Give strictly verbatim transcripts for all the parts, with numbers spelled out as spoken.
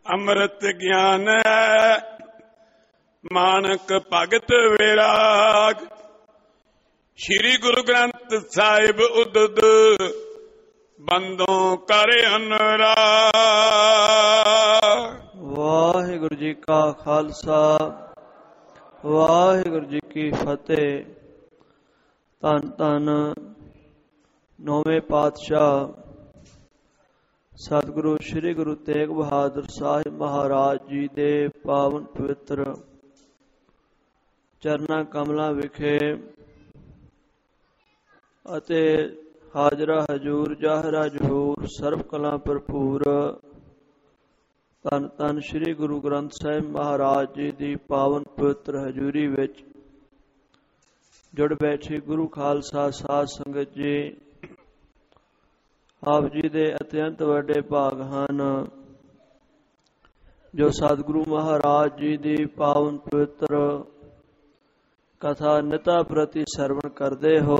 ਅੰਮ੍ਰਿਤ ਗਿਆਨ ਹੈ ਮਾਨਕ ਭਗਤ ਵਿਰਾਗ। ਸ਼੍ਰੀ ਗੁਰੂ ਗ੍ਰੰਥ ਸਾਹਿਬ ਉਦਦ ਬੰਦੋਂ ਕਰ ਅਨੁਰਾਗ। ਵਾਹਿਗੁਰੂ ਜੀ ਕਾ ਖਾਲਸਾ ਵਾਹਿਗੁਰੂ ਜੀ ਕੀ ਫਤਿਹ। ਧੰਨ ਧੰਨ ਨੌਵੇਂ ਪਾਤਸ਼ਾਹ ਸਤਿਗੁਰੂ ਸ੍ਰੀ ਗੁਰੂ ਤੇਗ ਬਹਾਦਰ ਸਾਹਿਬ ਮਹਾਰਾਜ ਜੀ ਦੇ ਪਾਵਨ ਪਵਿੱਤਰ ਚਰਨਾਂ ਕਮਲਾਂ ਵਿਖੇ ਅਤੇ ਹਾਜ਼ਰਾ ਹਜੂਰ ਜਾਹਰਾ ਜਹੂਰ ਸਰਬ ਕਲਾ ਭਰਪੂਰ ਧੰਨ ਧੰਨ ਸ੍ਰੀ ਗੁਰੂ ਗ੍ਰੰਥ ਸਾਹਿਬ ਮਹਾਰਾਜ ਜੀ ਦੀ ਪਾਵਨ ਪਵਿੱਤਰ ਹਜ਼ੂਰੀ ਵਿੱਚ ਜੁੜ ਬੈਠੀ ਗੁਰੂ ਖਾਲਸਾ ਸਾਧ ਸੰਗਤ ਜੀ, ਆਪ ਜੀ ਦੇ ਅਤਿਅੰਤ ਵੱਡੇ ਭਾਗ ਹਨ ਜੋ ਸਤਿਗੁਰੂ ਮਹਾਰਾਜ ਜੀ ਦੀ ਪਾਵਨ ਪਵਿੱਤਰ ਕਥਾ ਨਿਤਾ ਪ੍ਰਤੀ ਸਰਵਣ ਕਰਦੇ ਹੋ।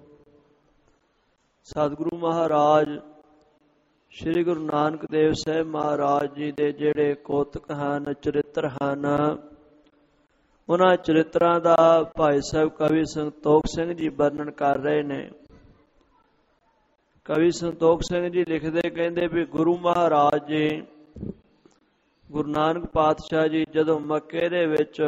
ਸਤਿਗੁਰੂ ਮਹਾਰਾਜ ਸ਼੍ਰੀ ਗੁਰੂ ਨਾਨਕ ਦੇਵ ਸਾਹਿਬ ਮਹਾਰਾਜ ਜੀ ਦੇ ਜਿਹੜੇ ਕੋਤਕ ਹਨ, ਚਰਿੱਤਰ ਹਨ, ਉਹਨਾਂ ਚਰਿੱਤਰਾਂ ਦਾ ਭਾਈ ਸਾਹਿਬ ਕਵੀ ਸੰਤੋਖ ਸਿੰਘ ਜੀ ਵਰਣਨ ਕਰ ਰਹੇ ਨੇ। ਕਵੀ ਸੰਤੋਖ ਸਿੰਘ ਜੀ ਲਿਖਦੇ ਕਹਿੰਦੇ ਵੀ ਗੁਰੂ ਮਹਾਰਾਜ ਜੀ ਗੁਰੂ ਨਾਨਕ ਪਾਤਸ਼ਾਹ ਜੀ ਜਦੋਂ ਮੱਕੇ ਦੇ ਵਿੱਚ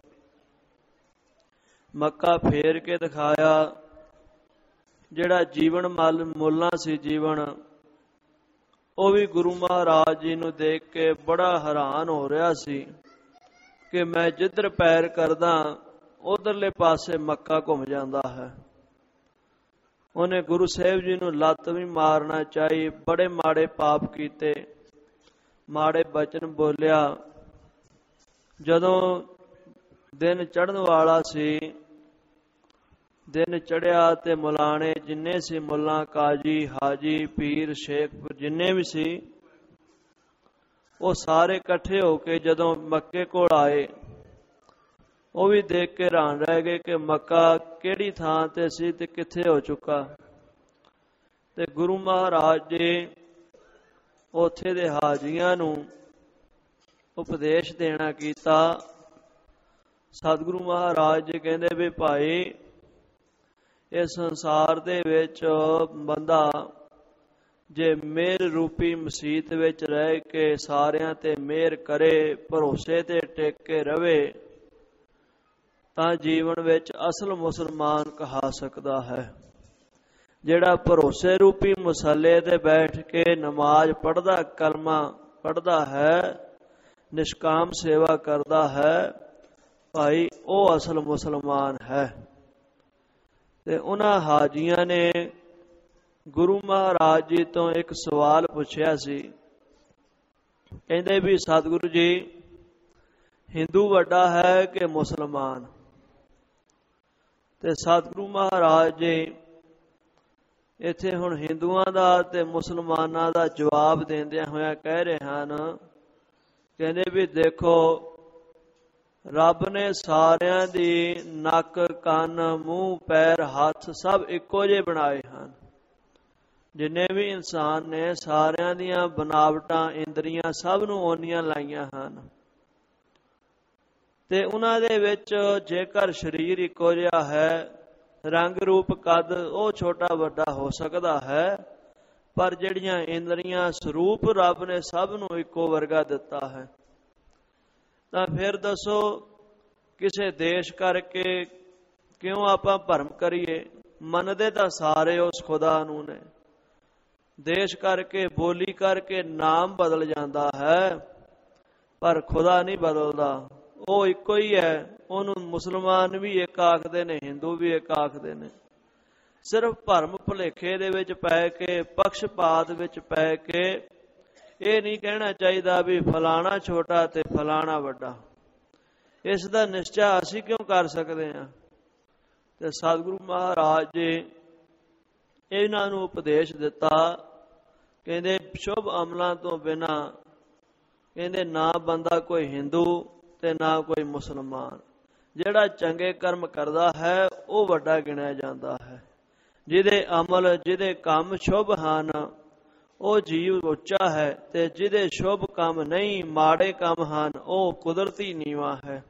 ਮੱਕਾ ਫੇਰ ਕੇ ਦਿਖਾਇਆ, ਜਿਹੜਾ ਜੀਵਨ ਮਲ ਮੁੱਲਾਂ ਸੀ ਜੀਵਨ, ਉਹ ਵੀ ਗੁਰੂ ਮਹਾਰਾਜ ਜੀ ਨੂੰ ਦੇਖ ਕੇ ਬੜਾ ਹੈਰਾਨ ਹੋ ਰਿਹਾ ਸੀ ਕਿ ਮੈਂ ਜਿੱਧਰ ਪੈਰ ਕਰਦਾ ਉਧਰਲੇ ਪਾਸੇ ਮੱਕਾ ਘੁੰਮ ਜਾਂਦਾ ਹੈ। ਉਹਨੇ ਗੁਰੂ ਸਾਹਿਬ ਜੀ ਨੂੰ ਲੱਤ ਵੀ ਮਾਰਨਾ ਚਾਹੀ, ਬੜੇ ਮਾੜੇ ਪਾਪ ਕੀਤੇ, ਮਾੜੇ ਬਚਨ ਬੋਲਿਆ। ਜਦੋਂ ਦਿਨ ਚੜ੍ਹਨ ਵਾਲਾ ਸੀ, ਦਿਨ ਚੜ੍ਹਿਆ ਤੇ ਮੁਲਾਣੇ ਜਿੰਨੇ ਸੀ, ਮੁੱਲਾ ਕਾਜੀ ਹਾਜੀ ਪੀਰ ਸ਼ੇਖ ਜਿੰਨੇ ਵੀ ਸੀ, ਉਹ ਸਾਰੇ ਇਕੱਠੇ ਹੋ ਕੇ ਜਦੋਂ ਮੱਕੇ ਕੋਲ ਆਏ, ਉਹ ਵੀ ਦੇਖ ਕੇ ਹੈਰਾਨ ਰਹਿ ਗਏ ਕਿ ਮੱਕਾ ਕਿਹੜੀ ਥਾਂ ਤੇ ਸੀ ਤੇ ਕਿੱਥੇ ਹੋ ਚੁੱਕਾ। ਤੇ ਗੁਰੂ ਮਹਾਰਾਜ ਜੀ ਉੱਥੇ ਦੇ ਹਾਜੀਆਂ ਨੂੰ ਉਪਦੇਸ਼ ਦੇਣਾ ਕੀਤਾ। ਸਤਿਗੁਰੂ ਮਹਾਰਾਜ ਜੀ ਕਹਿੰਦੇ ਵੀ ਭਾਈ, ਇਸ ਸੰਸਾਰ ਦੇ ਵਿੱਚ ਬੰਦਾ ਜੇ ਮਿਹਰ ਰੂਪੀ ਮਸੀਤ ਵਿੱਚ ਰਹਿ ਕੇ ਸਾਰਿਆਂ ਤੇ ਮਿਹਰ ਕਰੇ, ਭਰੋਸੇ ਤੇ ਟਿਕ ਕੇ ਰਵੇ, ਤਾਂ ਜੀਵਨ ਵਿੱਚ ਅਸਲ ਮੁਸਲਮਾਨ ਕਹਾ ਸਕਦਾ ਹੈ। ਜਿਹੜਾ ਭਰੋਸੇ ਰੂਪੀ ਮਸੱਲੇ ਤੇ ਬੈਠ ਕੇ ਨਮਾਜ਼ ਪੜ੍ਹਦਾ, ਕਲਮਾ ਪੜ੍ਹਦਾ ਹੈ, ਨਿਸ਼ਕਾਮ ਸੇਵਾ ਕਰਦਾ ਹੈ, ਭਾਈ ਉਹ ਅਸਲ ਮੁਸਲਮਾਨ ਹੈ। ਤੇ ਉਹਨਾਂ ਹਾਜੀਆਂ ਨੇ ਗੁਰੂ ਮਹਾਰਾਜ ਜੀ ਤੋਂ ਇੱਕ ਸਵਾਲ ਪੁੱਛਿਆ ਸੀ। ਕਹਿੰਦੇ ਵੀ ਸਤਿਗੁਰੂ ਜੀ, ਹਿੰਦੂ ਵੱਡਾ ਹੈ ਕਿ ਮੁਸਲਮਾਨ? ਤੇ ਸਤਿਗੁਰੂ ਮਹਾਰਾਜ ਜੀ ਇੱਥੇ ਹੁਣ ਹਿੰਦੂਆਂ ਦਾ ਤੇ ਮੁਸਲਮਾਨਾਂ ਦਾ ਜਵਾਬ ਦਿੰਦਿਆਂ ਹੋਇਆ ਕਹਿ ਰਹੇ ਹਨ। ਕਹਿੰਦੇ ਵੀ ਦੇਖੋ, ਰੱਬ ਨੇ ਸਾਰਿਆਂ ਦੀ ਨੱਕ, ਕੰਨ, ਮੂੰਹ, ਪੈਰ, ਹੱਥ ਸਭ ਇੱਕੋ ਜਿਹੇ ਬਣਾਏ ਹਨ। ਜਿੰਨੇ ਵੀ ਇਨਸਾਨ ਨੇ ਸਾਰਿਆਂ ਦੀਆਂ ਬਨਾਵਟਾਂ, ਇੰਦਰੀਆਂ ਸਭ ਨੂੰ ਓਨੀਆਂ ਲਾਈਆਂ ਹਨ। ਤੇ ਉਹਨਾਂ ਦੇ ਵਿੱਚ ਜੇਕਰ ਸਰੀਰ ਇੱਕੋ ਜਿਹਾ ਹੈ, ਰੰਗ ਰੂਪ ਕੱਦ ਉਹ ਛੋਟਾ ਵੱਡਾ ਹੋ ਸਕਦਾ ਹੈ, ਪਰ ਜਿਹੜੀਆਂ ਇੰਦਰੀਆਂ, ਸਰੂਪ ਰੱਬ ਨੇ ਸਭ ਨੂੰ ਇੱਕੋ ਵਰਗਾ ਦਿੱਤਾ ਹੈ। ਤਾਂ ਫਿਰ ਦੱਸੋ, ਕਿਸੇ ਦੇਸ਼ ਕਰਕੇ ਕਿਉਂ ਆਪਾਂ ਭਰਮ ਕਰੀਏ? ਮੰਨਦੇ ਤਾਂ ਸਾਰੇ ਉਸ ਖੁਦਾ ਨੂੰ ਨੇ। ਦੇਸ਼ ਕਰਕੇ, ਬੋਲੀ ਕਰਕੇ ਨਾਮ ਬਦਲ ਜਾਂਦਾ ਹੈ, ਪਰ ਖੁਦਾ ਨਹੀਂ ਬਦਲਦਾ, ਉਹ ਇੱਕੋ ਹੀ ਹੈ। ਉਹਨੂੰ ਮੁਸਲਮਾਨ ਵੀ ਇੱਕ ਆਖਦੇ ਨੇ, ਹਿੰਦੂ ਵੀ ਇੱਕ ਆਖਦੇ ਨੇ। ਸਿਰਫ ਭਰਮ ਭੁਲੇਖੇ ਦੇ ਵਿੱਚ ਪੈ ਕੇ, ਪਕਸ਼ਪਾਤ ਵਿੱਚ ਪੈ ਕੇ ਇਹ ਨਹੀਂ ਕਹਿਣਾ ਚਾਹੀਦਾ ਵੀ ਫਲਾਣਾ ਛੋਟਾ ਤੇ ਫਲਾਣਾ ਵੱਡਾ। ਇਸ ਦਾ ਨਿਸ਼ਚਾ ਅਸੀਂ ਕਿਉਂ ਕਰ ਸਕਦੇ ਹਾਂ? ਤੇ ਸਤਿਗੁਰੂ ਮਹਾਰਾਜ ਜੀ ਇਹਨਾਂ ਨੂੰ ਉਪਦੇਸ਼ ਦਿੱਤਾ। ਕਹਿੰਦੇ ਸ਼ੁਭ ਅਮਲਾਂ ਤੋਂ ਬਿਨਾਂ, ਕਹਿੰਦੇ ਨਾ ਬੰਦਾ ਕੋਈ ਹਿੰਦੂ ਤੇ ਨਾ ਕੋਈ ਮੁਸਲਮਾਨ। ਜਿਹੜਾ ਚੰਗੇ ਕਰਮ ਕਰਦਾ ਹੈ ਉਹ ਵੱਡਾ ਗਿਣਿਆ ਜਾਂਦਾ ਹੈ। ਜਿਹਦੇ ਅਮਲ, ਜਿਹਦੇ ਕੰਮ ਸ਼ੁਭ ਹਨ, ਉਹ ਜੀਵ ਉੱਚਾ ਹੈ ਤੇ ਜਿਹਦੇ ਸ਼ੁਭ ਕੰਮ ਨਹੀਂ ਮਾੜੇ ਕੰਮ ਹਨ ਉਹ ਕੁਦਰਤੀ ਨੀਵਾਂ ਹੈ।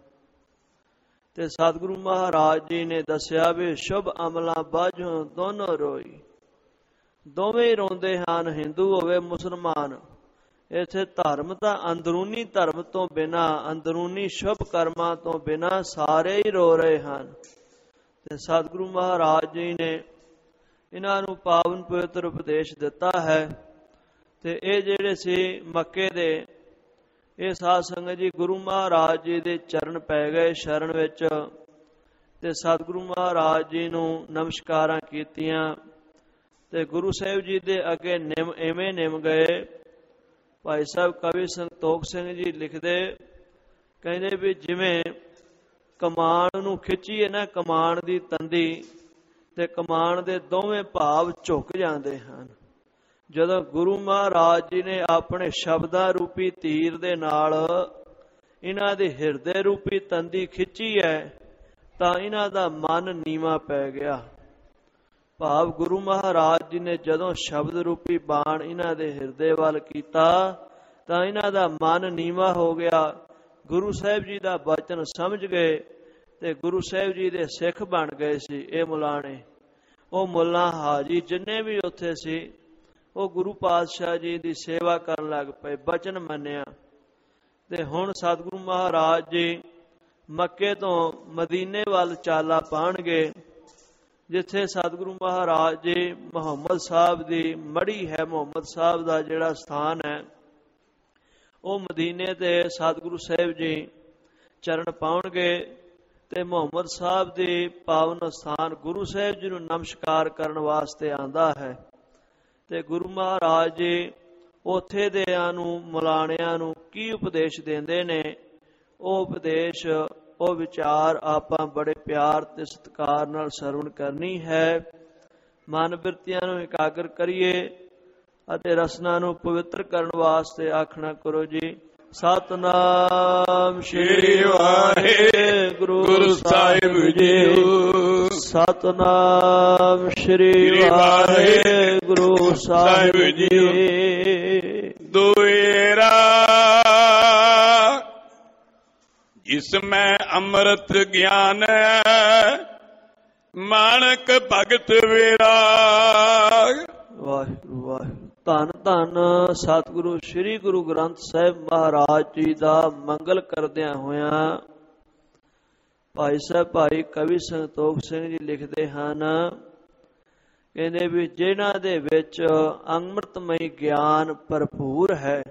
ਤੇ ਸਤਿਗੁਰੂ ਮਹਾਰਾਜ ਜੀ ਨੇ ਦੱਸਿਆ ਵੀ ਸ਼ੁਭ ਅਮਲਾਂ ਬਾਝੋਂ ਦੋਨੋਂ ਰੋਈ। ਦੋਵੇਂ ਹੀ ਰੋਂਦੇ ਹਨ, ਹਿੰਦੂ ਹੋਵੇ ਮੁਸਲਮਾਨ। ਇੱਥੇ ਧਰਮ ਤਾਂ ਅੰਦਰੂਨੀ ਧਰਮ ਤੋਂ ਬਿਨਾਂ, ਅੰਦਰੂਨੀ ਸ਼ੁਭ ਕਰਮਾਂ ਤੋਂ ਬਿਨਾਂ ਸਾਰੇ ਹੀ ਰੋ ਰਹੇ ਹਨ। ਤੇ ਸਤਿਗੁਰੂ ਮਹਾਰਾਜ ਜੀ ਨੇ ਇਹਨਾਂ ਨੂੰ ਪਾਵਨ ਪਵਿੱਤਰ ਉਪਦੇਸ਼ ਦਿੱਤਾ ਹੈ। ਤੇ ਇਹ ਜਿਹੜੇ ਸੀ ਮੱਕੇ ਦੇ ਇਹ ਸਾਧ ਸੰਗਤ ਜੀ ਗੁਰੂ ਮਹਾਰਾਜ ਜੀ ਦੇ ਚਰਨ ਪੈ ਗਏ ਸ਼ਰਨ ਵਿੱਚ ਤੇ ਸਤਿਗੁਰੂ ਮਹਾਰਾਜ ਜੀ ਨੂੰ ਨਮਸਕਾਰਾਂ ਕੀਤੀਆਂ ਤੇ ਗੁਰੂ ਸਾਹਿਬ ਜੀ ਦੇ ਅੱਗੇ ਨਿਮ ਐਵੇਂ ਨਿਮ ਗਏ। ਭਾਈ ਸਾਹਿਬ ਕਵੀ ਸੰਤੋਖ ਸਿੰਘ ਜੀ ਲਿਖਦੇ, ਕਹਿੰਦੇ ਵੀ ਜਿਵੇਂ ਕਮਾਨ ਨੂੰ ਖਿੱਚੀਏ ਨਾ, ਕਮਾਨ ਦੀ ਤੰਦੀ, ਤੇ ਕਮਾਨ ਦੇ ਦੋਵੇਂ ਭਾਵ ਝੁਕ ਜਾਂਦੇ ਹਨ। ਜਦੋਂ ਗੁਰੂ ਮਹਾਰਾਜ ਜੀ ਨੇ ਆਪਣੇ ਸ਼ਬਦਾਂ ਰੂਪੀ ਤੀਰ ਦੇ ਨਾਲ ਇਹਨਾਂ ਦੇ ਹਿਰਦੇ ਰੂਪੀ ਤੰਦੀ ਖਿੱਚੀ ਹੈ ਤਾਂ ਇਹਨਾਂ ਦਾ ਮਨ ਨੀਵਾਂ ਪੈ ਗਿਆ। ਭਾਵ ਗੁਰੂ ਮਹਾਰਾਜ ਜੀ ਨੇ ਜਦੋਂ ਸ਼ਬਦ ਰੂਪੀ ਬਾਣ ਇਹਨਾਂ ਦੇ ਹਿਰਦੇ ਵੱਲ ਕੀਤਾ ਤਾਂ ਇਹਨਾਂ ਦਾ ਮਨ ਨੀਵਾਂ ਹੋ ਗਿਆ। ਗੁਰੂ ਸਾਹਿਬ ਜੀ ਦਾ ਬਚਨ ਸਮਝ ਗਏ ਤੇ ਗੁਰੂ ਸਾਹਿਬ ਜੀ ਦੇ ਸਿੱਖ ਬਣ ਗਏ ਸੀ ਇਹ ਮੁਲਾਣੇ। ਉਹ ਮੁੱਲਾ ਹਾਜੀ ਜਿੰਨੇ ਵੀ ਉੱਥੇ ਸੀ ਉਹ ਗੁਰੂ ਪਾਤਸ਼ਾਹ ਜੀ ਦੀ ਸੇਵਾ ਕਰਨ ਲੱਗ ਪਏ, ਬਚਨ ਮੰਨਿਆ। ਤੇ ਹੁਣ ਸਤਿਗੁਰੂ ਮਹਾਰਾਜ ਜੀ ਮੱਕੇ ਤੋਂ ਮਦੀਨੇ ਵੱਲ ਚਾਲਾ ਪਾਉਣਗੇ, ਜਿੱਥੇ ਸਤਿਗੁਰੂ ਮਹਾਰਾਜ ਜੀ ਮੁਹੰਮਦ ਸਾਹਿਬ ਦੀ ਮੜੀ ਹੈ, ਮੁਹੰਮਦ ਸਾਹਿਬ ਦਾ ਜਿਹੜਾ ਸਥਾਨ ਹੈ ਉਹ ਮਦੀਨੇ ਤੇ ਸਤਿਗੁਰੂ ਸਾਹਿਬ ਜੀ ਚਰਨ ਪਾਉਣਗੇ ਤੇ ਮੁਹੰਮਦ ਸਾਹਿਬ ਦੇ ਪਾਵਨ ਸਥਾਨ ਗੁਰੂ ਸਾਹਿਬ ਜੀ ਨੂੰ ਨਮਸਕਾਰ ਕਰਨ ਵਾਸਤੇ ਆਂਦਾ ਹੈ। ਤੇ ਗੁਰੂ ਮਹਾਰਾਜ ਜੀ ਉੱਥੇ ਦਿਆਂ ਨੂੰ ਮੁਲਾਣਿਆਂ ਨੂੰ ਕੀ ਉਪਦੇਸ਼ ਦਿੰਦੇ ਨੇ, ਉਹ ਉਪਦੇਸ਼ ਉਹ ਵਿਚਾਰ ਆਪਾਂ ਬੜੇ ਪਿਆਰ ਤੇ ਸਤਿਕਾਰ ਨਾਲ ਸਰਵਣ ਕਰਨੀ ਹੈ। ਮਨ ਬਿਰਤੀਆਂ ਨੂੰ ਇਕਾਗਰ ਕਰੀਏ ਅਤੇ ਰਸਨਾ ਨੂੰ ਪਵਿੱਤਰ ਕਰਨ ਵਾਸਤੇ ਆਖਣਾ ਕਰੋ ਜੀ ਸਤਨਾਮ ਸ਼੍ਰੀ ਵਾਹਿਗੁਰੂ ਗੁਰੂ ਸਾਹਿਬ ਜੀ। ਸਤਨਾਮ ਸ਼੍ਰੀ ਵਾਹਿਗੁਰੂ ਸਾਹਿਬ ਜੀ। ਦੁਏਰਾ ਜਿਸਮੈ ਅੰਮ੍ਰਿਤ ਗਿਆਨ ਮਾਨਕ ਭਗਤ ਵਿਰਾਗ। ਵਾਹਿਗੁਰੂ ਵਾਹਿਗੁਰੂ। ਧੰਨ ਧੰਨ ਸਤਿਗੁਰੂ ਸ੍ਰੀ ਗੁਰੂ ਗ੍ਰੰਥ ਸਾਹਿਬ ਮਹਾਰਾਜ ਜੀ ਦਾ ਮੰਗਲ ਕਰਦਿਆਂ ਹੋਇਆਂ ਭਾਈ ਸਾਹਿਬ ਭਾਈ ਕਵੀ ਸੰਤੋਖ ਸਿੰਘ ਜੀ ਲਿਖਦੇ ਹਨ, ਕਹਿੰਦੇ ਵੀ ਜਿਨ੍ਹਾਂ ਦੇ ਵਿੱਚ ਅੰਮ੍ਰਿਤਮਈ ਗਿਆਨ ਭਰਪੂਰ ਹੈ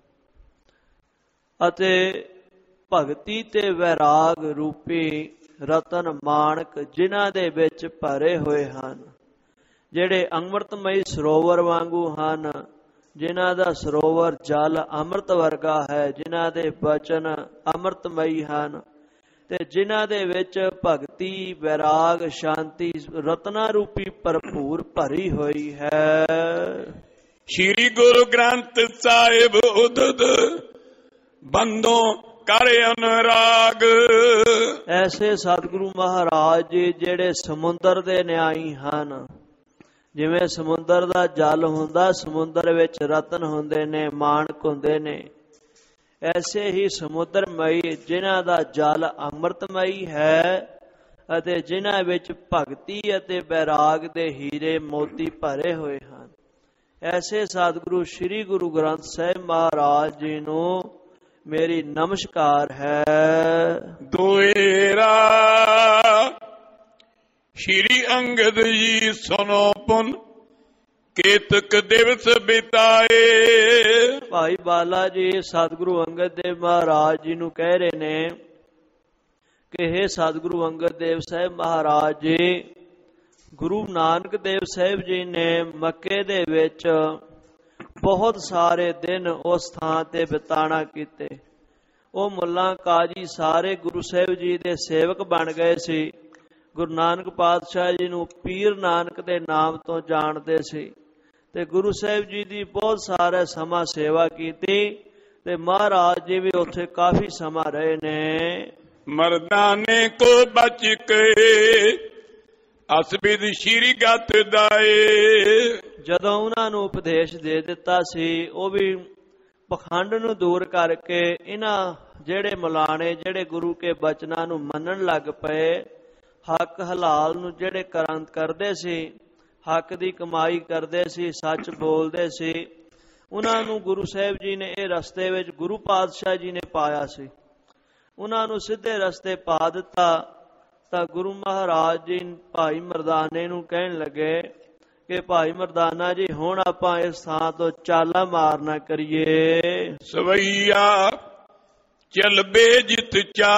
ਅਤੇ ਭਗਤੀ ਤੇ ਵੈਰਾਗ ਰੂਪੀ ਰਤਨ ਮਾਣਕ ਜਿਨ੍ਹਾਂ ਦੇ ਵਿੱਚ ਭਰੇ ਹੋਏ ਹਨ, ਜਿਹੜੇ ਅੰਮ੍ਰਿਤਮਈ ਸਰੋਵਰ ਵਾਂਗੂ ਹਨ, ਜਿਨ੍ਹਾਂ ਦਾ ਸਰੋਵਰ ਜਲ ਅੰਮ੍ਰਿਤ ਵਰਗਾ ਹੈ, ਜਿਨ੍ਹਾਂ ਦੇ ਬਚਨ ਅੰਮ੍ਰਿਤਮਈ ਹਨ ਤੇ ਜਿਨ੍ਹਾਂ ਦੇ ਵਿੱਚ ਭਗਤੀ ਵੈਰਾਗ ਸ਼ਾਂਤੀ ਰਤਨਾ ਰੂਪੀ ਭਰਪੂਰ ਭਰੀ ਹੋਈ ਹੈ। ਸ਼੍ਰੀ ਗੁਰੂ ਗ੍ਰੰਥ ਸਾਹਿਬ ਉਦਦ ਬੰਦੋਂ ਕਰ ਅਨੁਰਾਗ। ਐਸੇ ਸਤਿਗੁਰੂ ਮਹਾਰਾਜ ਜੀ ਜਿਹੜੇ ਸਮੁੰਦਰ ਦੇ ਨਿਆਈ ਹਨ, ਜਿਵੇਂ ਸਮੁੰਦਰ ਦਾ ਜਲ ਹੁੰਦਾ, ਸਮੁੰਦਰ ਵਿੱਚ ਰਤਨ ਹੁੰਦੇ ਨੇ, ਮਾਣਕ ਹੁੰਦੇ ਨੇ, ਐਸੇ ਹੀ ਸਮੁੰਦਰਮਈ ਜਿਨ੍ਹਾਂ ਦਾ ਜਲ ਅੰਮ੍ਰਿਤਮਈ ਹੈ ਅਤੇ ਜਿਨ੍ਹਾਂ ਵਿੱਚ ਭਗਤੀ ਅਤੇ ਵੈਰਾਗ ਦੇ ਹੀਰੇ ਮੋਤੀ ਭਰੇ ਹੋਏ ਹਨ, ਐਸੇ ਸਤਿਗੁਰੂ ਸ੍ਰੀ ਗੁਰੂ ਗ੍ਰੰਥ ਸਾਹਿਬ ਮਹਾਰਾਜ ਜੀ ਨੂੰ ਮੇਰੀ ਨਮਸਕਾਰ ਹੈ। ਦੁਏਰਾ ਸ਼੍ਰੀ ਅੰਗਦ ਜੀ ਸੁਨੋ ਪੁਨ ਕੇਤਕ ਦਿਵਸ ਬਿਤਾਏ। ਭਾਈ ਬਾਲਾ ਜੀ ਸਤਿਗੁਰੂ ਅੰਗਦ ਦੇਵ ਮਹਾਰਾਜ ਜੀ ਨੂੰ ਕਹਿ ਰਹੇ ਨੇ ਕਿ ਹੇ ਸਤਿਗੁਰੂ ਅੰਗਦ ਦੇਵ ਸਾਹਿਬ ਮਹਾਰਾਜ ਜੀ, ਗੁਰੂ ਨਾਨਕ ਦੇਵ ਸਾਹਿਬ ਜੀ ਨੇ ਮੱਕੇ ਦੇ ਵਿੱਚ ਬਹੁਤ ਸਾਰੇ ਦਿਨ ਉਸ ਥਾਂ ਤੇ ਬਿਤਾਣਾ ਕੀਤੇ। ਉਹ ਮੁੱਲਾ ਕਾਜੀ ਸਾਰੇ ਗੁਰੂ ਸਾਹਿਬ ਜੀ ਦੇ ਸੇਵਕ ਬਣ ਗਏ ਸੀ। ਗੁਰੂ ਨਾਨਕ ਪਾਤਸ਼ਾਹ ਜੀ ਨੂੰ ਪੀਰ ਨਾਨਕ ਦੇ ਨਾਮ ਤੋਂ ਜਾਣਦੇ ਸੀ ਤੇ ਗੁਰੂ ਸਾਹਿਬ ਜੀ ਦੀ ਬਹੁਤ ਸਾਰਾ ਸਮਾਂ ਸੇਵਾ ਕੀਤੀ ਤੇ ਮਹਾਰਾਜ ਜੀ ਵੀ ਉੱਥੇ ਕਾਫੀ ਸਮਾਂ ਰਹੇ ਨੇ। ਮਰਦਾਨੇ ਕੋ ਬਚ ਕੇ ਅਸਬਿਦ ਸ਼੍ਰੀ ਗਤ ਦਾਏ। ਜਦੋਂ ਉਹਨਾਂ ਨੂੰ ਉਪਦੇਸ਼ ਦੇ ਦਿੱਤਾ ਸੀ, ਉਹ ਵੀ ਪਖੰਡ ਨੂੰ ਦੂਰ ਕਰਕੇ ਇਹਨਾਂ ਜਿਹੜੇ ਮੁਲਾਣੇ ਜਿਹੜੇ ਗੁਰੂ ਕੇ ਬਚਨਾਂ ਨੂੰ ਮੰਨਣ ਲੱਗ ਪਏ, ਹੱਕ ਹਲਾਲ ਨੂੰ ਜਿਹੜੇ ਕਰਨ ਕਰਦੇ ਸੀ, ਹੱਕ ਦੀ ਕਮਾਈ ਕਰਦੇ ਸੀ, ਸੱਚ ਬੋਲਦੇ ਸੀ, ਉਹਨਾਂ ਨੂੰ ਗੁਰੂ ਸਾਹਿਬ ਜੀ ਨੇ ਇਹ ਰਸਤੇ ਵਿੱਚ ਗੁਰੂ ਪਾਤਸ਼ਾਹ ਜੀ ਨੇ ਪਾਇਆ ਸੀ। ਉਹਨਾਂ ਨੂੰ ਸਿੱਧੇ ਰਸਤੇ ਪਾ ਦਿੱਤਾ। ਤਾਂ ਗੁਰੂ ਮਹਾਰਾਜ ਜੀ ਭਾਈ ਮਰਦਾਨੇ ਨੂੰ ਕਹਿਣ ਲੱਗੇ ਕਿ ਭਾਈ ਮਰਦਾਨਾ ਜੀ, ਹੁਣ ਆਪਾਂ ਇਸ ਥਾਂ ਤੋਂ ਚਾਲਾ ਮਾਰਨਾ ਕਰੀਏ। ਸਵਈਆ ਚਲ ਬੇਜਿਤ ਚਾ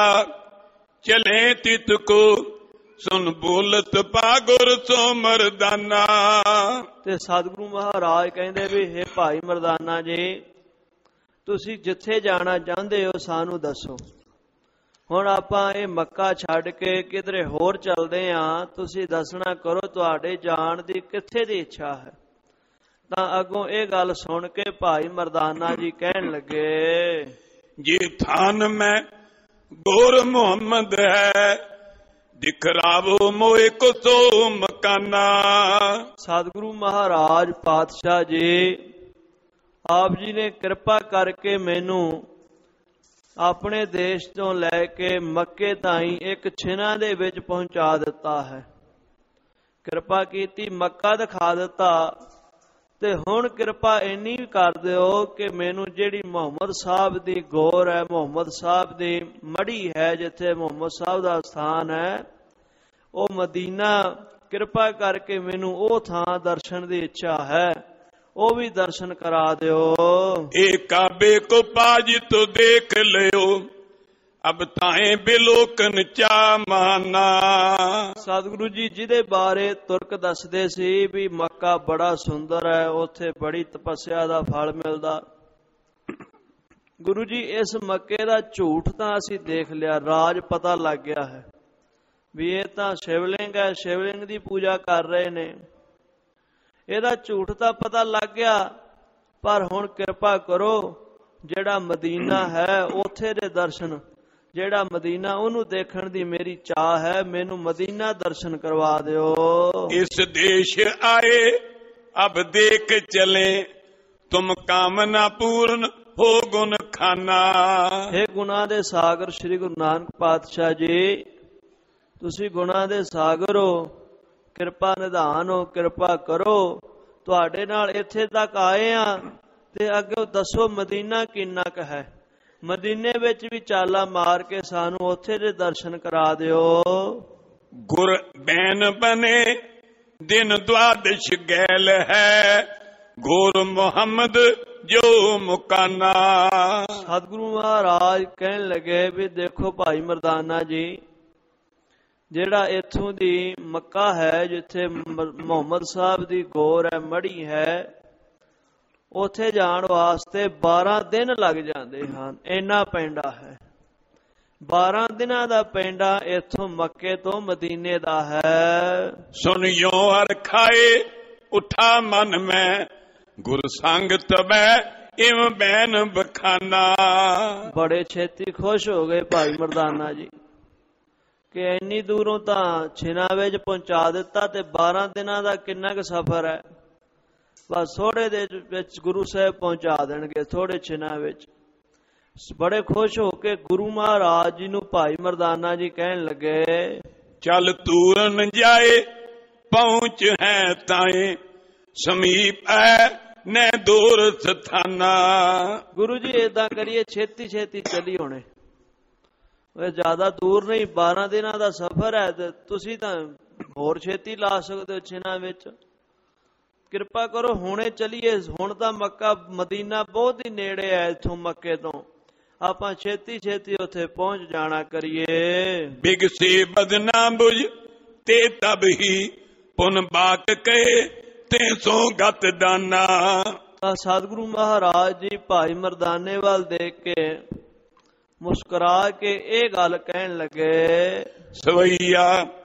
ਚਲੇ ਤਿਤ ਕੋ, ਸੁਨ ਬੋਲਤ ਪਾ ਗੁਰ ਸੋ ਮਰਦਾਨਾ। ਤੇ ਸਤਿਗੁਰੂ ਮਹਾਰਾਜ ਕਹਿੰਦੇ ਵੀ ਹੇ ਭਾਈ ਮਰਦਾਨਾ ਜੀ, ਤੁਸੀਂ ਜਿੱਥੇ ਜਾਣਾ ਚਾਹੁੰਦੇ ਹੋ ਸਾਨੂੰ ਦੱਸੋ। ਹੁਣ ਆਪਾਂ ਇਹ ਮੱਕਾ ਛੱਡ ਕੇ ਕਿਧਰੇ ਹੋਰ ਚੱਲਦੇ ਆਂ, ਤੁਸੀਂ ਦੱਸਣਾ ਕਰੋ ਤੁਹਾਡੇ ਜਾਣ ਦੀ ਕਿੱਥੇ ਦੀ ਇੱਛਾ ਹੈ। ਤਾਂ ਅੱਗੋਂ ਇਹ ਗੱਲ ਸੁਣ ਕੇ ਭਾਈ ਮਰਦਾਨਾ ਜੀ ਕਹਿਣ ਲੱਗੇ, ਜੇ ਥਾਨ ਮੈਂ ਗੋਰ ਮੁਹੰਮਦ ਹੈ, ਦਿਖਰਾਵੋ ਮੋਏ ਕੋ ਸੋ ਮਕਾਨਾ। ਸਤਿਗੁਰੂ ਮਹਾਰਾਜ ਪਾਤਸ਼ਾਹ ਜੀ ਆਪ ਜੀ ਨੇ ਕਿਰਪਾ ਕਰਕੇ ਮੈਨੂੰ ਆਪਣੇ ਦੇਸ਼ ਤੋਂ ਲੈ ਕੇ ਮੱਕੇ ਤਾਈਂ ਇੱਕ ਛਿਨਾਂ ਦੇ ਵਿੱਚ ਪਹੁੰਚਾ ਦਿੱਤਾ ਹੈ। ਕਿਰਪਾ ਕੀਤੀ, ਮੱਕਾ ਦਿਖਾ ਦਿੱਤਾ। ਤੇ ਹੁਣ ਕਿਰਪਾ ਇੰਨੀ ਕਰ ਦਿਓ ਕਿ ਮੈਨੂੰ ਜਿਹੜੀ ਮੁਹੰਮਦ ਸਾਹਿਬ ਦੀ ਗੌਰ ਹੈ, ਮੁਹੰਮਦ ਸਾਹਿਬ ਦੀ ਮੜੀ ਹੈ, ਜਿੱਥੇ ਮੁਹੰਮਦ ਸਾਹਿਬ ਦਾ ਸਥਾਨ ਹੈ, ਉਹ ਮਦੀਨਾ, ਕਿਰਪਾ ਕਰਕੇ ਮੈਨੂੰ ਉਹ ਥਾਂ ਦਰਸ਼ਨ ਦੀ ਇੱਛਾ ਹੈ, ਉਹ ਵੀ ਦਰਸ਼ਨ ਕਰਾ ਦਿਓ। ਇਹ ਕਾਬੇ ਕੋ ਪਾਜ ਤੋ ਦੇਖ ਲਿਓ, ਅਬ ਤਾਏ ਬਿਲੋਕਨ ਚਾ ਮਾਨਾ। ਸਤਿਗੁਰੂ ਜੀ ਜਿਹਦੇ ਬਾਰੇ ਤੁਰਕ ਦੱਸਦੇ ਸੀ ਵੀ ਮੱਕਾ ਬੜਾ ਸੁੰਦਰ ਹੈ, ਉੱਥੇ ਬੜੀ ਤਪੱਸਿਆ ਦਾ ਫਲ ਮਿਲਦਾ। ਗੁਰੂ ਜੀ ਇਸ ਮੱਕੇ ਦਾ ਝੂਠ ਤਾਂ ਅਸੀਂ ਦੇਖ ਲਿਆ, ਰਾਜ ਪਤਾ ਲੱਗ ਗਿਆ ਹੈ ਵੀ ਇਹ ਤਾਂ ਸ਼ਿਵਲਿੰਗ ਹੈ, ਸ਼ਿਵਲਿੰਗ ਦੀ ਪੂਜਾ ਕਰ ਰਹੇ ਨੇ। ਇਹਦਾ ਝੂਠ ਤਾਂ ਪਤਾ ਲੱਗ ਗਿਆ, ਪਰ ਹੁਣ ਕਿਰਪਾ ਕਰੋ ਜਿਹੜਾ ਮਦੀਨਾ ਹੈ ਉੱਥੇ ਦੇ ਦਰਸ਼ਨ, ਜਿਹੜਾ ਮਦੀਨਾ ਉਹਨੂੰ ਦੇਖਣ ਦੀ ਮੇਰੀ ਚਾਹ ਹੈ, ਮੈਨੂੰ ਮਦੀਨਾ ਦਰਸ਼ਨ ਕਰਵਾ ਦਿਓ। ਇਸ ਦੇਸ਼ ਆਏ ਅਬ ਦੇਖ ਚਲੇ, ਤੁਮ ਕਾਮਨਾ ਪੂਰਨ ਹੋ ਗੁਣ ਖਾਨਾ। ਇਹ ਗੁਨਾਹ ਦੇ ਸਾਗਰ ਸ੍ਰੀ ਗੁਰੂ ਨਾਨਕ ਪਾਤਸ਼ਾਹ ਜੀ, ਤੁਸੀਂ ਗੁਨਾਹ ਦੇ ਸਾਗਰ ਹੋ, ਕਿਰਪਾ ਨਿਧਾਨ ਹੋ, ਕਿਰਪਾ ਕਰੋ। ਤੁਹਾਡੇ ਨਾਲ ਇੱਥੇ ਤੱਕ ਆਏ ਆ ਤੇ ਅੱਗੇ ਦੱਸੋ ਮਦੀਨਾ ਕਿੰਨਾ ਕੁ ਹੈ। ਮਦੀਨੇ ਵਿੱਚ ਵੀ ਚਾਲਾ ਮਾਰ ਕੇ ਸਾਨੂੰ ਉੱਥੇ ਦੇ ਦਰਸ਼ਨ ਕਰਾ ਦਿਓ। ਗੁਰ ਬੈਨ ਬਨੇ ਦਿਨ ਦਵਾਦਸ਼ ਗੈਲ ਹੈ, ਗੋਰ ਮੁਹੰਮਦ ਜੋ ਮੁਕਾਨਾ। ਸਤਿਗੁਰੂ ਮਹਾਰਾਜ ਕਹਿਣ ਲੱਗੇ ਵੀ ਦੇਖੋ ਭਾਈ ਮਰਦਾਨਾ ਜੀ, ਜਿਹੜਾ ਇੱਥੋਂ ਦੀ ਮੱਕਾ ਹੈ, ਜਿੱਥੇ ਮੁਹੰਮਦ ਸਾਹਿਬ ਦੀ ਗੌਰ ਹੈ, ਮੜੀ ਹੈ, ਉੱਥੇ ਜਾਣ ਵਾਸਤੇ ਬਾਰਾਂ ਦਿਨ ਲੱਗ ਜਾਂਦੇ ਹਨ। ਇੰਨਾ ਪੈਂਡਾ ਹੈ, ਬਾਰਾਂ ਦਿਨਾਂ ਦਾ ਪੈਂਡਾ ਇੱਥੋਂ ਮੱਕੇ ਤੋਂ ਮਦੀਨੇ ਦਾ ਹੈ। ਸੁਨਿਓ ਹਰ ਖਾਏ ਉਠਾ ਮਨ ਮੈਂ, ਗੁਰ ਸੰਗ ਤਬੈ ਇਵ ਬੈਨ ਬਖਾਨਾ। ਬੜੇ ਛੇਤੀ ਖੁਸ਼ ਹੋ ਗਏ ਭਾਈ ਮਰਦਾਨਾ ਜੀ ਕਿ ਇੰਨੀ ਦੂਰੋਂ ਤਾਂ ਛਿਨਾ ਵਿੱਚ ਪਹੁੰਚਾ ਦਿੱਤਾ, ਤੇ ਬਾਰਾਂ ਦਿਨਾਂ ਦਾ ਕਿੰਨਾ ਕੁ ਸਫ਼ਰ ਹੈ, ਬਸ ਥੋੜੇ ਦੇ ਵਿੱਚ ਗੁਰੂ ਸਾਹਿਬ ਪਹੁੰਚਾ ਦੇਣਗੇ, ਥੋੜੇ ਛਿਨਾ ਵਿੱਚ। ਬੜੇ ਖੁਸ਼ ਹੋ ਕੇ ਗੁਰੂ ਮਹਾਰਾਜ ਜੀ ਨੂੰ ਭਾਈ ਮਰਦਾਨਾ ਜੀ ਕਹਿਣ ਲੱਗੇ, ਚੱਲ ਤੂਰਨ ਜਾਏ ਪਹੁੰਚ ਹੈ ਤਾਏ, ਸਮੀਪ ਹੈ ਨੈ ਦੂਰ ਸਥਾਨਾ। ਗੁਰੂ ਜੀ ਏਦਾਂ ਕਰੀਏ, ਛੇਤੀ ਛੇਤੀ ਚਲੀ ਹੋਣੇ, ਜ਼ਿਆਦਾ ਦੂਰ ਨਹੀਂ, ਬਾਰਾਂ ਦਿਨਾਂ ਦਾ ਸਫ਼ਰ ਹੈ, ਤੇ ਤੁਸੀਂ ਤਾਂ ਹੋਰ ਛੇਤੀ ਲਾ ਸਕਦੇ ਹੋ ਛਿਨਾ ਵਿੱਚ। ਕਿਰਪਾ ਕਰੋ ਹੁਣੇ ਚਲੀਏ, ਹੁਣ ਤਾਂ ਮੱਕਾ ਮਦੀਨਾ ਬਹੁਤ ਹੀ ਨੇੜੇ ਹੈ ਇੱਥੋਂ ਮੱਕੇ ਤੋਂ, ਆਪਾਂ ਛੇਤੀ ਛੇਤੀ ਉੱਥੇ ਪਹੁੰਚ ਜਾਣਾ ਕਰੀਏ। ਬਿਗ ਸੇ ਬਦਨਾ ਬੁਝ ਤੇ ਤਬ ਹੀ ਪੁਨ ਬਾਤ ਕਹੇ ਤੇ ਸੋ ਗਤ ਦਾਨਾ। ਸਤਿਗੁਰੂ ਮਹਾਰਾਜ ਜੀ ਭਾਈ ਮਰਦਾਨੇ ਵੱਲ ਦੇਖ ਕੇ ਮੁਸਕਰਾ ਕੇ ਇਹ ਗੱਲ ਕਹਿਣ ਲੱਗੇ, ਸਵਈਆ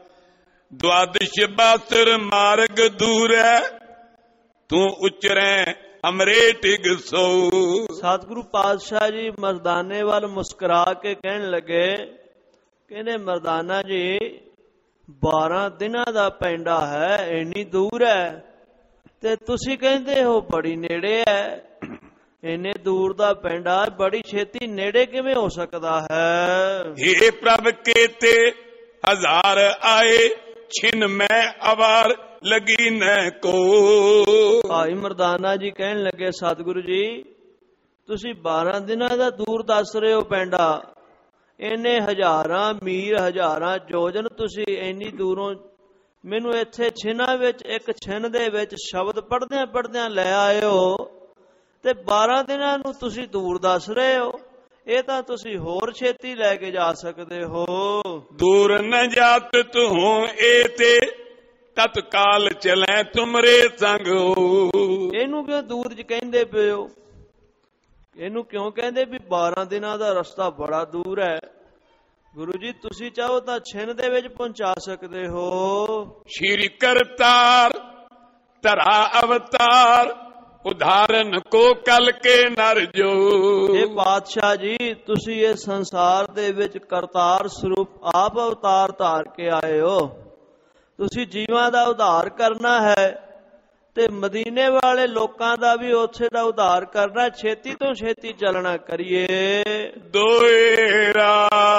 ਦਵਾਦਸ਼ ਬਾਸਰ ਮਾਰਗ ਦੂਰ ਹੈ, ਤੂੰ ਉਚਰੈ ਅਮਰੇ ਟਿਗ ਸੋ। ਸਤਿਗੁਰੂ ਪਾਤਸ਼ਾਹ ਜੀ ਮਰਦਾਨੇ ਵੱਲ ਮੁਸਕਰਾ ਕੇ ਕਹਿਣ ਲੱਗੇ, ਕਹਿੰਦੇ ਮਰਦਾਨਾ ਜੀ ਬਾਰਾਂ ਦਿਨਾਂ ਦਾ ਪੈਂਡਾ ਹੈ, ਇੰਨੀ ਦੂਰ ਹੈ, ਤੇ ਤੁਸੀਂ ਕਹਿੰਦੇ ਹੋ ਬੜੀ ਨੇੜੇ ਹੈ। ਇੰਨੇ ਦੂਰ ਦਾ ਪੈਂਡਾ ਬੜੀ ਛੇਤੀ ਨੇੜੇ ਕਿਵੇਂ ਹੋ ਸਕਦਾ ਹੈ? हे प्रभ केते हजार आए, छिन मैं अवार लगी न को। ਭਾਈ ਮਰਦਾਨਾ ਜੀ ਕਹਿਣ ਲੱਗੇ, ਸਤਿਗੁਰੂ ਜੀ ਤੁਸੀਂ ਬਾਰਾਂ ਦਿਨਾਂ ਦਾ ਦੂਰ ਦੱਸ ਰਹੇ ਹੋ ਪੈਂਡਾ, ਇੰਨੇ ਹਜ਼ਾਰਾਂ ਮੀਲ ਹਜ਼ਾਰਾਂ ਯੋਜਨ ਤੁਸੀਂ ਇੰਨੀ ਦੂਰੋਂ ਮੈਨੂੰ ਇੱਥੇ ਛਿਨਾਂ ਵਿੱਚ ਇੱਕ ਛਿਨ ਦੇ ਵਿੱਚ ਸ਼ਬਦ ਪੜ੍ਹਦਿਆਂ ਪੜ੍ਹਦਿਆਂ ਲੈ ਆਏ ਹੋ, ਤੇ ਬਾਰਾਂ ਦਿਨਾਂ ਨੂੰ ਤੁਸੀਂ ਦੂਰ ਦੱਸ ਰਹੇ ਹੋ। ਇਹ ਤਾਂ ਤੁਸੀਂ ਹੋਰ ਛੇਤੀ ਲੈ ਕੇ ਜਾ ਸਕਦੇ ਹੋ। दूर न जात तू ए ते तत्काल चले तुमरे संग हो। ਇਹਨੂੰ ਕਿਉਂ ਦੂਰ ਚ ਕਹਿੰਦੇ ਪਏ ਹੋ? ਇਹਨੂੰ ਕਿਉਂ ਕਹਿੰਦੇ ਵੀ ਬਾਰਾਂ ਦਿਨਾਂ ਦਾ ਰਸਤਾ ਬੜਾ ਦੂਰ ਹੈ? ਗੁਰੂ ਜੀ ਤੁਸੀਂ ਚਾਹੋ ਤਾਂ ਛਿਨ ਦੇ ਵਿੱਚ ਪਹੁੰਚਾ ਸਕਦੇ ਹੋ। श्री करतार तरा अवतार, उदाहरण को कल के नर जो। ਇਹ ਪਾਤਸ਼ਾਹ ਜੀ ਤੁਸੀਂ ਇਹ ਸੰਸਾਰ ਦੇ ਵਿੱਚ ਕਰਤਾਰ ਸਰੂਪ ਆਪ ਅਵਤਾਰ ਧਾਰ ਕੇ ਆਏ ਹੋ। ਤੁਸੀਂ ਜੀਵਾਂ ਦਾ ਉਧਾਰ ਕਰਨਾ ਹੈ ਤੇ ਮਦੀਨੇ ਵਾਲੇ ਲੋਕਾਂ ਦਾ ਵੀ ਉੱਥੇ ਦਾ ਉਧਾਰ ਕਰਨਾ। ਛੇਤੀ ਤੋਂ ਛੇਤੀ ਚੱਲਣਾ ਕਰੀਏ। दोएरा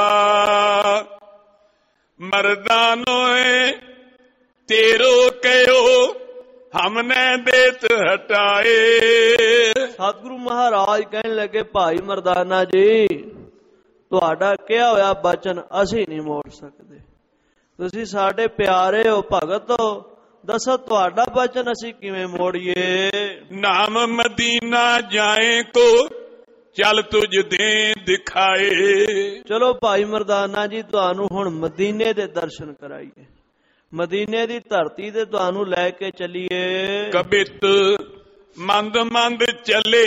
मर्दानोए तेरो कहो, हमने देत हटाए। ਸਤਿਗੁਰੂ ਮਹਾਰਾਜ ਕਹਿਣ ਲੱਗੇ, ਭਾਈ ਮਰਦਾਨਾ ਜੀ ਤੁਹਾਡਾ ਕਿਹਾ ਹੋਇਆ ਬਚਨ ਅਸੀਂ ਨਹੀਂ ਮੋੜ ਸਕਦੇ। ਤੁਸੀਂ ਸਾਡੇ ਪਿਆਰੇ ਹੋ, ਭਗਤ ਹੋ, ਦੱਸੋ ਤੁਹਾਡਾ ਬਚਨ ਅਸੀਂ ਕਿਵੇਂ ਮੋੜੀਏ? नाम मदीना जाए को, चल तुझ दे दिखाए। ਚਲੋ ਭਾਈ ਮਰਦਾਨਾ ਜੀ ਤੁਹਾਨੂੰ ਹੁਣ ਮਦੀਨੇ ਦੇ ਦਰਸ਼ਨ ਕਰਾਈਏ, ਮਦੀਨੇ ਦੀ ਧਰਤੀ ਤੇ ਤੁਹਾਨੂੰ ਲੈ ਕੇ ਚੱਲੀਏ। कबित मंद मंद चले,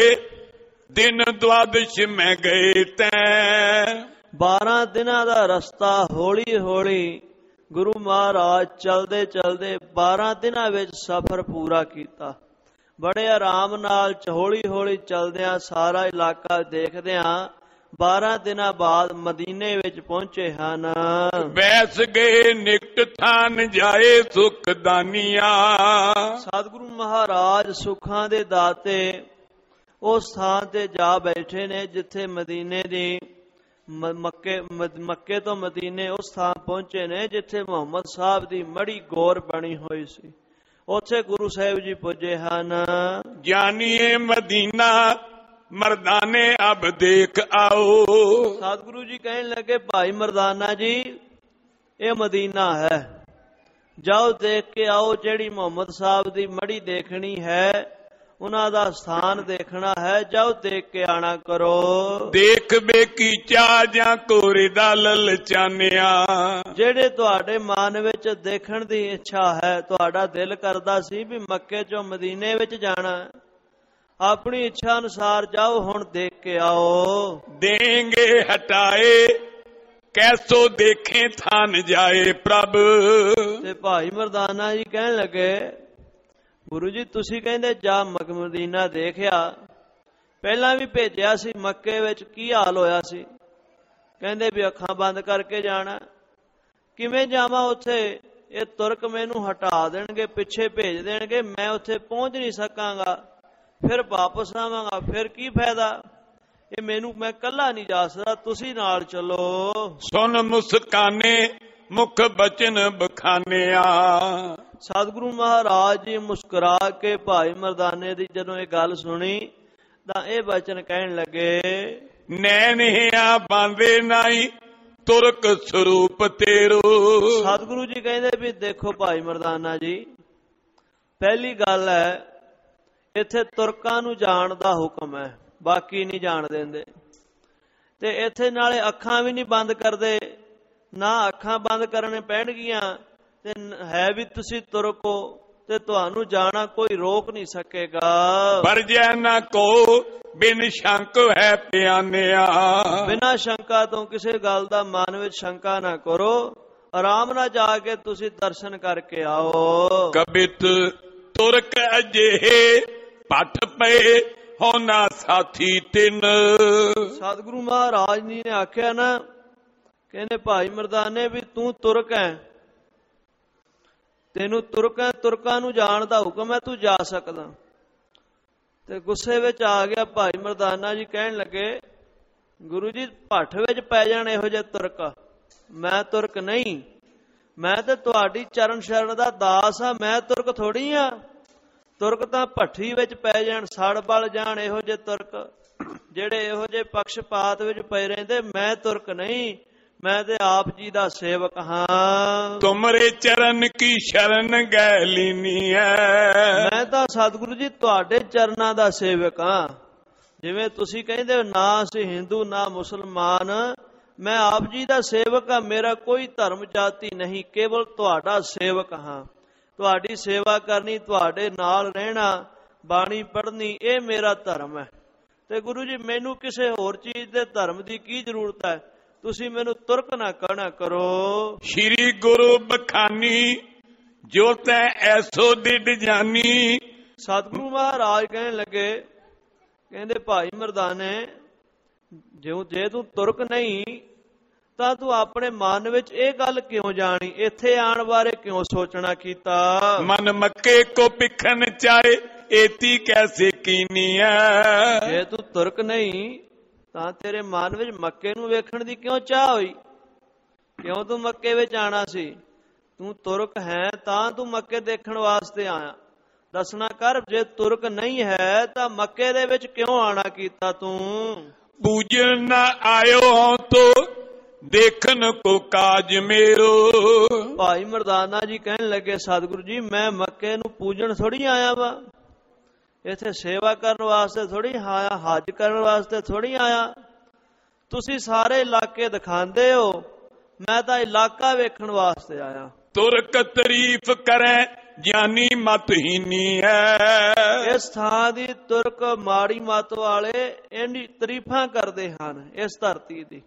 दिन द्वादश में गए तैं। ਬਾਰਾਂ ਦਿਨਾਂ ਦਾ ਰਸਤਾ ਹੌਲੀ ਹੌਲੀ ਗੁਰੂ ਮਹਾਰਾਜ ਚਲਦੇ ਚਲਦੇ ਬਾਰਾਂ ਦਿਨਾਂ ਵਿੱਚ ਸਫ਼ਰ ਪੂਰਾ ਕੀਤਾ। ਬੜੇ ਆਰਾਮ ਨਾਲ ਹੌਲੀ ਹੌਲੀ ਚਲਦਿਆਂ ਸਾਰਾ ਇਲਾਕਾ ਦੇਖਦਿਆਂ ਬਾਰਾਂ ਦਿਨਾਂ ਬਾਅਦ ਮਦੀਨੇ ਵਿੱਚ ਪਹੁੰਚੇ ਹਨ। बैस गए निकट थान जाए सुख दानिया। ਸਤਿਗੁਰੂ ਮਹਾਰਾਜ ਸੁੱਖਾਂ ਦੇ ਦਾਤੇ ਉਸ ਥਾਂ ਤੇ ਜਾ ਬੈਠੇ ਨੇ ਜਿੱਥੇ ਮਦੀਨੇ ਦੀ ਮੱਕੇ ਮੱਕੇ ਤੋਂ ਮਦੀਨੇ ਉਸ ਥਾਂ ਪਹੁੰਚੇ ਨੇ ਜਿੱਥੇ ਮੁਹੰਮਦ ਸਾਹਿਬ ਦੀ ਮੜੀ ਗੌਰ ਬਣੀ ਹੋਈ ਸੀ। ਉੱਥੇ ਗੁਰੂ ਸਾਹਿਬ ਜੀ ਪੁੱਜੇ ਹਨ। जानिए मदीना मर्दाने अब देख आओ। ਸਤਿਗੁਰੂ ਜੀ ਕਹਿਣ ਲੱਗੇ, ਭਾਈ ਮਰਦਾਨਾ ਜੀ ਇਹ ਮਦੀਨਾ ਹੈ, ਜਾਓ ਦੇਖ ਕੇ ਆਓ। ਜਿਹੜੀ ਮੁਹੰਮਦ ਸਾਹਿਬ ਦੀ ਮੜੀ ਦੇਖਣੀ ਹੈ, ਉਹਨਾਂ ਦਾ ਸਥਾਨ ਦੇਖਣਾ ਹੈ, ਜਾਓ ਦੇਖ ਕੇ ਆਣਾ ਕਰੋ। देख बेकी चा जा कोरे दा ललचानिया। ਜਿਹੜੇ ਤੁਹਾਡੇ ਮਨ ਵਿੱਚ ਦੇਖਣ ਦੀ ਇੱਛਾ ਹੈ, ਤੁਹਾਡਾ ਦਿਲ ਕਰਦਾ ਸੀ ਵੀ ਮੱਕੇ ਚੋਂ ਮਦੀਨੇ ਵਿੱਚ ਜਾਣਾ, ਆਪਣੀ ਇੱਛਾ ਅਨੁਸਾਰ ਜਾਓ, ਹੁਣ ਦੇਖ ਕੇ ਆਓ। देंगे हटाए, कैसो देखे थान जाए प्रभ। ਤੇ ਭਾਈ ਮਰਦਾਨਾ ਜੀ ਕਹਿਣ ਲੱਗੇ, ਗੁਰੂ ਜੀ ਤੁਸੀਂ ਕਹਿੰਦੇ ਜਾ ਮਦੀਨਾ ਦੇਖਿਆ, ਪਹਿਲਾਂ ਵੀ ਭੇਜਿਆ ਸੀ ਮੱਕੇ ਵਿੱਚ, ਕੀ ਹਾਲ ਹੋਇਆ ਸੀ? ਕਹਿੰਦੇ ਵੀ ਅੱਖਾਂ ਬੰਦ ਕਰਕੇ ਜਾਣਾ। ਕਿਵੇਂ ਜਾਵਾਂ ਉੱਥੇ? ਇਹ ਤੁਰਕ ਮੈਨੂੰ ਹਟਾ ਦੇਣਗੇ, ਪਿੱਛੇ ਭੇਜ ਦੇਣਗੇ, ਮੈਂ ਉੱਥੇ ਪਹੁੰਚ ਨਹੀਂ ਸਕਾਂਗਾ, ਫਿਰ ਵਾਪਸ ਆਵਾਂਗਾ, ਫਿਰ ਕੀ ਫਾਇਦਾ? ਇਹ ਮੈਨੂੰ ਮੈਂ ਕੱਲਾ ਨਹੀਂ ਜਾ ਸਕਦਾ, ਤੁਸੀਂ ਨਾਲ ਚਲੋ। सुन मुस्काने मुख बचन बखानिया। ਸਤਿਗੁਰੂ ਮਹਾਰਾਜ ਜੀ ਮੁਸਕਰਾ ਕੇ ਭਾਈ ਮਰਦਾਨੇ ਦੀ ਜਦੋਂ ਇਹ ਗੱਲ ਸੁਣੀ ਤਾਂ ਇਹ ਬਚਨ ਕਹਿਣ ਲੱਗੇ, नैनिया बांधे नाई तुरक स्वरूप तेरो। ਸਤਿਗੁਰੂ ਜੀ ਕਹਿੰਦੇ ਵੀ ਦੇਖੋ ਭਾਈ ਮਰਦਾਨਾ ਜੀ, ਪਹਿਲੀ ਗੱਲ ਹੈ ਇੱਥੇ ਤੁਰਕਾਂ ਨੂੰ ਜਾਣ ਦਾ ਹੁਕਮ ਹੈ, ਬਾਕੀ ਨਹੀਂ ਜਾਣ ਦਿੰਦੇ। ਤੇ ਇੱਥੇ ਨਾਲੇ ਅੱਖਾਂ ਵੀ ਨਹੀਂ ਬੰਦ ਕਰਦੇ, ਨਾ ਅੱਖਾਂ ਬੰਦ ਕਰਨੇ ਪੈਣਗੀਆਂ, ਤੇ ਹੈ ਵੀ ਤੁਸੀਂ ਤੁਰਕ ਹੋ ਤੇ ਤੁਹਾਨੂੰ ਜਾਣਾ ਕੋਈ ਰੋਕ ਨਹੀਂ ਸਕੇਗਾ। पर जैना को बिन शंक है प्यानिया। ਬਿਨਾਂ ਸ਼ੰਕਾ ਤੋਂ ਕਿਸੇ ਗੱਲ ਦਾ ਮਨ ਵਿੱਚ ਸ਼ੰਕਾ ਨਾ ਕਰੋ, ਆਰਾਮ ਨਾਲ ਜਾ ਕੇ ਤੁਸੀਂ ਦਰਸ਼ਨ ਕਰਕੇ ਆਓ। कबित तुरक अजेहे पठ पे होना साथी तिन। ਸਤਿਗੁਰੂ ਮਹਾਰਾਜ ਜੀ ਨੇ ਆਖਿਆ ਨਾ, ਕਹਿੰਦੇ ਭਾਈ ਮਰਦਾਨੇ ਵੀ ਤੂੰ ਤੁਰਕ ਹੈ, ਤੈਨੂੰ ਤੁਰਕਾਂ ਤੁਰਕਾਂ ਨੂੰ ਜਾਣ ਦਾ ਹੁਕਮ ਹੈ, ਤੂੰ ਜਾ ਸਕਦਾ। ਤੇ ਗੁੱਸੇ ਵਿੱਚ ਆ ਗਿਆ ਭਾਈ ਮਰਦਾਨਾ ਜੀ, ਕਹਿਣ ਲੱਗੇ ਗੁਰੂ ਜੀ ਭੱਠ ਵਿੱਚ ਪੈ ਜਾਣ ਇਹੋ ਜਿਹੇ ਤੁਰਕ, ਮੈਂ ਤੁਰਕ ਨਹੀਂ, ਮੈਂ ਤੇ ਤੁਹਾਡੀ ਚਰਨ ਸ਼ਰਨ ਦਾ ਦਾਸ ਆ, ਮੈਂ ਤੁਰਕ ਥੋੜੀ ਆ। ਤੁਰਕ ਤਾਂ ਭੱਠੀ ਵਿੱਚ ਪੈ ਜਾਣ, ਸੜ ਬਲ ਜਾਣ ਇਹੋ ਜਿਹੇ ਤੁਰਕ, ਜਿਹੜੇ ਇਹੋ ਜਿਹੇ ਪਕਸ਼ਪਾਤ ਵਿੱਚ ਪਏ ਰਹਿੰਦੇ। ਮੈਂ ਤੁਰਕ ਨਹੀਂ, ਮੈਂ ਤੇ ਆਪ ਜੀ ਦਾ ਸੇਵਕ ਹਾਂ। ਤੁਮਰੇ ਚਰਨ ਕੀ ਸ਼ਰਨ ਗੈ ਲੀਨੀ ਹੈ, ਮੈਂ ਤਾਂ ਸਤਿਗੁਰੂ ਜੀ ਤੁਹਾਡੇ ਚਰਨਾਂ ਦਾ ਸੇਵਕ ਹਾਂ। ਜਿਵੇਂ ਤੁਸੀਂ ਕਹਿੰਦੇ ਹੋ ਨਾ ਅਸੀਂ ਹਿੰਦੂ ਨਾ ਮੁਸਲਮਾਨ, ਮੈਂ ਆਪ ਜੀ ਦਾ ਸੇਵਕ ਹਾਂ। ਮੇਰਾ ਕੋਈ ਧਰਮ ਜਾਤੀ ਨਹੀਂ, ਕੇਵਲ ਤੁਹਾਡਾ ਸੇਵਕ ਹਾਂ। ਤੁਹਾਡੀ ਸੇਵਾ ਕਰਨੀ, ਤੁਹਾਡੇ ਨਾਲ ਰਹਿਣਾ, ਬਾਣੀ ਪੜ੍ਹਨੀ, ਇਹ ਮੇਰਾ ਧਰਮ ਹੈ। ਤੇ ਗੁਰੂ ਜੀ ਮੈਨੂੰ ਕਿਸੇ ਹੋਰ ਚੀਜ਼ ਦੇ ਧਰਮ ਦੀ ਕੀ ਜ਼ਰੂਰਤ ਹੈ, ਤੁਸੀਂ ਮੈਨੂੰ ਤੁਰਕ ਨਾ ਕਹਿਣਾ ਕਰੋ। ਸ਼੍ਰੀ ਗੁਰੂ ਬਖਾਨੀ ਜੋ ਤੈ ਐਸੋ ਦਿਡ ਜਾਨੀ। ਸਤਿਗੁਰੂ ਮਹਾਰਾਜ ਕਹਿਣ ਲੱਗੇ, ਕਹਿੰਦੇ ਭਾਈ ਮਰਦਾਨੇ ਜਿਉਂ ਜੇ ਤੂੰ ਤੁਰਕ ਨਹੀਂ ਤਾਂ ਤੂੰ ਆਪਣੇ ਮਨ ਵਿੱਚ ਇਹ ਗੱਲ ਕਿਉਂ ਜਾਣੀ, ਇੱਥੇ ਆਉਣ ਬਾਰੇ ਕਿਉਂ ਸੋਚਣਾ ਕੀਤਾ। ਮਨ ਮੱਕੇ ਕੋ ਪਿਖਣ ਚਾਹੇ ਏਤੀ ਕੈਸੇ ਕੀਨੀਆ। ਜੇ ਤੂੰ ਤੁਰਕ ਨਹੀਂ ਤਾਂ ਤੇਰੇ ਮਨ ਵਿੱਚ ਮੱਕੇ ਨੂੰ ਵੇਖਣ ਦੀ ਕਿਉਂ ਚਾਹ ਹੋਈ, ਕਿਉਂ ਤੂੰ ਮੱਕੇ ਵਿੱਚ ਆਣਾ ਸੀ। ਤੂੰ ਤੁਰਕ ਹੈ ਤਾਂ ਤੂੰ ਮੱਕੇ ਦੇਖਣ ਵਾਸਤੇ ਆਇਆ, ਦੱਸਣਾ ਕਰ। ਜੇ ਤੁਰਕ ਨਹੀਂ ਹੈ ਤਾਂ ਮੱਕੇ ਦੇ ਵਿੱਚ ਕਿਉਂ ਆਣਾ ਕੀਤਾ ਤੂੰ। ਪੂਜਨ ਨਾ ਆਇਓ ਹਾਂ ਤੋ ਦੇਖਣ ਕੋ ਕਾਜ ਮੇਰੋ। ਭਾਈ ਮਰਦਾਨਾ ਜੀ ਕਹਿਣ ਲੱਗੇ ਸਤਿਗੁਰੂ ਜੀ ਮੈਂ ਮੱਕੇ ਨੂੰ ਪੂਜਣ ਥੋੜੀ ਆਇਆ ਵਾ, ਇੱਥੇ ਸੇਵਾ ਕਰਨ ਵਾਸਤੇ ਥੋੜੀ ਆਇਆ, ਹੱਜ ਕਰਨ ਵਾਸਤੇ ਥੋੜੀ ਆਇਆ। ਤੁਸੀਂ ਸਾਰੇ ਇਲਾਕੇ ਦਿਖਾਉਂਦੇ ਹੋ, ਮੈਂ ਤਾਂ ਇਲਾਕਾ ਵੇਖਣ ਵਾਸਤੇ ਆਇਆ। ਤੁਰਕ ਤਾਰੀਫ ਕਰੇ ਗਿਆਨੀ ਮਤਹੀਨੀ ਹੈ। ਇਸ ਥਾਂ ਦੀ ਤੁਰਕ ਮਾੜੀ ਮਤ ਵਾਲੇ ਇਹਦੀ ਤਾਰੀਫਾਂ ਕਰਦੇ ਹਨ ਇਸ ਧਰਤੀ ਦੀ,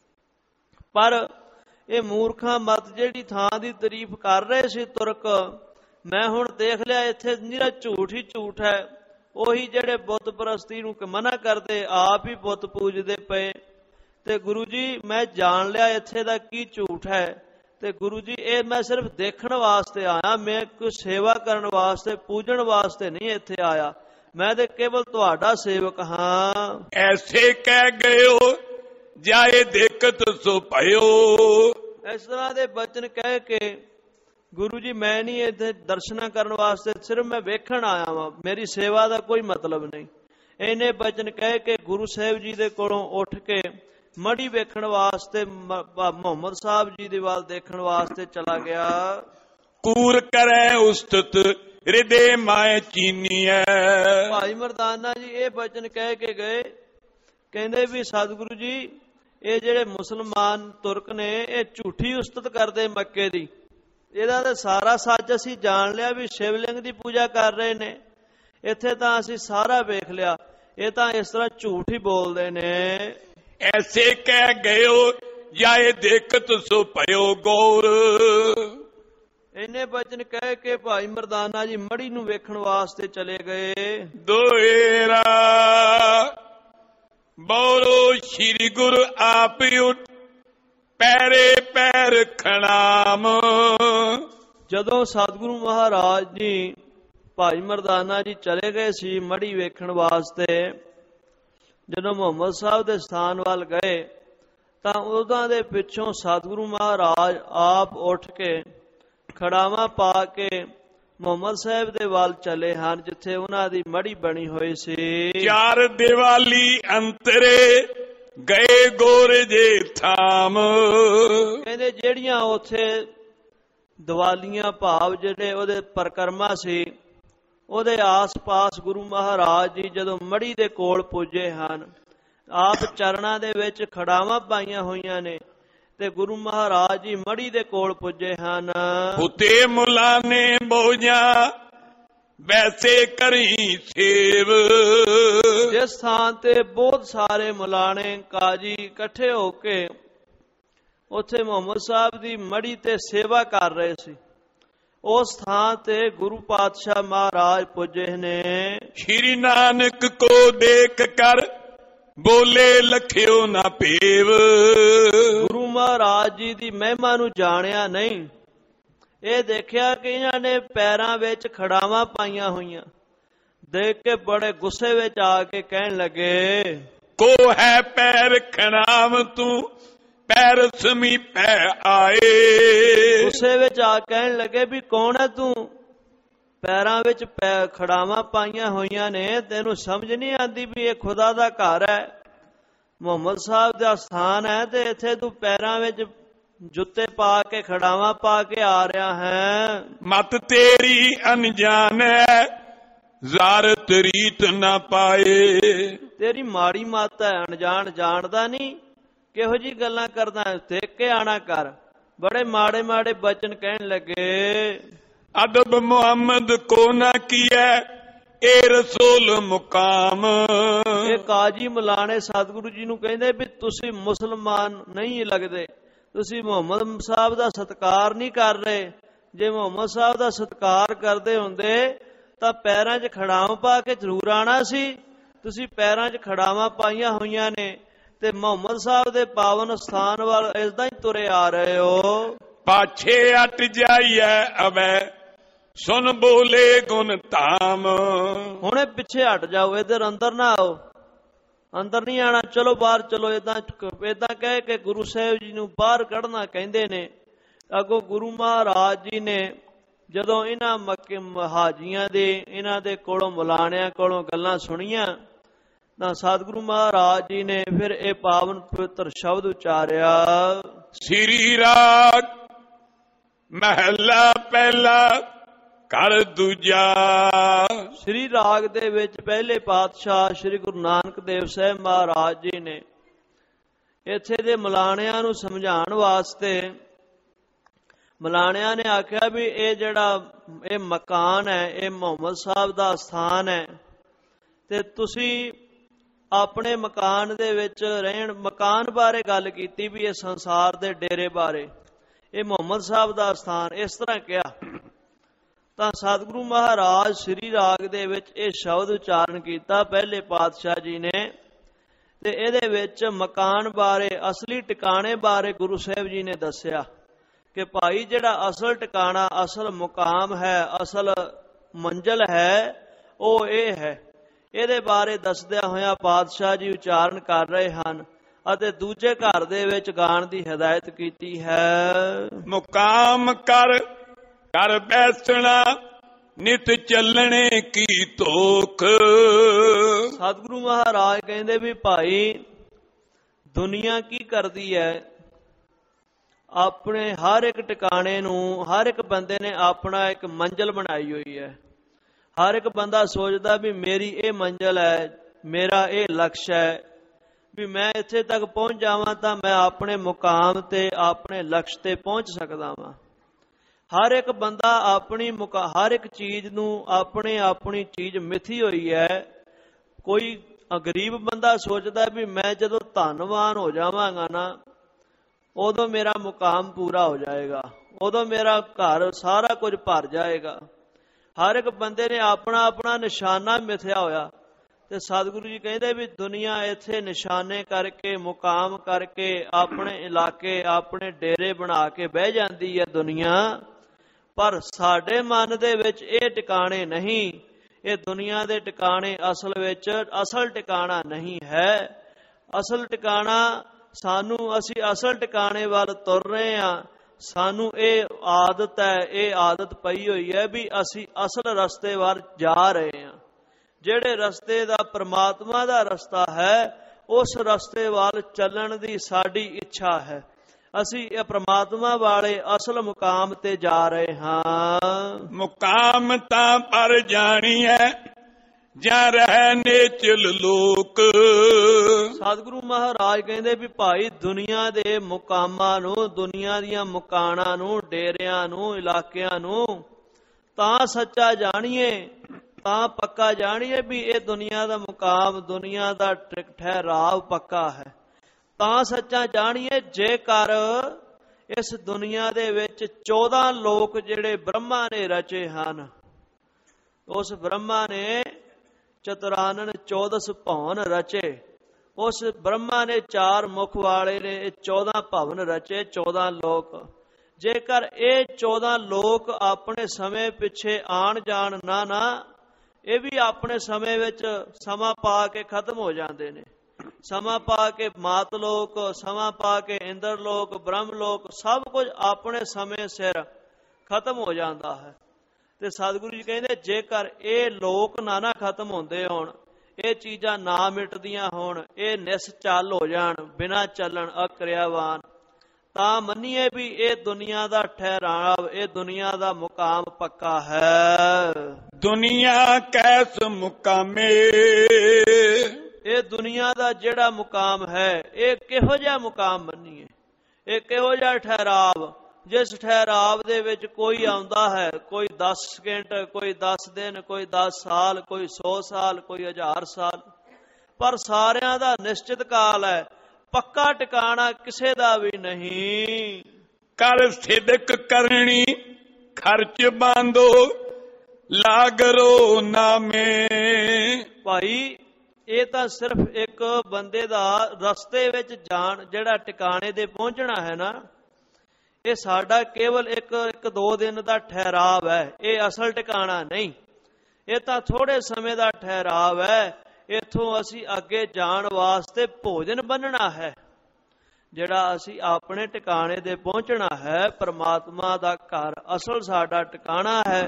ਪਰ ਇਹ ਮੂਰਖਾਂ ਮਤ ਜਿਹੜੀ ਥਾਂ ਦੀ ਤਾਰੀਫ ਕਰ ਰਹੇ ਸੀ ਤੁਰਕ, ਮੈਂ ਹੁਣ ਦੇਖ ਲਿਆ ਇੱਥੇ ਨਿਰਾ ਝੂਠ ਹੀ ਝੂਠ ਹੈ। ਉਹੀ ਜਿਹੜੇ ਬੁੱਤ ਪ੍ਰਸਤੀ ਨੂੰ ਮਨਾ ਕਰਦੇ, ਆਪ ਹੀ ਬੁੱਤ ਪੂਜਦੇ ਪਏ। ਤੇ ਗੁਰੂ ਜੀ ਮੈਂ ਜਾਣ ਲਿਆ ਇੱਥੇ ਦਾ ਕੀ ਝੂਠ ਹੈ। ਤੇ ਗੁਰੂ ਜੀ ਇਹ ਮੈਂ ਸਿਰਫ ਦੇਖਣ ਵਾਸਤੇ ਆਇਆ, ਮੈਂ ਕੋਈ ਸੇਵਾ ਕਰਨ ਵਾਸਤੇ ਪੂਜਣ ਵਾਸਤੇ ਨਹੀਂ ਇੱਥੇ ਆਇਆ, ਮੈਂ ਤੇ ਕੇਵਲ ਤੁਹਾਡਾ ਸੇਵਕ ਹਾਂ। ਐਸੇ ਕਹਿ ਗਇਓ ਜਾਏ ਦੇਖਤ ਸੋ ਭਇਓ। ਇਸ ਤਰ੍ਹਾਂ ਦੇ ਬਚਨ ਕਹਿ ਕੇ ਗੁਰੂ ਜੀ ਮੈਂ ਨਹੀਂ ਇੱਥੇ ਦਰਸ਼ਨਾਂ ਕਰਨ ਵਾਸਤੇ, ਸਿਰਫ ਮੈਂ ਵੇਖਣ ਆਇਆ ਵਾਂ, ਮੇਰੀ ਸੇਵਾ ਦਾ ਕੋਈ ਮਤਲਬ ਨਹੀਂ। ਇਹਨੇ ਬਚਨ ਕਹਿ ਕੇ ਗੁਰੂ ਸਾਹਿਬ ਜੀ ਦੇ ਕੋਲੋਂ ਉੱਠ ਕੇ ਮੜੀ ਵੇਖਣ ਵਾਸਤੇ, ਮੁਹੰਮਦ ਸਾਹਿਬ ਜੀ ਦੇ ਵੱਲ ਦੇਖਣ ਵਾਸਤੇ ਚਲਾ ਗਿਆ। ਕੂਰ ਕਰੈ ਉਸਤਤ ਹਿਰਦੇ ਮਾਏ ਚੀਨੀਐ। ਭਾਈ ਮਰਦਾਨਾ ਜੀ ਇਹ ਬਚਨ ਕਹਿ ਕੇ ਗਏ, ਕਹਿੰਦੇ ਵੀ ਸਤਿਗੁਰੂ ਜੀ ਇਹ ਜਿਹੜੇ ਮੁਸਲਮਾਨ ਤੁਰਕ ਨੇ ਇਹ ਝੂਠੀ ਉਸਤਤ ਕਰਦੇ ਮੱਕੇ ਦੀ, ਇਹਦਾ ਤਾਂ ਸਾਰਾ ਸੱਚ ਅਸੀਂ ਜਾਣ ਲਿਆ ਵੀ ਸ਼ਿਵਲਿੰਗ ਦੀ ਪੂਜਾ ਕਰ ਰਹੇ ਨੇ। ਇੱਥੇ ਤਾਂ ਅਸੀਂ ਸਾਰਾ ਵੇਖ ਲਿਆ, ਇਹ ਤਾਂ ਇਸ ਤਰ੍ਹਾਂ ਝੂਠ ਹੀ ਬੋਲਦੇ ਨੇ। ਐਸੇ ਕਹਿ ਗਇਓ ਜਾਏ ਦੇਖਤ ਸੋ ਭਇਓ ਗੌਰ। ਇੰਨੇ ਬਚਨ ਕਹਿ ਕੇ ਭਾਈ ਮਰਦਾਨਾ ਜੀ ਮੜੀ ਨੂੰ ਵੇਖਣ ਵਾਸਤੇ ਚਲੇ ਗਏ। ਦੋਏਰਾ ਬੋਲੋ ਸ਼੍ਰੀ ਗੁਰੂ ਆਪ ਉਠ ਪੈਰੇ ਪੈਰ ਖੜਾਮ। ਜਦੋਂ ਸਤਿਗੁਰੂ ਮਹਾਰਾਜ ਜੀ ਭਾਈ ਮਰਦਾਨਾ ਜੀ ਚਲੇ ਗਏ ਸੀ ਮੜੀ ਵੇਖਣ ਵਾਸਤੇ, ਜਦੋਂ ਮੁਹੰਮਦ ਸਾਹਿਬ ਦੇ ਸਥਾਨ ਵੱਲ ਗਏ ਤਾਂ ਉਹਨਾਂ ਦੇ ਪਿੱਛੋਂ ਸਤਿਗੁਰੂ ਮਹਾਰਾਜ ਆਪ ਉੱਠ ਕੇ ਖੜਾਵਾਂ ਪਾ ਕੇ ਮੁਹੰਮਦ ਸਾਹਿਬ ਦੇ ਵੱਲ ਚਲੇ ਹਨ, ਜਿੱਥੇ ਉਹਨਾਂ ਦੀ ਮੜੀ ਬਣੀ ਹੋਈ ਸੀ। ਚਾਰ ਦੀਵਾਲੀ ਅੰਤਰੇ ਗਏ ਗੋਰ ਜੇ ਥਾਮ। ਕਹਿੰਦੇ ਜਿਹੜੀਆਂ ਉੱਥੇ ਦੀਵਾਲੀਆਂ ਭਾਵ ਜਿਹੜੇ ਉਹਦੇ ਪਰਕਰਮਾ ਸੀ, ਉਹਦੇ ਆਸ-ਪਾਸ ਗੁਰੂ ਮਹਾਰਾਜ ਜੀ ਜਦੋਂ ਮੜੀ ਦੇ ਕੋਲ ਪੁੱਜੇ ਹਨ, ਆਪ ਚਰਨਾਂ ਦੇ ਵਿੱਚ ਖੜਾਵਾਂ ਪਾਈਆਂ ਹੋਈਆਂ ਨੇ ਤੇ ਗੁਰੂ ਮਹਾਰਾਜ ਜੀ ਮੜੀ ਦੇ ਕੋਲ ਪੁੱਜੇ ਹਨ। ਉਤੇ ਮੁਲਾ ਨੇ ਬੋਝਾ ਵੈਸੇ ਕਰੀ ਸੇਵ। ਜਿਸ ਥਾਂ ਤੇ ਬਹੁਤ ਸਾਰੇ ਮੁਲਾਣੇ ਕਾਜੀ ਇਕੱਠੇ ਹੋ ਕੇ ਉੱਥੇ ਮੁਹੰਮਦ ਸਾਹਿਬ ਦੀ ਮੜੀ ਤੇ ਸੇਵਾ ਕਰ ਰਹੇ ਸੀ, ਉਸ ਥਾਂ ਤੇ ਗੁਰੂ ਪਾਤਸ਼ਾਹ ਮਹਾਰਾਜ ਪੁੱਜੇ ਨੇ। ਸ਼੍ਰੀ ਨਾਨਕ ਕੋ ਦੇਖ ਕਰ ਬੋਲੇ ਲਖਿਓ ਨਾ ਭੇਵ। ਗੁਰੂ ਮਹਾਰਾਜ ਜੀ ਦੀ ਮਹਿਮਾ ਨੂੰ ਜਾਣਿਆ ਨਹੀਂ, ਇਹ ਦੇਖਿਆ ਕਿ ਇਹਨਾਂ ਨੇ ਪੈਰਾਂ ਵਿੱਚ ਖੜਾਵਾਂ ਪਾਈਆਂ ਹੋਈਆਂ। ਦੇਖ ਕੇ ਬੜੇ ਗੁੱਸੇ ਵਿੱਚ ਆ ਕੇ ਕਹਿਣ ਲੱਗੇ, ਕੋ ਹੈ ਪੈਰ ਖੜਾਮ ਤੂੰ ਪੈਰ ਸਮੀਪੈ ਆਏ। ਗੁੱਸੇ ਵਿੱਚ ਆ ਕਹਿਣ ਲੱਗੇ ਵੀ ਕੌਣ ਹੈ ਤੂੰ, ਪੈਰਾਂ ਵਿੱਚ ਪੈ ਖੜਾਵਾਂ ਪਾਈਆਂ ਹੋਈਆਂ ਨੇ, ਤੈਨੂੰ ਸਮਝ ਨਹੀਂ ਆਉਂਦੀ ਵੀ ਇਹ ਖੁਦਾ ਦਾ ਘਰ ਹੈ, ਮੁਹੰਮਦ ਸਾਹਿਬ ਦਾ ਸਥਾਨ ਹੈ, ਤੇ ਇੱਥੇ ਤੂੰ ਪੈਰਾਂ ਵਿੱਚ ਜੁੱਤੇ ਪਾ ਕੇ ਖੜਾਵਾਂ ਪਾ ਕੇ ਆ ਰਿਹਾ ਹੈ। ਮਤ ਤੇਰੀ ਅਣਜਾਣ ਹੈ ਜ਼ਾਰਤ ਰੀਤ ਨਾ ਪਾਏ। ਤੇਰੀ ਮਾੜੀ ਮੱਤ ਹੈ, ਅਣਜਾਣ ਜਾਣਦਾ ਨਹੀਂ, ਕਿਹੋ ਜੀ ਗੱਲਾਂ ਕਰਦਾ, ਦੇਖ ਕੇ ਆਣਾ ਕਰ। ਬੜੇ ਮਾੜੇ ਮਾੜੇ ਬਚਨ ਕਹਿਣ ਲੱਗੇ। ਅਦਬ ਮੁਹੰਮਦ ਕੋ ਨਾ ਕੀਆ ਏ ਰਸੂਲ ਮੁਕਾਮ। ਇਹ ਕਾਜੀ ਮਲਾਣੇ ਸਤਿਗੁਰੂ ਜੀ ਨੂੰ ਕਹਿੰਦੇ ਵੀ ਤੁਸੀਂ ਮੁਸਲਮਾਨ ਨਹੀਂ ਲੱਗਦੇ, ਤੁਸੀਂ ਮੁਹੰਮਦ ਸਾਹਿਬ ਦਾ ਸਤਿਕਾਰ ਨਹੀਂ ਕਰ ਰਹੇ। ਜੇ ਮੁਹੰਮਦ ਸਾਹਿਬ ਦਾ ਸਤਿਕਾਰ ਕਰਦੇ ਹੁੰਦੇ ਤਾਂ ਪੈਰਾਂ 'ਚ ਖੜਾਵਾਂ ਪਾ ਕੇ ਜ਼ਰੂਰ ਆਣਾ ਸੀ। ਤੁਸੀਂ ਪੈਰਾਂ 'ਚ ਖੜਾਵਾਂ ਪਾਈਆਂ ਹੋਈਆਂ ਨੇ ਤੇ ਮੁਹੰਮਦ ਸਾਹਿਬ ਦੇ ਪਾਵਨ ਸਥਾਨ ਵੱਲ ਇਸਦਾ ਹੀ ਤੁਰੇ ਆ ਰਹੇ ਹੋ। ਪਾਛੇ ਹਟ ਜਾਈਏ ਅਬੈ ਸੁਣ ਬੋਲੇ ਗੁਣ ਧਾਮ। ਹੁਣੇ ਪਿੱਛੇ ਹਟ ਜਾਓ, ਇਧਰ ਅੰਦਰ ਨਾ ਆਓ, ਅੰਦਰ ਨਹੀਂ ਆਣਾ, ਚਲੋ ਬਾਹਰ ਚਲੋ। ਏਦਾਂ ਏਦਾਂ ਕਹਿ ਕੇ ਗੁਰੂ ਸਾਹਿਬ ਜੀ ਨੂੰ ਬਾਹਰ ਕੱਢਣਾ ਕਹਿੰਦੇ ਨੇ। ਅੱਗੋਂ ਗੁਰੂ ਮਹਾਰਾਜ ਜੀ ਨੇ ਜਦੋਂ ਇਹਨਾਂ ਮੱਕੇ ਹਾਜੀਆਂ ਦੇ ਇਹਨਾਂ ਦੇ ਕੋਲੋਂ ਮਲਾਣਿਆਂ ਕੋਲੋਂ ਗੱਲਾਂ ਸੁਣੀਆਂ ਤਾਂ ਸਤਿਗੁਰੂ ਮਹਾਰਾਜ ਜੀ ਨੇ ਫਿਰ ਇਹ ਪਾਵਨ ਪਵਿੱਤਰ ਸ਼ਬਦ ਉਚਾਰਿਆ। ਸ੍ਰੀ ਰਾਗ ਮਹਿਲਾ ਪਹਿਲਾ ਘਰ ਦੂਜਾ। ਸ੍ਰੀ ਰਾਗ ਦੇ ਵਿੱਚ ਪਹਿਲੇ ਪਾਤਸ਼ਾਹ ਸ੍ਰੀ ਗੁਰੂ ਨਾਨਕ ਦੇਵ ਸਾਹਿਬ ਮਹਾਰਾਜ ਜੀ ਨੇ ਇੱਥੇ ਦੇ ਮਲਾਣਿਆਂ ਨੂੰ ਸਮਝਾਉਣ ਵਾਸਤੇ, ਮਲਾਣਿਆਂ ਨੇ ਆਖਿਆ ਵੀ ਇਹ ਜਿਹੜਾ ਇਹ ਮਕਾਨ ਹੈ ਇਹ ਮੁਹੰਮਦ ਸਾਹਿਬ ਦਾ ਸਥਾਨ ਹੈ, ਤੇ ਤੁਸੀਂ ਆਪਣੇ ਮਕਾਨ ਦੇ ਵਿੱਚ ਰਹਿਣ, ਮਕਾਨ ਬਾਰੇ ਗੱਲ ਕੀਤੀ ਵੀ ਇਹ ਸੰਸਾਰ ਦੇ ਡੇਰੇ ਬਾਰੇ, ਇਹ ਮੁਹੰਮਦ ਸਾਹਿਬ ਦਾ ਸਥਾਨ, ਇਸ ਤਰ੍ਹਾਂ ਕਿਹਾ। ਤਾਂ ਸਤਿਗੁਰੂ ਮਹਾਰਾਜ ਸ੍ਰੀ ਰਾਗ ਦੇ ਵਿੱਚ ਇਹ ਸ਼ਬਦ ਉਚਾਰਨ ਕੀਤਾ ਪਹਿਲੇ ਪਾਤਸ਼ਾਹ ਜੀ ਨੇ, ਤੇ ਇਹਦੇ ਵਿੱਚ ਮਕਾਨ ਬਾਰੇ, ਅਸਲੀ ਟਿਕਾਣੇ ਬਾਰੇ ਗੁਰੂ ਸਾਹਿਬ ਜੀ ਨੇ ਦੱਸਿਆ ਕਿ ਭਾਈ ਜਿਹੜਾ ਅਸਲ ਟਿਕਾਣਾ, ਅਸਲ ਮੁਕਾਮ ਹੈ, ਅਸਲ ਮੰਜ਼ਲ ਹੈ ਉਹ ਇਹ ਹੈ। ਇਹਦੇ ਬਾਰੇ ਦੱਸਦਿਆਂ ਹੋਇਆ ਪਾਤਸ਼ਾਹ ਜੀ ਉਚਾਰਨ ਕਰ ਰਹੇ ਹਨ ਅਤੇ ਦੂਜੇ ਘਰ ਦੇ ਵਿੱਚ ਗਾਣ ਦੀ ਹਦਾਇਤ ਕੀਤੀ ਹੈ। ਮੁਕਾਮ ਕਰ ਕਰ ਬੈਸਣਾ ਨਿਤ ਚੱਲਣੇ ਕੀ ਤੋਖ। ਸਤਿਗੁਰੂ ਮਹਾਰਾਜ ਕਹਿੰਦੇ ਵੀ ਭਾਈ ਦੁਨੀਆ ਕੀ ਕਰਦੀ ਹੈ, ਆਪਣੇ ਹਰ ਇੱਕ ਟਿਕਾਣੇ ਨੂੰ, ਹਰ ਇੱਕ ਬੰਦੇ ਨੇ ਆਪਣਾ ਇੱਕ ਮੰਜ਼ਿਲ ਬਣਾਈ ਹੋਈ ਹੈ। ਹਰ ਇੱਕ ਬੰਦਾ ਸੋਚਦਾ ਵੀ ਮੇਰੀ ਇਹ ਮੰਜ਼ਿਲ ਹੈ, ਮੇਰਾ ਇਹ ਲਕਸ਼ ਹੈ, ਵੀ ਮੈਂ ਇੱਥੇ ਤੱਕ ਪਹੁੰਚ ਜਾਵਾਂ ਤਾਂ ਮੈਂ ਆਪਣੇ ਮੁਕਾਮ ਤੇ, ਆਪਣੇ ਲਕਸ਼ ਤੇ ਪਹੁੰਚ ਸਕਦਾ ਵਾਂ। ਹਰ ਇੱਕ ਬੰਦਾ ਆਪਣੀ ਮੁਕਾ ਹਰ ਇੱਕ ਚੀਜ਼ ਨੂੰ ਆਪਣੇ ਆਪਣੀ ਚੀਜ਼ ਮਿਥੀ ਹੋਈ ਹੈ। ਕੋਈ ਗਰੀਬ ਬੰਦਾ ਸੋਚਦਾ ਵੀ ਮੈਂ ਜਦੋਂ ਧਨਵਾਨ ਹੋ ਜਾਵਾਂਗਾ ਨਾ ਉਦੋਂ ਮੇਰਾ ਮੁਕਾਮ ਪੂਰਾ ਹੋ ਜਾਏਗਾ, ਉਦੋਂ ਮੇਰਾ ਘਰ ਸਾਰਾ ਕੁਝ ਭਰ ਜਾਏਗਾ। ਹਰ ਇੱਕ ਬੰਦੇ ਨੇ ਆਪਣਾ ਆਪਣਾ ਨਿਸ਼ਾਨਾ ਮਿਥਿਆ ਹੋਇਆ, ਤੇ ਸਤਿਗੁਰੂ ਜੀ ਕਹਿੰਦੇ ਵੀ ਦੁਨੀਆ ਇੱਥੇ ਨਿਸ਼ਾਨੇ ਕਰਕੇ, ਮੁਕਾਮ ਕਰਕੇ, ਆਪਣੇ ਇਲਾਕੇ, ਆਪਣੇ ਡੇਰੇ ਬਣਾ ਕੇ ਬਹਿ ਜਾਂਦੀ ਹੈ ਦੁਨੀਆ, ਪਰ ਸਾਡੇ ਮਨ ਦੇ ਵਿੱਚ ਇਹ ਟਿਕਾਣੇ ਨਹੀਂ। ਇਹ ਦੁਨੀਆ ਦੇ ਟਿਕਾਣੇ ਅਸਲ ਵਿੱਚ ਅਸਲ ਟਿਕਾਣਾ ਨਹੀਂ ਹੈ। ਅਸਲ ਟਿਕਾਣਾ ਸਾਨੂੰ, ਅਸੀਂ ਅਸਲ ਟਿਕਾਣੇ ਵੱਲ ਤੁਰ ਰਹੇ ਹਾਂ। ਸਾਨੂੰ ਇਹ ਆਦਤ ਹੈ, ਇਹ ਆਦਤ ਪਈ ਹੋਈ ਹੈ ਵੀ ਅਸੀਂ ਅਸਲ ਰਸਤੇ ਵੱਲ ਜਾ ਰਹੇ ਹਾਂ। ਜਿਹੜੇ ਰਸਤੇ ਦਾ ਪ੍ਰਮਾਤਮਾ ਦਾ ਰਸਤਾ ਹੈ ਉਸ ਰਸਤੇ ਵੱਲ ਚੱਲਣ ਦੀ ਸਾਡੀ ਇੱਛਾ ਹੈ। ਅਸੀਂ ਇਹ ਪ੍ਰਮਾਤਮਾ ਵਾਲੇ ਅਸਲ ਮੁਕਾਮ ਤੇ ਜਾ ਰਹੇ ਹਾਂ। ਮੁਕਾਮ ਤਾਂ ਪਰ ਜਾਣੀ ਹੈ ਜਾਂ ਰਹਿ ਨੇਚਲ ਲੋਕ। ਸਤਿਗੁਰੂ ਮਹਾਰਾਜ ਕਹਿੰਦੇ ਵੀ ਭਾਈ ਦੁਨੀਆ ਦੇ ਮੁਕਾਮਾਂ ਨੂੰ, ਦੁਨੀਆ ਦੀਆਂ ਮੁਕਾਣਾਂ ਨੂੰ, ਡੇਰਿਆਂ ਨੂੰ, ਇਲਾਕਿਆਂ ਨੂੰ ਤਾਂ ਸੱਚਾ ਜਾਣੀਏ, ਤਾਂ ਪੱਕਾ ਜਾਣੀਏ ਵੀ ਇਹ ਦੁਨੀਆ ਦਾ ਮੁਕਾਮ, ਦੁਨੀਆ ਦਾ ਠਹਿਰਾਵ ਪੱਕਾ ਹੈ। ਤਾਂ ਸੱਚਾ ਜਾਣੀਏ ਜੇਕਰ ਇਸ ਦੁਨੀਆ ਦੇ ਵਿੱਚ ਚੌਦਾਂ ਲੋਕ ਜਿਹੜੇ ਬ੍ਰਹਮਾ ਨੇ ਰਚੇ ਹਨ, ਉਸ ਬ੍ਰਹਮਾ ਨੇ ਚਤੁਰਾਨਨ ਚੌਦਸ ਭਵਨ ਰਚੇ, ਉਸ ਬ੍ਰਹਮਾ ਨੇ ਚਾਰ ਮੁਖ ਵਾਲੇ ਨੇ ਇਹ ਚੌਦਾਂ ਭਵਨ ਰਚੇ, ਚੌਦਾਂ ਲੋਕ। ਜੇਕਰ ਇਹ ਚੌਦਾਂ ਲੋਕ ਆਪਣੇ ਸਮੇਂ ਪਿੱਛੇ ਆਣ ਜਾਣ ਨਾ ਨਾ ਇਹ ਵੀ ਆਪਣੇ ਸਮੇਂ ਵਿੱਚ ਸਮਾਂ ਪਾ ਕੇ ਖਤਮ ਹੋ ਜਾਂਦੇ ਨੇ। ਸਮਾਂ ਪਾ ਕੇ ਮਾਤ ਲੋਕ, ਸਮਾਂ ਪਾ ਕੇ ਇੰਦਰ ਲੋਕ, ਬ੍ਰਹਮ ਲੋਕ, ਸਭ ਕੁਝ ਆਪਣੇ ਸਮੇਂ ਸਿਰ ਖਤਮ ਹੋ ਜਾਂਦਾ ਹੈ। ਤੇ ਸਤਿਗੁਰੂ ਜੀ ਕਹਿੰਦੇ ਜੇਕਰ ਇਹ ਲੋਕ ਨਾ ਨਾ ਖਤਮ ਹੁੰਦੇ ਹੋਣ, ਇਹ ਚੀਜ਼ਾਂ ਨਾ ਮਿਟਦੀਆਂ ਹੋਣ, ਇਹ ਨਿਸਚਲ ਹੋ ਜਾਣ, ਬਿਨਾਂ ਚੱਲਣ ਅਕਿਰਿਆਵਾਨ, ਤਾਂ ਮੰਨੀਏ ਵੀ ਇਹ ਦੁਨੀਆ ਦਾ ਠਹਿਰਾਵ, ਇਹ ਦੁਨੀਆ ਦਾ ਮੁਕਾਮ ਪੱਕਾ ਹੈ। ਦੁਨੀਆ ਕੈਸ ਮੁਕਾਮੇ, ਇਹ ਦੁਨੀਆ ਦਾ ਜਿਹੜਾ ਮੁਕਾਮ ਹੈ ਇਹ ਕਿਹੋ ਜਿਹਾ ਮੁਕਾਮ ਮੰਨੀਏ, ਇਹ ਕਿਹੋ ਜਿਹਾ ਠਹਿਰਾਵ, ਜਿਸ ਠਹਿਰਾਵ ਦੇ ਵਿੱਚ ਕੋਈ ਆਉਂਦਾ ਹੈ, ਕੋਈ ਦਸ ਸਕਿੰਟ, ਕੋਈ ਦਸ ਦਿਨ, ਕੋਈ ਦਸ ਸਾਲ, ਕੋਈ ਸੌ ਸਾਲ, ਕੋਈ ਹਜ਼ਾਰ ਸਾਲ, ਪਰ ਸਾਰਿਆਂ ਦਾ ਨਿਸ਼ਚਿਤ ਕਾਲ ਹੈ, ਪੱਕਾ ਟਿਕਾਣਾ ਕਿਸੇ ਦਾ ਵੀ ਨਹੀਂ। ਕਰ ਸਿਦਕ ਕਰਨੀ ਖਰਚ ਬਾਂਧੋ ਲਾਗਰੋ ਨਾਮੇ। ਭਾਈ ਇਹ ਤਾਂ ਸਿਰਫ ਇੱਕ ਬੰਦੇ ਦਾ ਰਸਤੇ ਵਿੱਚ ਜਾਣ, ਜਿਹੜਾ ਟਿਕਾਣੇ ਦੇ ਪਹੁੰਚਣਾ ਹੈ ਨਾ, ਇਹ ਸਾਡਾ ਕੇਵਲ ਇੱਕ ਇੱਕ ਦੋ ਦਿਨ ਦਾ ਠਹਿਰਾਵ ਹੈ, ਇਹ ਅਸਲ ਟਿਕਾਣਾ ਨਹੀਂ। ਇਹ ਤਾਂ ਥੋੜੇ ਸਮੇਂ ਦਾ ਠਹਿਰਾਵ ਹੈ। ਇੱਥੋਂ ਅਸੀਂ ਅੱਗੇ ਜਾਣ ਵਾਸਤੇ ਭੋਜਨ ਬੰਨਣਾ ਹੈ, ਜਿਹੜਾ ਅਸੀਂ ਆਪਣੇ ਟਿਕਾਣੇ ਦੇ ਪਹੁੰਚਣਾ ਹੈ। ਪਰਮਾਤਮਾ ਦਾ ਘਰ ਅਸਲ ਸਾਡਾ ਟਿਕਾਣਾ ਹੈ।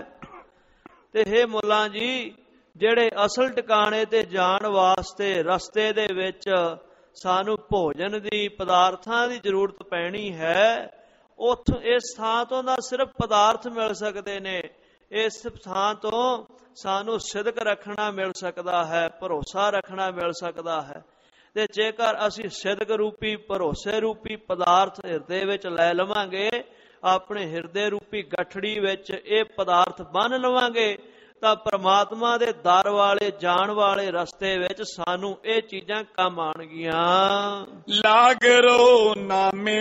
ਤੇ ਹੇ ਮੁੱਲਾਂ ਜੀ, ਜਿਹੜੇ ਅਸਲ ਟਿਕਾਣੇ ਤੇ ਜਾਣ ਵਾਸਤੇ ਰਸਤੇ ਦੇ ਵਿੱਚ ਸਾਨੂੰ ਭੋਜਨ ਦੀ, ਪਦਾਰਥਾਂ ਦੀ ਜ਼ਰੂਰਤ ਪੈਣੀ ਹੈ, ਉੱਥੋਂ ਇਸ ਥਾਂ ਤੋਂ ਦਾ ਸਿਰਫ ਪਦਾਰਥ ਮਿਲ ਸਕਦੇ ਨੇ। ਇਸ ਥਾਂ ਤੋਂ ਸਾਨੂੰ ਸਿਦਕ ਰੱਖਣਾ ਮਿਲ ਸਕਦਾ ਹੈ, ਭਰੋਸਾ ਰੱਖਣਾ ਮਿਲ ਸਕਦਾ ਹੈ। ਤੇ ਜੇਕਰ ਅਸੀਂ ਸਿਦਕ ਰੂਪੀ, ਭਰੋਸੇ ਰੂਪੀ ਪਦਾਰਥ ਹਿਰਦੇ ਵਿੱਚ ਲੈ ਲਵਾਂਗੇ, ਆਪਣੇ ਹਿਰਦੇ ਰੂਪੀ ਗਠੜੀ ਵਿੱਚ ਇਹ ਪਦਾਰਥ ਬੰਨ ਲਵਾਂਗੇ, ਤਾਂ ਪ੍ਰਮਾਤਮਾ ਦੇ ਦਰ ਵਾਲੇ ਜਾਣ ਵਾਲੇ ਰਸਤੇ ਵਿੱਚ ਸਾਨੂੰ ਇਹ ਚੀਜ਼ਾਂ ਕੰਮ ਆਣਗੀਆਂ। ਲਾਗਰੋ ਨਾਮੇ,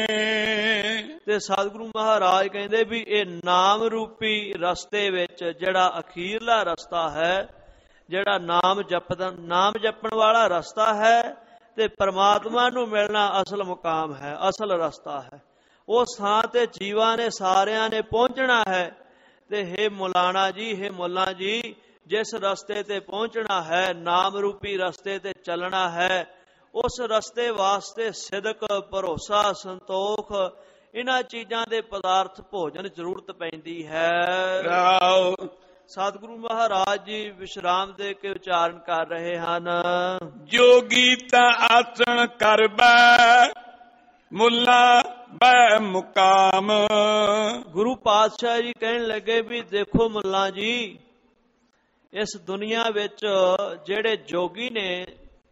ਤੇ ਸਤਿਗੁਰੂ ਮਹਾਰਾਜ ਕਹਿੰਦੇ ਵੀ ਇਹ ਨਾਮ ਰੂਪੀ ਰਸਤੇ ਵਿੱਚ, ਜਿਹੜਾ ਅਖੀਰਲਾ ਰਸਤਾ ਹੈ, ਜਿਹੜਾ ਨਾਮ ਜਪਦਾ, ਨਾਮ ਜਪਣ ਵਾਲਾ ਰਸਤਾ ਹੈ, ਤੇ ਪਰਮਾਤਮਾ ਨੂੰ ਮਿਲਣਾ ਅਸਲ ਮੁਕਾਮ ਹੈ, ਅਸਲ ਰਸਤਾ ਹੈ। ਉਸ ਥਾਂ ਤੇ ਜੀਵਾਂ ਨੇ, ਸਾਰਿਆਂ ਨੇ ਪਹੁੰਚਣਾ ਹੈ। ਤੇ ਹੇ ਮੁਲਾਣਾ ਜੀ, ਹੇ ਮੁੱਲਾ ਜੀ, ਜਿਸ ਰਸਤੇ ਤੇ ਪਹੁੰਚਣਾ ਹੈ, ਨਾਮ ਰੂਪੀ ਰਸਤੇ ਤੇ ਚੱਲਣਾ ਹੈ, ਉਸ ਰਸਤੇ ਵਾਸਤੇ ਸਿਦਕ, ਭਰੋਸਾ, ਸੰਤੋਖ, ਇਹਨਾਂ ਚੀਜ਼ਾਂ ਦੇ ਪਦਾਰਥ, ਭੋਜਨ ਜ਼ਰੂਰਤ ਪੈਂਦੀ ਹੈ। ਰਾਉ ਸਤਿਗੁਰੂ ਮਹਾਰਾਜ ਜੀ ਵਿਸ਼ਰਾਮ ਦੇ ਕੇ ਉਚਾਰਨ ਕਰ ਰਹੇ ਹਨ। ਜੋਗੀ ਤਾਂ ਆਸਣ ਕਰਬੈ ਮੁੱਲਾ ਬੈ ਮੁਕਾਮ। ਗੁਰੂ ਪਾਤਸ਼ਾਹ ਜੀ ਕਹਿਣ ਲੱਗੇ ਵੀ ਦੇਖੋ ਮੁੱਲਾ ਜੀ, ਇਸ ਦੁਨੀਆ ਵਿੱਚ ਜਿਹੜੇ ਜੋਗੀ ਨੇ,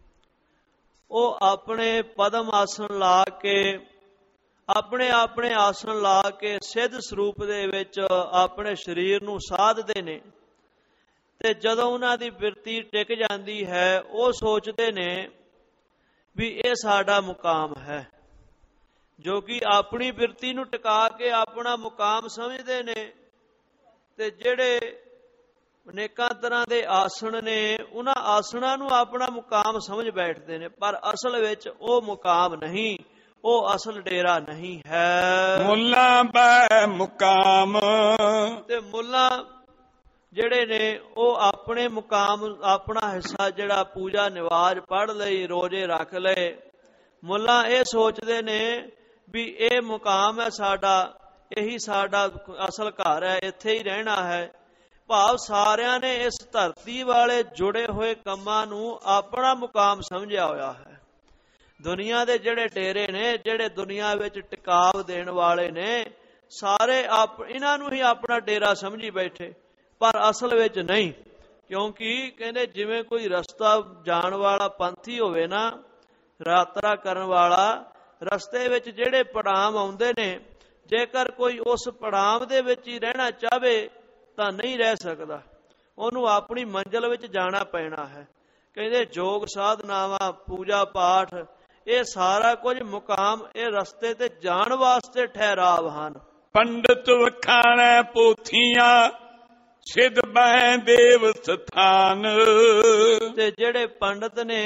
ਉਹ ਆਪਣੇ ਪਦਮ ਆਸਣ ਲਾ ਕੇ, ਆਪਣੇ ਆਪਣੇ ਆਸਣ ਲਾ ਕੇ ਸਿੱਧ ਸਰੂਪ ਦੇ ਵਿੱਚ ਆਪਣੇ ਸਰੀਰ ਨੂੰ ਸਾਧਦੇ ਨੇ। ਤੇ ਜਦੋਂ ਉਹਨਾਂ ਦੀ ਬਿਰਤੀ ਟਿਕ ਜਾਂਦੀ ਹੈ, ਉਹ ਸੋਚਦੇ ਨੇ ਵੀ ਇਹ ਸਾਡਾ ਮੁਕਾਮ ਹੈ। ਜੋ ਕਿ ਆਪਣੀ ਬਿਰਤੀ ਨੂੰ ਟਿਕਾ ਕੇ ਆਪਣਾ ਮੁਕਾਮ ਸਮਝਦੇ ਨੇ। ਤੇ ਜਿਹੜੇ ਅਨੇਕਾਂ ਤਰ੍ਹਾਂ ਦੇ ਆਸਣ ਨੇ, ਉਹਨਾਂ ਆਸਣਾਂ ਨੂੰ ਆਪਣਾ ਮੁਕਾਮ ਸਮਝ ਬੈਠਦੇ ਨੇ, ਪਰ ਅਸਲ ਵਿੱਚ ਉਹ ਮੁਕਾਮ ਨਹੀਂ, ਉਹ ਅਸਲ ਡੇਰਾ ਨਹੀਂ ਹੈ। ਮੁੱਲਾ ਬੈ ਮੁਕਾਮ, ਤੇ ਮੁੱਲਾ ਜਿਹੜੇ ਨੇ ਉਹ ਆਪਣੇ ਮੁਕਾਮ, ਆਪਣਾ ਹਿੱਸਾ ਜਿਹੜਾ ਪੂਜਾ ਨਿਵਾਜ ਪੜ੍ਹ ਲਈ, ਰੋਜ਼ੇ ਰੱਖ ਲਏ। ਮੁੱਲਾ ਇਹ ਸੋਚਦੇ ਨੇ ਵੀ ਇਹ ਮੁਕਾਮ ਹੈ ਸਾਡਾ, ਇਹੀ ਸਾਡਾ ਅਸਲ ਘਰ ਹੈ, ਇੱਥੇ ਹੀ ਰਹਿਣਾ ਹੈ। ਭਾਵ ਸਾਰਿਆਂ ਨੇ ਇਸ ਧਰਤੀ ਵਾਲੇ ਜੁੜੇ ਹੋਏ ਕੰਮਾਂ ਨੂੰ ਆਪਣਾ ਮੁਕਾਮ ਸਮਝਿਆ ਹੋਇਆ ਹੈ। ਦੁਨੀਆ ਦੇ ਜਿਹੜੇ ਡੇਰੇ ਨੇ, ਜਿਹੜੇ ਦੁਨੀਆ ਵਿੱਚ ਟਿਕਾਵ ਦੇਣ ਵਾਲੇ ਨੇ, ਸਾਰੇ ਆਪ ਇਹਨਾਂ ਨੂੰ ਹੀ ਆਪਣਾ ਡੇਰਾ ਸਮਝੀ ਬੈਠੇ, ਪਰ ਅਸਲ ਵਿੱਚ ਨਹੀਂ। ਕਿਉਂਕਿ ਕਹਿੰਦੇ ਜਿਵੇਂ ਕੋਈ ਰਸਤਾ ਜਾਣ ਵਾਲਾ ਪੰਥੀ ਹੋਵੇ ਨਾ, ਯਾਤਰਾ ਕਰਨ ਵਾਲਾ, ਰਸਤੇ ਵਿੱਚ ਜਿਹੜੇ ਪੜਾਮ ਆਉਂਦੇ ਨੇ, ਜੇਕਰ ਕੋਈ ਉਸ ਪੜਾਮ ਦੇ ਵਿੱਚ ਹੀ ਰਹਿਣਾ ਚਾਹਵੇ ਤਾਂ ਨਹੀਂ ਰਹਿ ਸਕਦਾ, ਉਹਨੂੰ ਆਪਣੀ ਮੰਜ਼ਿਲ ਵਿੱਚ ਜਾਣਾ ਪੈਣਾ ਹੈ। ਕਹਿੰਦੇ ਯੋਗ ਸਾਧਨਾਵਾਂ, ਪੂਜਾ ਪਾਠ, ਇਹ ਸਾਰਾ ਕੁਝ ਮੁਕਾਮ, ਇਹ ਰਸਤੇ ਤੇ ਜਾਣ ਵਾਸਤੇ ਠਹਿਰਾਵ ਹਨ। ਪੰਡਤ ਵਖਾਣੈ ਪੋਥੀਆਂ ਸਿੱਧ ਬਹਿ ਦੇਵ ਸਥਾਨ। ਤੇ ਜਿਹੜੇ ਪੰਡਤ ਨੇ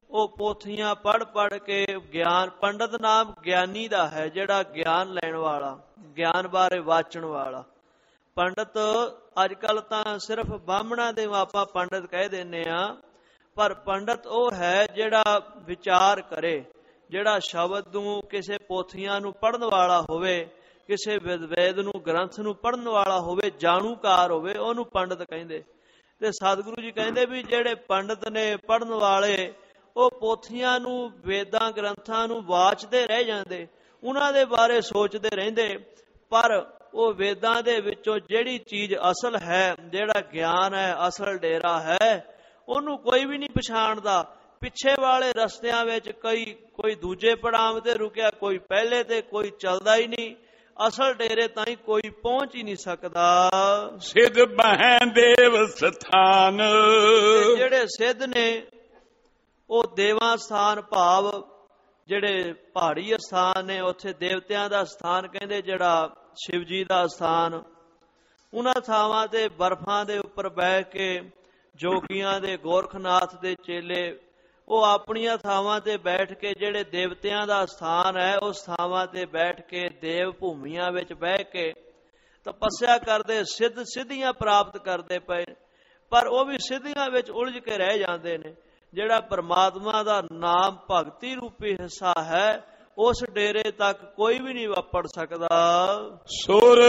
ਉਹ ਪੋਥੀਆਂ ਪੜ੍ਹ ਪੜ੍ਹ ਕੇ ਗਿਆਨ, ਪੰਡਤ ਨਾਮ ਗਿਆਨੀ ਦਾ ਹੈ, ਜਿਹੜਾ ਗਿਆਨ ਲੈਣ ਵਾਲਾ, ਗਿਆਨ ਬਾਰੇ ਵਾਚਣ ਵਾਲਾ। ਪੰਡਤ ਅੱਜ ਕੱਲ ਤਾਂ ਸਿਰਫ ਬਾਹਮਣਾਂ ਦੇ ਆਪਾਂ ਪੰਡਤ ਕਹਿ ਦਿੰਦੇ ਆ, ਪਰ ਪੰਡਤ ਉਹ ਹੈ ਜਿਹੜਾ ਵਿਚਾਰ ਕਰੇ, ਜਿਹੜਾ ਸ਼ਬਦ ਨੂੰ, ਕਿਸੇ ਪੋਥੀਆਂ ਨੂੰ ਪੜ੍ਹਨ ਵਾਲਾ ਹੋਵੇ, ਕਿਸੇ ਵੇਦ ਨੂੰ, ਗ੍ਰੰਥ ਨੂੰ ਪੜ੍ਹਨ ਵਾਲਾ ਹੋਵੇ, ਜਾਣੂਕਾਰ ਹੋਵੇ, ਉਹਨੂੰ ਪੰਡਤ ਕਹਿੰਦੇ। ਤੇ ਸਤਿਗੁਰੂ ਜੀ ਕਹਿੰਦੇ ਵੀ ਜਿਹੜੇ ਪੰਡਤ ਨੇ, ਪੜ੍ਹਨ ਵਾਲੇ, ਉਹ ਪੋਥੀਆਂ ਨੂੰ, ਵੇਦਾਂ ਗ੍ਰੰਥਾਂ ਨੂੰ ਵਾਚਦੇ ਰਹਿ ਜਾਂਦੇ, ਉਹਨਾਂ ਦੇ ਬਾਰੇ ਸੋਚਦੇ ਰਹਿੰਦੇ, ਪਰ ਉਹ ਵੇਦਾਂ ਦੇ ਵਿੱਚੋਂ ਜਿਹੜੀ ਚੀਜ਼ ਅਸਲ ਹੈ, ਜਿਹੜਾ ਗਿਆਨ ਹੈ, ਅਸਲ ਡੇਰਾ ਹੈ, ਉਹਨੂੰ ਕੋਈ ਵੀ ਨਹੀਂ ਪਛਾਣਦਾ। ਪਿੱਛੇ ਵਾਲੇ ਰਸਤਿਆਂ ਵਿੱਚ ਕਈ, ਕੋਈ ਦੂਜੇ ਪੜਾਵ ਤੇ ਰੁਕਿਆ, ਕੋਈ ਪਹਿਲੇ ਤੇ, ਕੋਈ ਚੱਲਦਾ ਹੀ ਨਹੀਂ। ਅਸਲ ਡੇਰੇ ਤਾਈਂ ਕੋਈ ਪਹੁੰਚ ਹੀ ਨਹੀਂ ਸਕਦਾ। ਸਿੱਧ ਬਹਿ ਦੇਵ ਸਥਾਨ, ਜਿਹੜੇ ਸਿੱਧ ਨੇ ਉਹ ਦੇਵਾਂ ਸਥਾਨ, ਭਾਵ ਜਿਹੜੇ ਪਹਾੜੀ ਸਥਾਨ ਨੇ, ਉੱਥੇ ਦੇਵਤਿਆਂ ਦਾ ਸਥਾਨ ਕਹਿੰਦੇ, ਜਿਹੜਾ ਸ਼ਿਵ ਜੀ ਦਾ ਸਥਾਨ, ਉਹਨਾਂ ਥਾਵਾਂ ਤੇ ਬਰਫਾਂ ਦੇ ਉੱਪਰ ਬਹਿ ਕੇ ਜੋਗੀਆਂ ਦੇ, ਗੋਰਖਨਾਥ ਦੇ ਚੇਲੇ, ਉਹ ਆਪਣੀਆਂ ਥਾਵਾਂ ਤੇ ਬੈਠ ਕੇ, ਜਿਹੜੇ ਦੇਵਤਿਆਂ ਦਾ ਸਥਾਨ ਹੈ, ਉਸ ਥਾਵਾਂ ਤੇ ਬੈਠ ਕੇ, ਦੇਵ ਭੂਮੀਆਂ ਵਿੱਚ ਬਹਿ ਕੇ ਤਪੱਸਿਆ ਕਰਦੇ, ਸਿੱਧ ਸਿੱਧੀਆਂ ਪ੍ਰਾਪਤ ਕਰਦੇ ਪਏ, ਪਰ ਉਹ ਵੀ ਸਿੱਧੀਆਂ ਵਿੱਚ ਉਲਝ ਕੇ ਰਹਿ ਜਾਂਦੇ ਨੇ। ਜਿਹੜਾ ਪਰਮਾਤਮਾ ਦਾ ਨਾਮ ਭਗਤੀ ਰੂਪੀ ਹਿੱਸਾ ਹੈ, ਉਸ ਡੇਰੇ ਤੱਕ ਕੋਈ ਵੀ ਨਹੀਂ ਵਾਪੜ ਸਕਦਾ। ਸੁਰ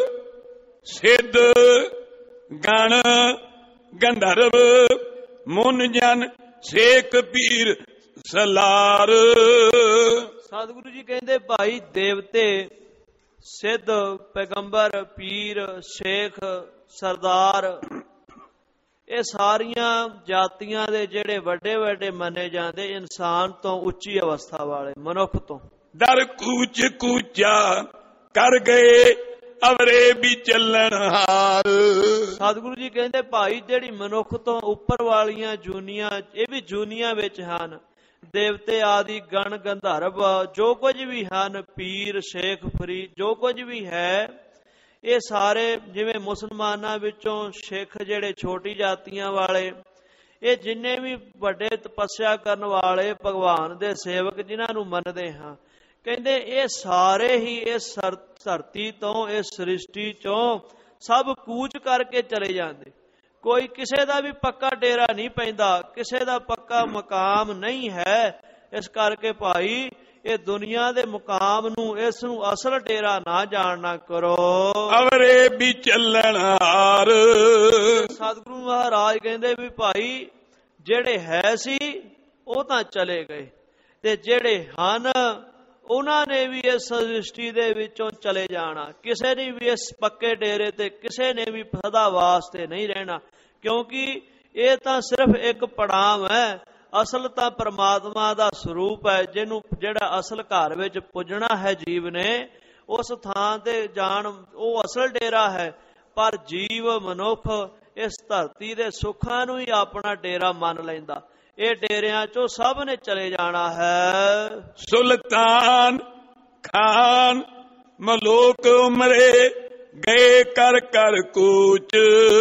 ਸਿੱਧ ਗਣ ਗੰਧਰਵ ਮੁਨ ਜਨ ਸੇਖ ਪੀਰ ਸਲਾਰ। ਸਤਿਗੁਰੂ ਜੀ ਕਹਿੰਦੇ ਭਾਈ ਦੇਵਤੇ, ਸਿੱਧ, ਪੈਗੰਬਰ, ਪੀਰ, ਸ਼ੇਖ, ਸਰਦਾਰ, ਇਹ ਸਾਰੀਆਂ ਜਾਤੀਆਂ ਦੇ ਜਿਹੜੇ ਵੱਡੇ ਵੱਡੇ ਮੰਨੇ ਜਾਂਦੇ, ਇਨਸਾਨ ਤੋਂ ਉੱਚੀ ਅਵਸਥਾ ਵਾਲੇ, ਮਨੁੱਖ ਤੋਂ। ਦਰ ਕੂਚ ਕੂਚਾ ਕਰ ਗਏ ਅਵਰੇ ਵੀ ਚੱਲਣ ਹਾਰ। ਸਤਿਗੁਰੂ ਜੀ ਕਹਿੰਦੇ ਭਾਈ ਜਿਹੜੀ ਮਨੁੱਖ ਤੋਂ ਉੱਪਰ ਵਾਲੀਆਂ ਜੂਨੀਆਂ, ਇਹ ਵੀ ਜੂਨੀਆਂ ਵਿੱਚ ਹਨ। ਦੇਵਤੇ ਆਦਿ ਗਣ ਗੰਧਰਵ ਜੋ ਕੁਝ ਵੀ ਹਨ, ਪੀਰ, ਸ਼ੇਖ, ਫਰੀਦ, ਜੋ ਕੁਝ ਵੀ ਹੈ, ਇਹ ਸਾਰੇ, ਜਿਵੇਂ ਮੁਸਲਮਾਨਾਂ ਵਿੱਚੋਂ ਸਿੱਖ ਜਿਹੜੇ ਛੋਟੀ ਜਾਤੀਆਂ ਵਾਲੇ, ਇਹ ਜਿੰਨੇ ਵੀ ਵੱਡੇ ਤਪੱਸਿਆ ਕਰਨ ਵਾਲੇ ਭਗਵਾਨ ਦੇ ਸੇਵਕ, ਜਿਨ੍ਹਾਂ ਨੂੰ ਮੰਨਦੇ ਹਾਂ, ਕਹਿੰਦੇ ਇਹ ਸਾਰੇ ਹੀ ਇਸ ਧਰਤੀ ਤੋਂ, ਇਸ ਸ੍ਰਿਸ਼ਟੀ ਚੋਂ ਸਭ ਕੂਚ ਕਰਕੇ ਚਲੇ ਜਾਂਦੇ। ਕੋਈ ਕਿਸੇ ਦਾ ਵੀ ਪੱਕਾ ਡੇਰਾ ਨਹੀਂ ਪੈਂਦਾ, ਕਿਸੇ ਦਾ ਪੱਕਾ ਮਕਾਮ ਨਹੀਂ ਹੈ। ਇਸ ਕਰਕੇ ਭਾਈ ਇਹ ਦੁਨੀਆ ਦੇ ਮੁਕਾਮ ਨੂੰ, ਇਸ ਨੂੰ ਅਸਲ ਡੇਰਾ ਨਾ ਜਾਣਨਾ ਕਰੋ। ਅਵਰੇ ਵੀ ਚੱਲਣ ਹਾਰ। ਸਤਿਗੁਰੂ ਮਹਾਰਾਜ ਕਹਿੰਦੇ ਵੀ ਭਾਈ ਜਿਹੜੇ ਹੈ ਸੀ ਉਹ ਤਾਂ ਚਲੇ ਗਏ, ਤੇ ਜਿਹੜੇ ਹਨ ਉਹਨਾਂ ਨੇ ਵੀ ਇਸ ਸ੍ਰਿਸ਼ਟੀ ਦੇ ਵਿੱਚੋਂ ਚਲੇ ਜਾਣਾ। ਕਿਸੇ ਨੇ ਵੀ ਇਸ ਪੱਕੇ ਡੇਰੇ ਤੇ, ਕਿਸੇ ਨੇ ਵੀ ਸਦਾ ਵਾਸਤੇ ਨਹੀਂ ਰਹਿਣਾ, ਕਿਉਂਕਿ ਇਹ ਤਾਂ ਸਿਰਫ ਇੱਕ ਪੜਾਵ ਹੈ। ਅਸਲ ਤਾਂ ਪਰਮਾਤਮਾ ਦਾ ਸਰੂਪ ਹੈ, ਜਿਹਨੂੰ, ਜਿਹੜਾ ਅਸਲ ਘਰ ਵਿੱਚ ਪੁੱਜਣਾ ਹੈ ਜੀਵ ਨੇ, ਉਸ ਥਾਂ ਤੇ ਜਾਣ, ਉਹ ਅਸਲ ਡੇਰਾ ਹੈ। ਪਰ ਜੀਵ, ਮਨੁੱਖ ਇਸ ਧਰਤੀ ਦੇ ਸੁੱਖਾਂ ਨੂੰ ਹੀ ਆਪਣਾ ਡੇਰਾ ਮੰਨ ਲੈਂਦਾ। ਇਹ ਡੇਰਿਆਂ ਚੋਂ ਸਭ ਨੇ ਚਲੇ ਜਾਣਾ ਹੈ। ਸੁਲਤਾਨ ਖਾਨ ਮਲੋਕ ਉਮਰੇ ਗਏ ਕਰ ਕਰ ਕੂਚ।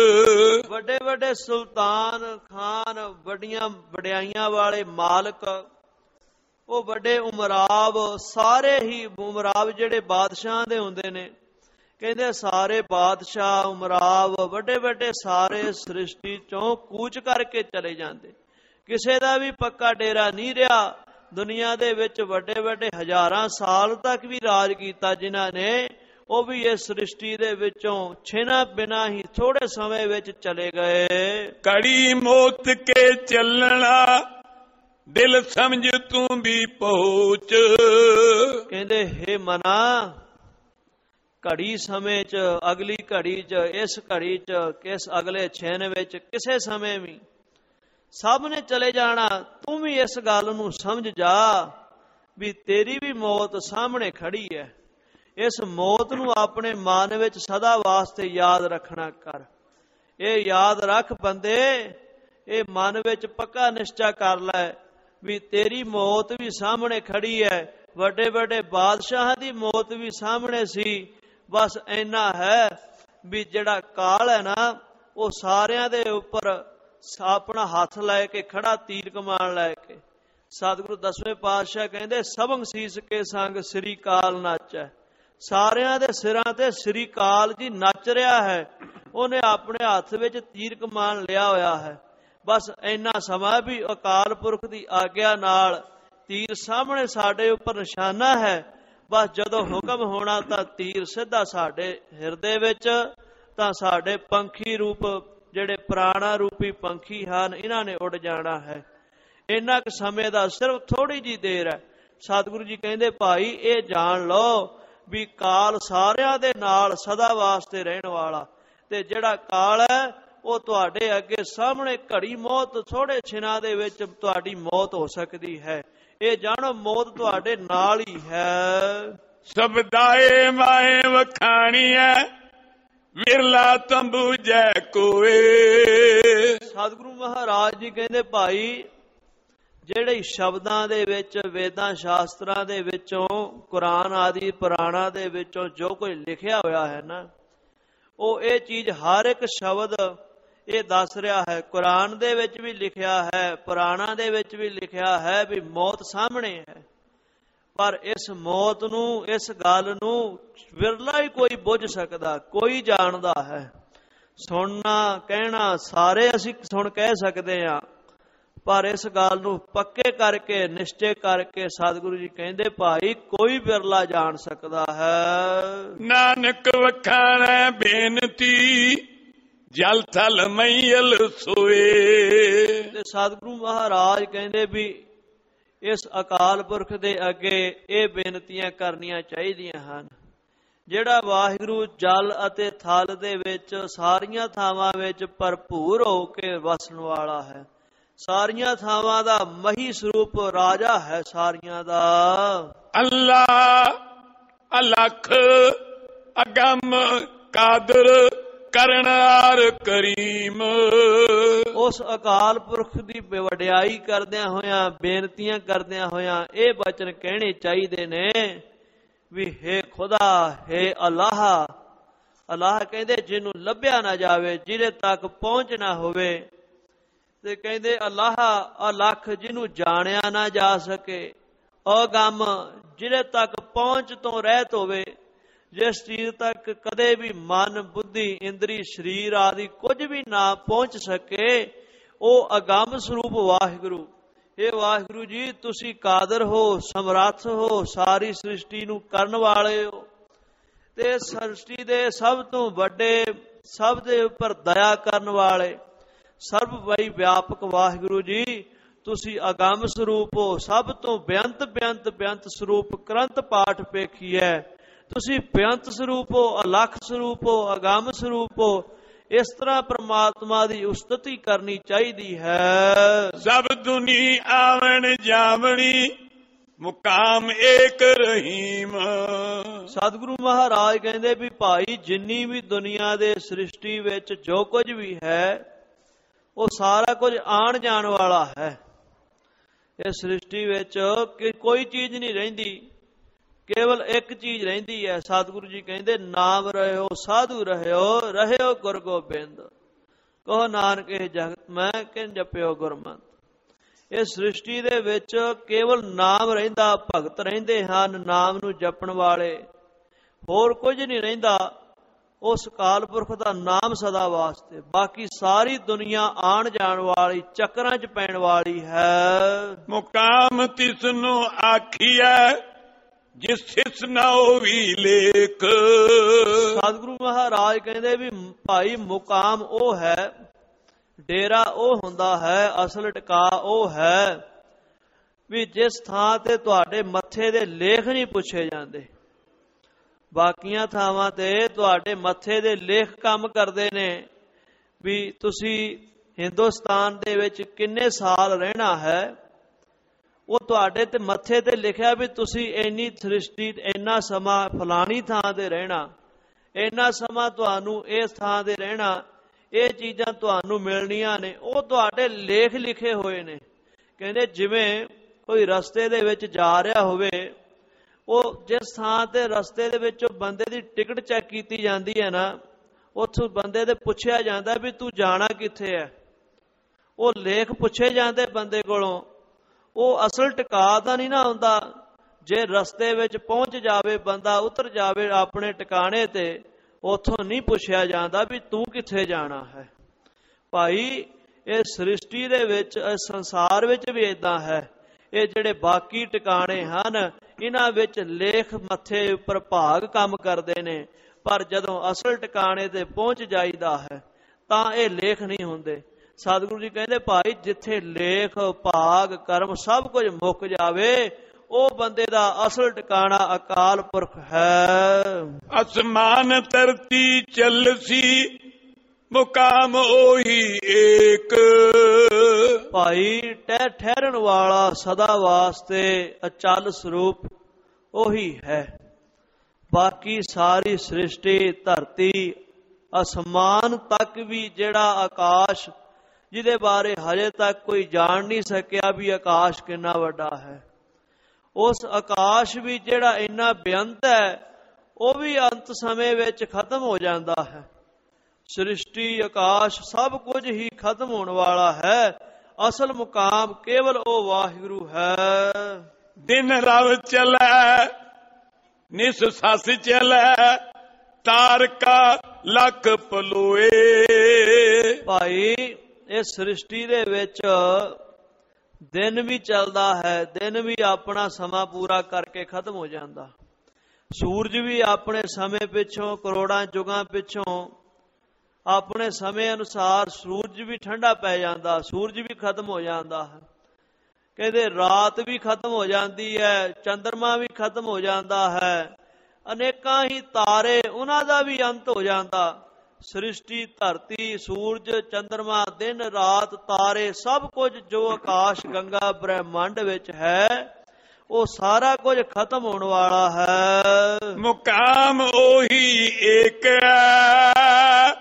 ਵੱਡੇ ਵੱਡੇ ਸੁਲਤਾਨ, ਖਾਨ, ਵੱਡੀਆਂ ਵਡਿਆਈਆਂ ਵਾਲੇ ਮਾਲਕ, ਉਹ ਵੱਡੇ ਉਮਰਾਵ, ਸਾਰੇ ਹੀ ਉਮਰਾਵ ਜਿਹੜੇ ਬਾਦਸ਼ਾਹਾਂ ਦੇ ਹੁੰਦੇ ਨੇ, ਕਹਿੰਦੇ ਸਾਰੇ ਬਾਦਸ਼ਾਹ, ਉਮਰਾਵ, ਵੱਡੇ ਵੱਡੇ ਸਾਰੇ ਸ੍ਰਿਸ਼ਟੀ ਚੋਂ ਕੂਚ ਕਰਕੇ ਚਲੇ ਜਾਂਦੇ। ਕਿਸੇ ਦਾ ਵੀ ਪੱਕਾ ਡੇਰਾ ਨਹੀਂ ਰਿਹਾ। ਦੁਨੀਆ ਦੇ ਵਿੱਚ ਵੱਡੇ ਵੱਡੇ ਹਜ਼ਾਰਾਂ ਸਾਲ ਤੱਕ ਵੀ ਰਾਜ ਕੀਤਾ ਜਿਨ੍ਹਾਂ ਨੇ, ਉਹ ਵੀ ਇਸ ਸ੍ਰਿਸ਼ਟੀ ਦੇ ਵਿੱਚੋਂ ਛਿਨਾ ਬਿਨਾ ਹੀ ਥੋੜੇ ਸਮੇਂ ਵਿੱਚ ਚਲੇ ਗਏ। ਕੜੀ ਮੌਤ ਕੇ ਚੱਲਣਾ ਦਿਲ ਸਮਝ ਤੂੰ ਵੀ ਪਹੁੰਚ। ਕਹਿੰਦੇ ਹੇ ਮਨਾ, ਘੜੀ ਸਮੇਂ ਚ, ਅਗਲੀ ਘੜੀ ਚ, ਇਸ ਘੜੀ ਚ, ਕਿਸ ਅਗਲੇ ਛਿਨ ਵਿੱਚ, ਕਿਸੇ ਸਮੇਂ ਵੀ ਸਭ ਨੇ ਚਲੇ ਜਾਣਾ। ਤੂੰ ਵੀ ਇਸ ਗੱਲ ਨੂੰ ਸਮਝ ਜਾ ਵੀ ਤੇਰੀ ਵੀ ਮੌਤ ਸਾਹਮਣੇ ਖੜੀ ਹੈ। ਇਸ ਮੌਤ ਨੂੰ ਆਪਣੇ ਮਨ ਵਿੱਚ ਸਦਾ ਵਾਸਤੇ ਯਾਦ ਰੱਖਣਾ ਕਰ। ਇਹ ਯਾਦ ਰੱਖ ਬੰਦੇ, ਇਹ ਮਨ ਵਿੱਚ ਪੱਕਾ ਨਿਸ਼ਚਾ ਕਰ ਲੈ ਵੀ ਤੇਰੀ ਮੌਤ ਵੀ ਸਾਹਮਣੇ ਖੜੀ ਹੈ। ਵੱਡੇ ਵੱਡੇ ਬਾਦਸ਼ਾਹਾਂ ਦੀ ਮੌਤ ਵੀ ਸਾਹਮਣੇ ਸੀ। ਬਸ ਇੰਨਾ ਹੈ ਵੀ ਜਿਹੜਾ ਕਾਲ ਹੈ ਨਾ, ਉਹ ਸਾਰਿਆਂ ਦੇ ਉੱਪਰ ਆਪਣਾ ਹੱਥ ਲੈ ਕੇ ਖੜਾ, ਤੀਰ ਕਮਾਨ ਲੈ ਕੇ ਸਤਿਗੁਰੂ ਦਸਵੇਂ ਪਾਤਸ਼ਾਹ ਕਹਿੰਦੇ ਸਭੰ ਸੀਸ ਕੇ ਸੰਗ ਸ੍ਰੀ ਕਾਲ ਨਾਚੈ। ਸਾਰਿਆਂ ਦੇ ਸਿਰਾਂ ਤੇ ਸ੍ਰੀ ਕਾਲ ਜੀ ਨੱਚ ਰਿਹਾ ਹੈ। ਉਹਨੇ ਆਪਣੇ ਹੱਥ ਵਿੱਚ ਤੀਰ ਕਮਾਨ ਲਿਆ ਹੋਇਆ ਹੈ। ਬਸ ਇੰਨਾ ਸਮਾਂ ਵੀ ਅਕਾਲ ਪੁਰਖ ਦੀ ਆਗਿਆ ਨਾਲ ਤੀਰ ਸਾਹਮਣੇ ਸਾਡੇ ਉੱਪਰ ਨਿਸ਼ਾਨਾ ਹੈ। ਬਸ ਜਦੋਂ ਹੁਕਮ ਹੋਣਾ ਤਾਂ ਤੀਰ ਸਿੱਧਾ ਸਾਡੇ ਹਿਰਦੇ ਵਿੱਚ, ਤਾਂ ਸਾਡੇ ਪੰਖੀ ਰੂਪ ਜਿਹੜੇ ਪ੍ਰਾਣਾ ਰੂਪੀ ਪੰਖੀ ਹਨ ਇਹਨਾਂ ਨੇ ਉੱਡ ਜਾਣਾ ਹੈ। ਇੰਨਾ ਕੁ ਸਮੇਂ ਦਾ ਸਿਰਫ ਥੋੜੀ ਜਿਹੀ ਦੇਰ ਹੈ। ਸਤਿਗੁਰੂ ਜੀ ਕਹਿੰਦੇ ਭਾਈ ਇਹ ਜਾਣ ਲਓ ਵੀ ਕਾਲ ਸਾਰਿਆਂ ਦੇ ਨਾਲ ਸਦਾ ਵਾਸਤੇ ਰਹਿਣ ਵਾਲਾ, ਤੇ ਜਿਹੜਾ ਕਾਲ ਹੈ ਉਹ ਤੁਹਾਡੇ ਅੱਗੇ ਸਾਹਮਣੇ ਘੜੀ ਮੌਤ ਥੋੜੇ ਛਿਨਾਂ ਦੇ ਵਿੱਚ ਤੁਹਾਡੀ ਮੌਤ ਹੋ ਸਕਦੀ ਹੈ। ਇਹ ਜਾਣੋ ਮੌਤ ਤੁਹਾਡੇ ਨਾਲ ਹੀ ਹੈ। ਸਬਦਾਏ ਮਾਏ ਵਖਾਣੀਐ ਵਿਰਲਾ ਤੰਬੂ ਜੈ ਕੋਏ। ਸਤਿਗੁਰੂ ਮਹਾਰਾਜ ਜੀ ਕਹਿੰਦੇ ਭਾਈ ਜਿਹੜੇ ਸ਼ਬਦਾਂ ਦੇ ਵਿੱਚ, ਵੇਦਾਂ ਸ਼ਾਸਤਰਾਂ ਦੇ ਵਿੱਚੋਂ, ਕੁਰਾਨ ਆਦਿ ਪੁਰਾਣਾਂ ਦੇ ਵਿੱਚੋਂ ਜੋ ਕੁਝ ਲਿਖਿਆ ਹੋਇਆ ਹੈ ਨਾ, ਉਹ ਇਹ ਚੀਜ਼ ਹਰ ਇੱਕ ਸ਼ਬਦ ਇਹ ਦੱਸ ਰਿਹਾ ਹੈ। ਕੁਰਾਨ ਦੇ ਵਿੱਚ ਵੀ ਲਿਖਿਆ ਹੈ, ਪੁਰਾਣਾਂ ਦੇ ਵਿੱਚ ਵੀ ਲਿਖਿਆ ਹੈ ਵੀ ਮੌਤ ਸਾਹਮਣੇ ਹੈ। ਪਰ ਇਸ ਮੌਤ ਨੂੰ, ਇਸ ਗੱਲ ਨੂੰ ਵਿਰਲਾ ਹੀ ਕੋਈ ਬੁੱਝ ਸਕਦਾ, ਕੋਈ ਜਾਣਦਾ ਹੈ। ਸੁਣਨਾ ਕਹਿਣਾ ਸਾਰੇ ਅਸੀਂ ਸੁਣ ਕਹਿ ਸਕਦੇ ਹਾਂ, ਪਰ ਇਸ ਗੱਲ ਨੂੰ ਪੱਕੇ ਕਰਕੇ, ਨਿਸ਼ਚੇ ਕਰਕੇ ਸਤਿਗੁਰੂ ਜੀ ਕਹਿੰਦੇ ਭਾਈ ਕੋਈ ਬਿਰਲਾ ਜਾਣ ਸਕਦਾ ਹੈ। ਨਾਨਕ ਵਖਾਣੈ ਬੇਨਤੀ ਜਲ ਥਲ ਮਈਲ ਸੋਏ। ਤੇ ਸਤਿਗੁਰੂ ਮਹਾਰਾਜ ਕਹਿੰਦੇ ਵੀ ਇਸ ਅਕਾਲ ਪੁਰਖ ਦੇ ਅੱਗੇ ਇਹ ਬੇਨਤੀਆਂ ਕਰਨੀਆਂ ਚਾਹੀਦੀਆਂ ਹਨ। ਜਿਹੜਾ ਵਾਹਿਗੁਰੂ ਜਲ ਅਤੇ ਥਲ ਦੇ ਵਿੱਚ ਸਾਰੀਆਂ ਥਾਵਾਂ ਵਿੱਚ ਭਰਪੂਰ ਹੋ ਕੇ ਵਸਣ ਵਾਲਾ ਹੈ, ਸਾਰੀਆਂ ਥਾਵਾਂ ਦਾ ਮਹੀ ਸਰੂਪ ਰਾਜਾ ਹੈ ਸਾਰੀਆਂ ਦਾ। ਅੱਲਾ ਅਲਖ ਅਗੰਮ ਕਾਦਰ ਕਰਨਾਰ ਕਰੀਮ। ਉਸ ਅਕਾਲ ਪੁਰਖ ਦੀ ਵਡਿਆਈ ਕਰਦਿਆਂ ਹੋਇਆਂ, ਬੇਨਤੀਆਂ ਕਰਦਿਆਂ ਹੋਇਆਂ ਇਹ ਬਚਨ ਕਹਿਣੇ ਚਾਹੀਦੇ ਨੇ ਵੀ ਹੇ ਖੁਦਾ, ਹੇ ਅੱਲਾਹ। ਅੱਲਾਹ ਕਹਿੰਦੇ ਜਿਹਨੂੰ ਲੱਭਿਆ ਨਾ ਜਾਵੇ, ਜਿਹਦੇ ਤੱਕ ਪਹੁੰਚ ਨਾ ਹੋਵੇ, ਤੇ ਕਹਿੰਦੇ ਅੱਲਾਹ ਅਲਖ ਜਿਹਨੂੰ ਜਾਣਿਆ ਨਾ ਜਾ ਸਕੇ, ਅਗੰਮ ਜਿਹਦੇ ਤੱਕ ਪਹੁੰਚ ਤੋਂ ਰਹਿਤ ਹੋਵੇ, ਜਿਸ ਚੀਜ਼ ਤੱਕ ਕਦੇ ਵੀ ਮਨ, ਬੁੱਧੀ, ਇੰਦਰੀ, ਸਰੀਰ ਆਦਿ ਕੁਝ ਵੀ ਨਾ ਪਹੁੰਚ ਸਕੇ, ਉਹ ਅਗੰਮ ਸਰੂਪ ਵਾਹਿਗੁਰੂ। ਇਹ ਵਾਹਿਗੁਰੂ ਜੀ ਤੁਸੀਂ ਕਾਦਰ ਹੋ, ਸਮਰੱਥ ਹੋ, ਸਾਰੀ ਸ੍ਰਿਸ਼ਟੀ ਨੂੰ ਕਰਨ ਵਾਲੇ ਹੋ, ਤੇ ਸ੍ਰਿਸ਼ਟੀ ਦੇ ਸਭ ਤੋਂ ਵੱਡੇ, ਸਭ ਦੇ ਉੱਪਰ ਦਇਆ ਕਰਨ ਵਾਲੇ, ਸਰਬ ਵਈ ਵਿਆਪਕ ਵਾਹਿਗੁਰੂ ਜੀ ਤੁਸੀਂ ਅਗੰਮ ਸਰੂਪ ਹੋ। ਸਭ ਤੋਂ ਬੇਅੰਤ ਬੇਅੰਤ ਬੇਅੰਤ ਸਰੂਪ ਕਰੰਤ ਪਾਠ ਵੇਖੀਐ। ਤੁਸੀਂ ਬੇਅੰਤ ਸਰੂਪ ਹੋ, ਅਲਖ ਸਰੂਪ ਹੋ, ਅਗੰਮ ਸਰੂਪ ਹੋ। ਇਸ ਤਰ੍ਹਾਂ ਪ੍ਰਮਾਤਮਾ ਦੀ ਉਸਤਤੀ ਕਰਨੀ ਚਾਹੀਦੀ ਹੈ। ਸਭ ਦੁਨੀ ਆਵਣ ਜਾਵਣੀ ਮੁਕਾਮ ਏਕ ਰਹੀਮ। ਸਤਿਗੁਰੂ ਮਹਾਰਾਜ ਕਹਿੰਦੇ ਵੀ ਭਾਈ ਜਿੰਨੀ ਵੀ ਦੁਨੀਆ ਦੇ ਸ੍ਰਿਸ਼ਟੀ ਵਿੱਚ ਜੋ ਕੁਝ ਵੀ ਹੈ ਉਹ ਸਾਰਾ ਕੁਝ ਆਣ ਜਾਣ ਵਾਲਾ ਹੈ। ਇਸ ਸ੍ਰਿਸ਼ਟੀ ਵਿੱਚ ਕੋਈ ਚੀਜ਼ ਨਹੀਂ ਰਹਿੰਦੀ, ਕੇਵਲ ਇੱਕ ਚੀਜ਼ ਰਹਿੰਦੀ ਹੈ। ਸਤਿਗੁਰੂ ਜੀ ਕਹਿੰਦੇ ਨਾਮ ਰਹਿਓ ਸਾਧੂ ਰਹਿਓ, ਰਹਿਓ ਗੁਰ ਗੋਬਿੰਦ। ਕਹੋ ਨਾਨਕ ਇਹ ਜਗਤ ਮੈਂ ਕਿਨ ਜਪਿਓ ਗੁਰਮੰਤ। ਇਸ ਸ੍ਰਿਸ਼ਟੀ ਦੇ ਵਿੱਚ ਕੇਵਲ ਨਾਮ ਰਹਿੰਦਾ, ਭਗਤ ਰਹਿੰਦੇ ਹਨ ਨਾਮ ਨੂੰ ਜਪਣ ਵਾਲੇ, ਹੋਰ ਕੁਝ ਨਹੀਂ ਰਹਿੰਦਾ। ਉਸ ਅਕਾਲ ਪੁਰਖ ਦਾ ਨਾਮ ਸਦਾ ਵਾਸਤੇ, ਬਾਕੀ ਸਾਰੀ ਦੁਨੀਆ ਆਣ ਜਾਣ ਵਾਲੀ, ਚੱਕਰਾਂ 'ਚ ਪੈਣ ਵਾਲੀ ਹੈ। ਮੁਕਾਮ ਤਿਸ ਨੂੰ ਆਖੀਐ ਜਿਸ ਸਿਸ ਨਾ ਹੋਵੀ ਲੇਖ। ਸਤਿਗੁਰੂ ਮਹਾਰਾਜ ਕਹਿੰਦੇ ਵੀ ਭਾਈ ਮੁਕਾਮ ਉਹ ਹੈ, ਡੇਰਾ ਉਹ ਹੁੰਦਾ ਹੈ, ਅਸਲ ਟਿਕਾ ਉਹ ਹੈ ਵੀ ਜਿਸ ਥਾਂ ਤੇ ਤੁਹਾਡੇ ਮੱਥੇ ਦੇ ਲੇਖ ਨਹੀਂ ਪੁੱਛੇ ਜਾਂਦੇ। ਬਾਕੀਆਂ ਥਾਵਾਂ ਤੇ ਤੁਹਾਡੇ ਮੱਥੇ ਦੇ ਲੇਖ ਕੰਮ ਕਰਦੇ ਨੇ ਵੀ ਤੁਸੀਂ ਹਿੰਦੁਸਤਾਨ ਦੇ ਵਿੱਚ ਕਿੰਨੇ ਸਾਲ ਰਹਿਣਾ ਹੈ। ਉਹ ਤੁਹਾਡੇ ਤੇ ਮੱਥੇ ਤੇ ਲਿਖਿਆ ਵੀ ਤੁਸੀਂ ਇੰਨੀ ਸ੍ਰਿਸ਼ਟੀ, ਇੰਨਾ ਸਮਾਂ ਫਲਾਣੀ ਥਾਂ ਤੇ ਰਹਿਣਾ, ਇੰਨਾ ਸਮਾਂ ਤੁਹਾਨੂੰ ਇਸ ਥਾਂ ਤੇ ਰਹਿਣਾ, ਇਹ ਚੀਜ਼ਾਂ ਤੁਹਾਨੂੰ ਮਿਲਣੀਆਂ ਨੇ। ਉਹ ਤੁਹਾਡੇ ਲੇਖ ਲਿਖੇ ਹੋਏ ਨੇ। ਕਹਿੰਦੇ ਜਿਵੇਂ ਕੋਈ ਰਸਤੇ ਦੇ ਵਿੱਚ ਜਾ ਰਿਹਾ ਹੋਵੇ, ਉਹ ਜਿਸ ਥਾਂ ਤੇ ਰਸਤੇ ਦੇ ਵਿੱਚ ਬੰਦੇ ਦੀ ਟਿਕਟ ਚੈੱਕ ਕੀਤੀ ਜਾਂਦੀ ਹੈ ਨਾ, ਉੱਥੋਂ ਬੰਦੇ ਦੇ ਪੁੱਛਿਆ ਜਾਂਦਾ ਵੀ ਤੂੰ ਜਾਣਾ ਕਿੱਥੇ ਹੈ। ਉਹ ਲੇਖ ਪੁੱਛੇ ਜਾਂਦੇ ਬੰਦੇ ਕੋਲੋਂ, ਉਹ ਅਸਲ ਟਿਕਾ ਤਾਂ ਨਹੀਂ ਨਾ ਹੁੰਦਾ। ਜੇ ਰਸਤੇ ਵਿੱਚ ਪਹੁੰਚ ਜਾਵੇ, ਬੰਦਾ ਉਤਰ ਜਾਵੇ ਆਪਣੇ ਟਿਕਾਣੇ ਤੇ, ਉਥੋਂ ਨਹੀਂ ਪੁੱਛਿਆ ਜਾਂਦਾ ਵੀ ਤੂੰ ਕਿੱਥੇ ਜਾਣਾ ਹੈ। ਭਾਈ ਇਹ ਸ੍ਰਿਸ਼ਟੀ ਦੇ ਵਿੱਚ, ਇਸ ਸੰਸਾਰ ਵਿੱਚ ਵੀ ਏਦਾਂ ਹੈ। ਇਹ ਜਿਹੜੇ ਬਾਕੀ ਟਿਕਾਣੇ ਹਨ, ਇਹਨਾਂ ਵਿੱਚ ਲੇਖ ਮੱਥੇ ਉੱਪਰ ਭਾਗ ਕੰਮ ਕਰਦੇ ਨੇ, ਪਰ ਜਦੋਂ ਅਸਲ ਟਿਕਾਣੇ ਤੇ ਪਹੁੰਚ ਜਾਈਦਾ ਹੈ ਤਾਂ ਇਹ ਲੇਖ ਨਹੀਂ ਹੁੰਦੇ। ਸਤਿਗੁਰੂ ਜੀ ਕਹਿੰਦੇ ਭਾਈ ਜਿੱਥੇ ਲੇਖ ਭਾਗ ਕਰਮ ਸਭ ਕੁਝ ਮੁੱਕ ਜਾਵੇ, ਉਹ ਬੰਦੇ ਦਾ ਅਸਲ ਟਿਕਾਣਾ ਅਕਾਲ ਪੁਰਖ ਹੈ। ਅਸਮਾਨ ਧਰਤੀ ਚੱਲਸੀ ਮੁਕਾਮ ਉਹੀ ਏਕ। ਭਾਈ ਟਹਿ ਠਹਿਰਨ ਵਾਲਾ ਸਦਾ ਵਾਸਤੇ ਅਚਲ ਸਰੂਪ ਉਹੀ ਹੈ। ਬਾਕੀ ਸਾਰੀ ਸ੍ਰਿਸ਼ਟੀ, ਧਰਤੀ, ਅਸਮਾਨ ਤੱਕ ਵੀ ਜਿਹੜਾ ਆਕਾਸ਼, ਜਿਹਦੇ ਬਾਰੇ ਹਜੇ ਤੱਕ ਕੋਈ ਜਾਣ ਨਹੀਂ ਸਕਿਆ ਵੀ ਆਕਾਸ਼ ਕਿੰਨਾ ਵੱਡਾ ਹੈ, ਉਸ ਆਕਾਸ਼ ਵੀ ਜਿਹੜਾ ਇੰਨਾ ਬੇਅੰਤ ਹੈ, ਉਹ ਵੀ ਅੰਤ ਸਮੇਂ ਵਿੱਚ ਖਤਮ ਹੋ ਜਾਂਦਾ ਹੈ। ਸ੍ਰਿਸ਼ਟੀ, ਆਕਾਸ਼ ਸਭ ਕੁਝ ਹੀ ਖਤਮ ਹੋਣ ਵਾਲਾ ਹੈ। ਅਸਲ ਮੁਕਾਮ ਕੇਵਲ ਉਹ ਵਾਹਿਗੁਰੂ ਹੈ। ਦਿਨ ਰਵ ਚਲੈ ਨਿਸ ਸੱਸ ਚਲੈ, ਤਾਰਕਾ ਲੱਖ ਪਲੋਏ। ਭਾਈ ਇਸ ਸ੍ਰਿਸ਼ਟੀ ਦੇ ਵਿੱਚ ਦਿਨ ਵੀ ਚੱਲਦਾ ਹੈ, ਦਿਨ ਵੀ ਆਪਣਾ ਸਮਾਂ ਪੂਰਾ ਕਰਕੇ ਖਤਮ ਹੋ ਜਾਂਦਾ। ਸੂਰਜ ਵੀ ਆਪਣੇ ਸਮੇਂ ਪਿੱਛੋਂ, ਕਰੋੜਾਂ ਯੁੱਗਾਂ ਪਿੱਛੋਂ ਆਪਣੇ ਸਮੇਂ ਅਨੁਸਾਰ ਸੂਰਜ ਵੀ ਠੰਡਾ ਪੈ ਜਾਂਦਾ, ਸੂਰਜ ਵੀ ਖਤਮ ਹੋ ਜਾਂਦਾ ਹੈ। ਕਹਿੰਦੇ ਰਾਤ ਵੀ ਖਤਮ ਹੋ ਜਾਂਦੀ ਹੈ, ਚੰਦਰਮਾ ਵੀ ਖਤਮ ਹੋ ਜਾਂਦਾ ਹੈ, ਅਨੇਕਾਂ ਹੀ ਤਾਰੇ, ਉਹਨਾਂ ਦਾ ਵੀ ਅੰਤ ਹੋ ਜਾਂਦਾ। ਸ੍ਰਿਸ਼ਟੀ, ਧਰਤੀ, ਸੂਰਜ, ਚੰਦਰਮਾ, ਦਿਨ ਰਾਤ, ਤਾਰੇ, ਸਭ ਕੁਝ ਜੋ ਆਕਾਸ਼ ਗੰਗਾ ਬ੍ਰਹਿਮੰਡ ਵਿੱਚ ਹੈ, ਉਹ ਸਾਰਾ ਕੁਝ ਖਤਮ ਹੋਣ ਵਾਲਾ ਹੈ। ਮੁਕਾਮ ਉਹੀ ਏਕ ਹੈ,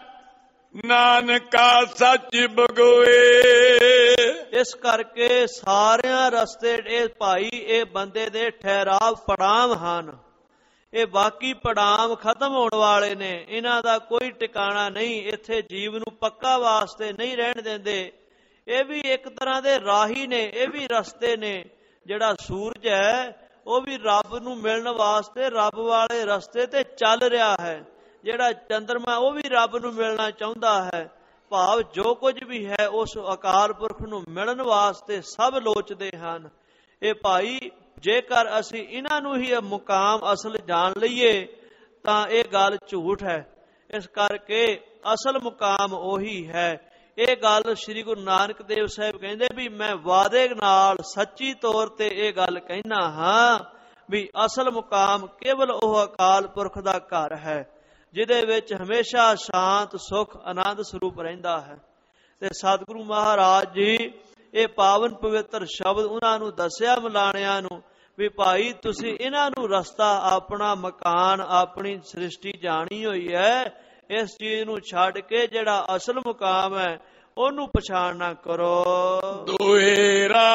ਨਾਨਕਾ ਸੱਚ ਬਗੋਏ। ਇਸ ਕਰਕੇ ਸਾਰਿਆਂ ਰਸਤੇ ਇਹ ਭਾਈ ਇਹ ਬੰਦੇ ਦੇ ਠਹਿਰਾਵ ਪੜਾਵ ਹਨ। ਇਹ ਬਾਕੀ ਪੜਾਵ ਖਤਮ ਹੋਣ ਵਾਲੇ ਨੇ, ਇਹਨਾਂ ਦਾ ਕੋਈ ਟਿਕਾਣਾ ਨਹੀਂ। ਇੱਥੇ ਜੀਵ ਨੂੰ ਪੱਕਾ ਵਾਸਤੇ ਨਹੀਂ ਰਹਿਣ ਦਿੰਦੇ। ਇਹ ਵੀ ਇੱਕ ਤਰ੍ਹਾਂ ਦੇ ਰਾਹੀ ਨੇ, ਇਹ ਵੀ ਰਸਤੇ ਨੇ। ਜਿਹੜਾ ਸੂਰਜ ਹੈ ਉਹ ਵੀ ਰੱਬ ਨੂੰ ਮਿਲਣ ਵਾਸਤੇ ਰੱਬ ਵਾਲੇ ਰਸਤੇ ਤੇ ਚੱਲ ਰਿਹਾ ਹੈ। ਜਿਹੜਾ ਚੰਦਰਮਾ ਉਹ ਵੀ ਰੱਬ ਨੂੰ ਮਿਲਣਾ ਚਾਹੁੰਦਾ ਹੈ। ਭਾਵ ਜੋ ਕੁਝ ਵੀ ਹੈ ਉਸ ਅਕਾਲ ਪੁਰਖ ਨੂੰ ਮਿਲਣ ਵਾਸਤੇ ਸਭ ਲੋਚਦੇ ਹਨ। ਇਹ ਭਾਈ ਜੇਕਰ ਅਸੀਂ ਇਹਨਾਂ ਨੂੰ ਹੀ ਮੁਕਾਮ ਅਸਲ ਜਾਣ ਲਈਏ ਤਾਂ ਇਹ ਗੱਲ ਝੂਠ ਹੈ। ਇਸ ਕਰਕੇ ਅਸਲ ਮੁਕਾਮ ਉਹੀ ਹੈ। ਇਹ ਗੱਲ ਸ੍ਰੀ ਗੁਰੂ ਨਾਨਕ ਦੇਵ ਸਾਹਿਬ ਕਹਿੰਦੇ ਵੀ ਮੈਂ ਵਾਅਦੇ ਨਾਲ ਸੱਚੀ ਤੌਰ ਤੇ ਇਹ ਗੱਲ ਕਹਿਣਾ ਹਾਂ ਵੀ ਅਸਲ ਮੁਕਾਮ ਕੇਵਲ ਉਹ ਅਕਾਲ ਪੁਰਖ ਦਾ ਘਰ ਹੈ, ਜਿਹਦੇ ਵਿੱਚ ਹਮੇਸ਼ਾ ਸ਼ਾਂਤ, ਸੁਖ, ਆਨੰਦ ਸਰੂਪ ਰਹਿੰਦਾ ਹੈ। ਤੇ ਸਤਿਗੁਰੂ ਮਹਾਰਾਜ ਜੀ ਇਹ ਪਾਵਨ ਪਵਿੱਤਰ ਸ਼ਬਦ ਉਹਨਾਂ ਨੂੰ ਦੱਸਿਆ ਮਲਾਣਿਆਂ ਨੂੰ ਵੀ ਭਾਈ ਤੁਸੀਂ ਇਹਨਾਂ ਨੂੰ ਰਸਤਾ, ਆਪਣਾ ਮਕਾਨ, ਆਪਣੀ ਸ੍ਰਿਸ਼ਟੀ ਜਾਣੀ ਹੋਈ ਹੈ। ਇਸ ਚੀਜ਼ ਨੂੰ ਛੱਡ ਕੇ ਜਿਹੜਾ ਅਸਲ ਮੁਕਾਮ ਹੈ ਉਹਨੂੰ ਪਛਾਣ ਨਾ ਕਰੋ। ਦੋਹੇਰਾ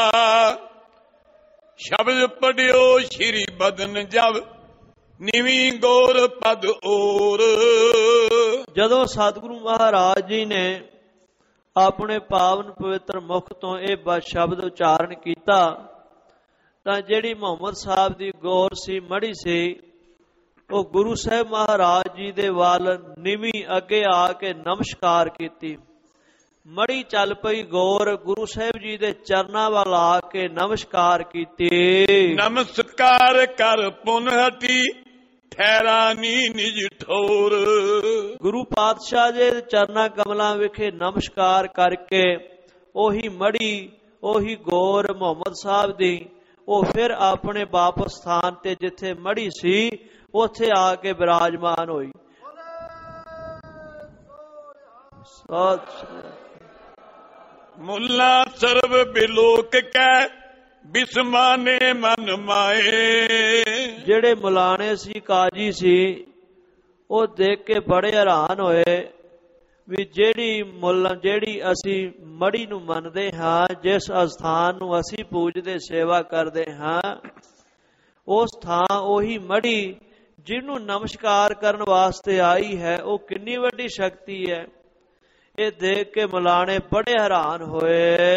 ਸ਼ਬਦ ਪੜਿਓ ਸ਼੍ਰੀ ਬਦਨ ਜਬ, ਨਿਵੀਂ ਗੌਰ ਪਦ ਔਰ। ਜਦੋਂ ਸਤਿਗੁਰੂ ਮਹਾਰਾਜ ਜੀ ਨੇ ਆਪਣੇ ਪਾਵਨ ਪਵਿੱਤਰ ਮੁਖ ਤੋਂ ਇਹ ਸ਼ਬਦ ਉਚਾਰਨ ਕੀਤਾ ਤਾਂ ਜਿਹੜੀ ਮੁਹੰਮਦ ਸਾਹਿਬ ਦੀ ਗੌਰ ਸੀ, ਮੜੀ ਸੀ, ਉਹ ਗੁਰੂ ਸਾਹਿਬ ਮਹਾਰਾਜ ਜੀ ਦੇ ਵੱਲ ਨਿਵੀਂ ਅੱਗੇ ਆ ਕੇ ਨਮਸਕਾਰ ਕੀਤੀ। ਮੜੀ ਚੱਲ ਪਈ ਗੌਰ, ਗੁਰੂ ਸਾਹਿਬ ਜੀ ਦੇ ਚਰਨਾਂ ਵੱਲ ਆ ਕੇ ਨਮਸਕਾਰ ਕੀਤੀ। ਨਮਸਕਾਰ ਕਰ ਪੁਨ ਹਟੀ, ਠਹਿਰਾਨੀ ਨਿਜ ਠੋਰ। ਗੁਰੂ ਪਾਤਸ਼ਾਹ ਦੇ ਚਰਨਾਂ ਕਮਲਾਂ ਵਿਖੇ ਨਮਸਕਾਰ ਕਰਕੇ ਉਹੀ ਮੜੀ, ਉਹੀ ਗੌਰ ਮੁਹੰਮਦ ਸਾਹਿਬ ਦੀ, ਉਹ ਫਿਰ ਆਪਣੇ ਵਾਪਸ ਸਥਾਨ ਤੇ ਜਿੱਥੇ ਮੜੀ ਸੀ ਉੱਥੇ ਆ ਕੇ ਬਿਰਾਜਮਾਨ ਹੋਈ। ਮੁੱਲਾ ਸਰਬ ਬਿਲੋਕ ਕੈ, ਬਿਸਮਾਨੇ ਮਨ ਮਾਏ। ਜਿਹੜੇ ਮੁਲਾਣੇ ਸੀ, ਕਾਜੀ ਸੀ, ਉਹ ਦੇਖ ਕੇ ਬੜੇ ਹੈਰਾਨ ਹੋਏ ਵੀ ਜਿਹੜੀ ਮੁੱਲ ਜਿਹੜੀ ਅਸੀਂ ਮੜੀ ਨੂੰ ਮੰਨਦੇ ਹਾਂ, ਜਿਸ ਅਸਥਾਨ ਨੂੰ ਅਸੀਂ ਪੂਜਦੇ ਸੇਵਾ ਕਰਦੇ ਹਾਂ, ਉਸ ਥਾਂ ਉਹੀ ਮੜੀ ਜਿਹਨੂੰ ਨਮਸਕਾਰ ਕਰਨ ਵਾਸਤੇ ਆਈ ਹੈ, ਉਹ ਕਿੰਨੀ ਵੱਡੀ ਸ਼ਕਤੀ ਹੈ। ਇਹ ਦੇਖ ਕੇ ਮੁਲਾਣੇ ਬੜੇ ਹੈਰਾਨ ਹੋਏ।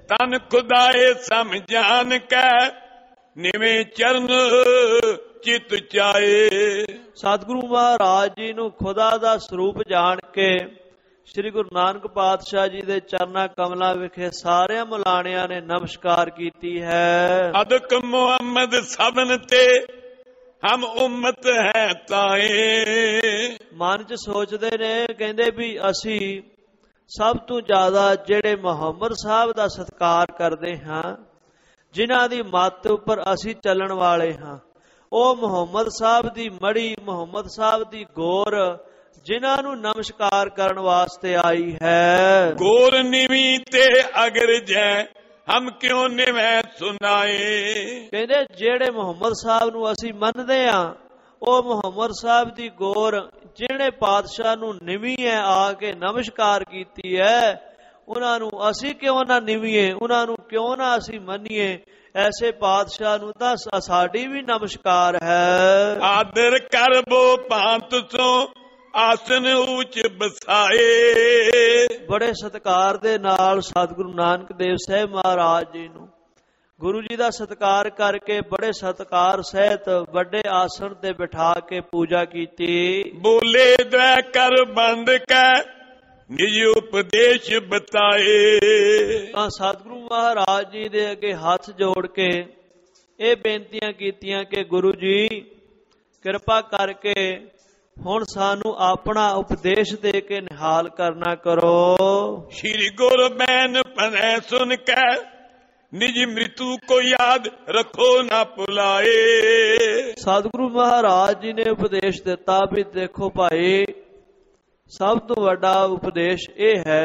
ਤਨ ਖੁਦਾਏ ਸਮਝਾਨ ਕੈ ਨਿਵੇਂ ਚਰਨ ਚਿਤ ਚਾਏ। ਸਤਿਗੁਰੂ ਮਹਾਰਾਜ ਜੀ ਨੂੰ ਖੁਦਾ ਦਾ ਸਰੂਪ ਜਾਣ ਕੇ ਸ੍ਰੀ ਗੁਰੂ ਨਾਨਕ ਪਾਤਸ਼ਾਹ ਜੀ ਦੇ ਚਰਨਾਂ ਕਮਲਾਂ ਵਿਖੇ ਸਾਰਿਆਂ ਮੁਲਾਣਿਆਂ ਨੇ ਨਮਸਕਾਰ ਕੀਤੀ ਹੈ। ਅਦਕ ਮੁਹੰਮਦ ਸਭਨ ਤੇ ਹਮ ਉਮਤ ਹੈ ਤਾਏ। ਮਨ ਚ ਸੋਚਦੇ ਨੇ, ਕਹਿੰਦੇ ਵੀ ਅਸੀਂ ਸਭ ਤੋਂ ਜ਼ਿਆਦਾ ਜਿਹੜੇ ਮੁਹੰਮਦ ਸਾਹਿਬ ਦਾ ਸਤਿਕਾਰ ਕਰਦੇ ਹਾਂ, ਜਿਨ੍ਹਾਂ ਦੀ ਮੱਤ ਉੱਪਰ ਅਸੀਂ ਚੱਲਣ ਵਾਲੇ ਹਾਂ, ਉਹ ਮੁਹੰਮਦ ਸਾਹਿਬ ਦੀ ਮੜੀ, ਮੁਹੰਮਦ ਸਾਹਿਬ ਦੀ ਗੌਰ, ਜਿਨ੍ਹਾਂ ਨੂੰ ਨਮਸਕਾਰ ਕਰਨ ਵਾਸਤੇ ਆਈ ਹੈ। ਗੌਰ ਨਿਵੀ ਤੇ ਅਗਰ ਜੈ ਹਮ ਕਿਉਂ ਨਿਵੇਂ ਸੁਨਾਏ। ਕਹਿੰਦੇ ਜਿਹੜੇ ਮੁਹੰਮਦ ਸਾਹਿਬ ਨੂੰ ਅਸੀਂ ਮੰਨਦੇ ਹਾਂ, ਉਹ ਮੁਹੰਮਦ ਸਾਹਿਬ ਦੀ ਗੌਰ ਜਿਹੜੇ ਪਾਤਸ਼ਾਹ ਨੂੰ ਨਿਵੀ ਹੈ ਆ ਕੇ ਨਮਸਕਾਰ ਕੀਤੀ ਹੈ, ਉਹਨਾਂ ਨੂੰ ਅਸੀਂ ਕਿਉਂ ਨਾ ਨਿਵੀਏ, ਉਹਨਾਂ ਨੂੰ ਕਿਉਂ ਨਾ ਅਸੀਂ ਮੰਨੀਏ। ਐਸੇ ਪਾਤਸ਼ਾਹ ਨੂੰ ਤਾਂ ਸਾਡੀ ਵੀ ਨਮਸਕਾਰ ਹੈ। ਆਦਰ ਕਰਬੋ ਭਾਂਤ ਸੋ ਆਸਨ ਉੱਚ ਬਸਾਏ। ਬੜੇ ਸਤਿਕਾਰ ਦੇ ਨਾਲ ਸਤਿਗੁਰੂ ਨਾਨਕ ਦੇਵ ਸਾਹਿਬ ਮਹਾਰਾਜ ਜੀ ਨੂੰ ਗੁਰੂ ਜੀ ਦਾ ਸਤਿਕਾਰ ਕਰਕੇ ਬੜੇ ਸਤਿਕਾਰ ਸਹਿਤ ਵੱਡੇ ਆਸਣ ਤੇ ਬਿਠਾ ਕੇ ਪੂਜਾ ਕੀਤੀ। ਬੋਲੇ ਦੈ ਕਰ ਬੰਦ ਕੈ ਨਿਜ ਉਪਦੇਸ਼ ਬਤਾਏ। ਤਾਂ ਸਤਿਗੁਰੂ ਮਹਾਰਾਜ ਜੀ ਦੇ ਅੱਗੇ ਹੱਥ ਜੋੜ ਕੇ ਇਹ ਬੇਨਤੀਆਂ ਕੀਤੀਆਂ ਕਿ ਗੁਰੂ ਜੀ ਕਿਰਪਾ ਕਰਕੇ ਹੁਣ ਸਾਨੂੰ ਆਪਣਾ ਉਪਦੇਸ਼ ਦੇ ਕੇ ਨਿਹਾਲ ਕਰਨਾ ਕਰੋ। ਸ਼੍ਰੀ ਗੁਰ ਬੈਨ ਪਨੈ ਸੁਨ ਕੈ ਨਿਜ ਮ੍ਰਿਤੂ ਕੋ ਯਾਦ ਰੱਖੋ ਨਾ ਭੁਲਾਏ। ਸਤਿਗੁਰੂ ਮਹਾਰਾਜ ਜੀ ਨੇ ਉਪਦੇਸ਼ ਦਿੱਤਾ ਵੀ ਦੇਖੋ ਭਾਈ, ਸਭ ਤੋਂ ਵੱਡਾ ਉਪਦੇਸ਼ ਇਹ ਹੈ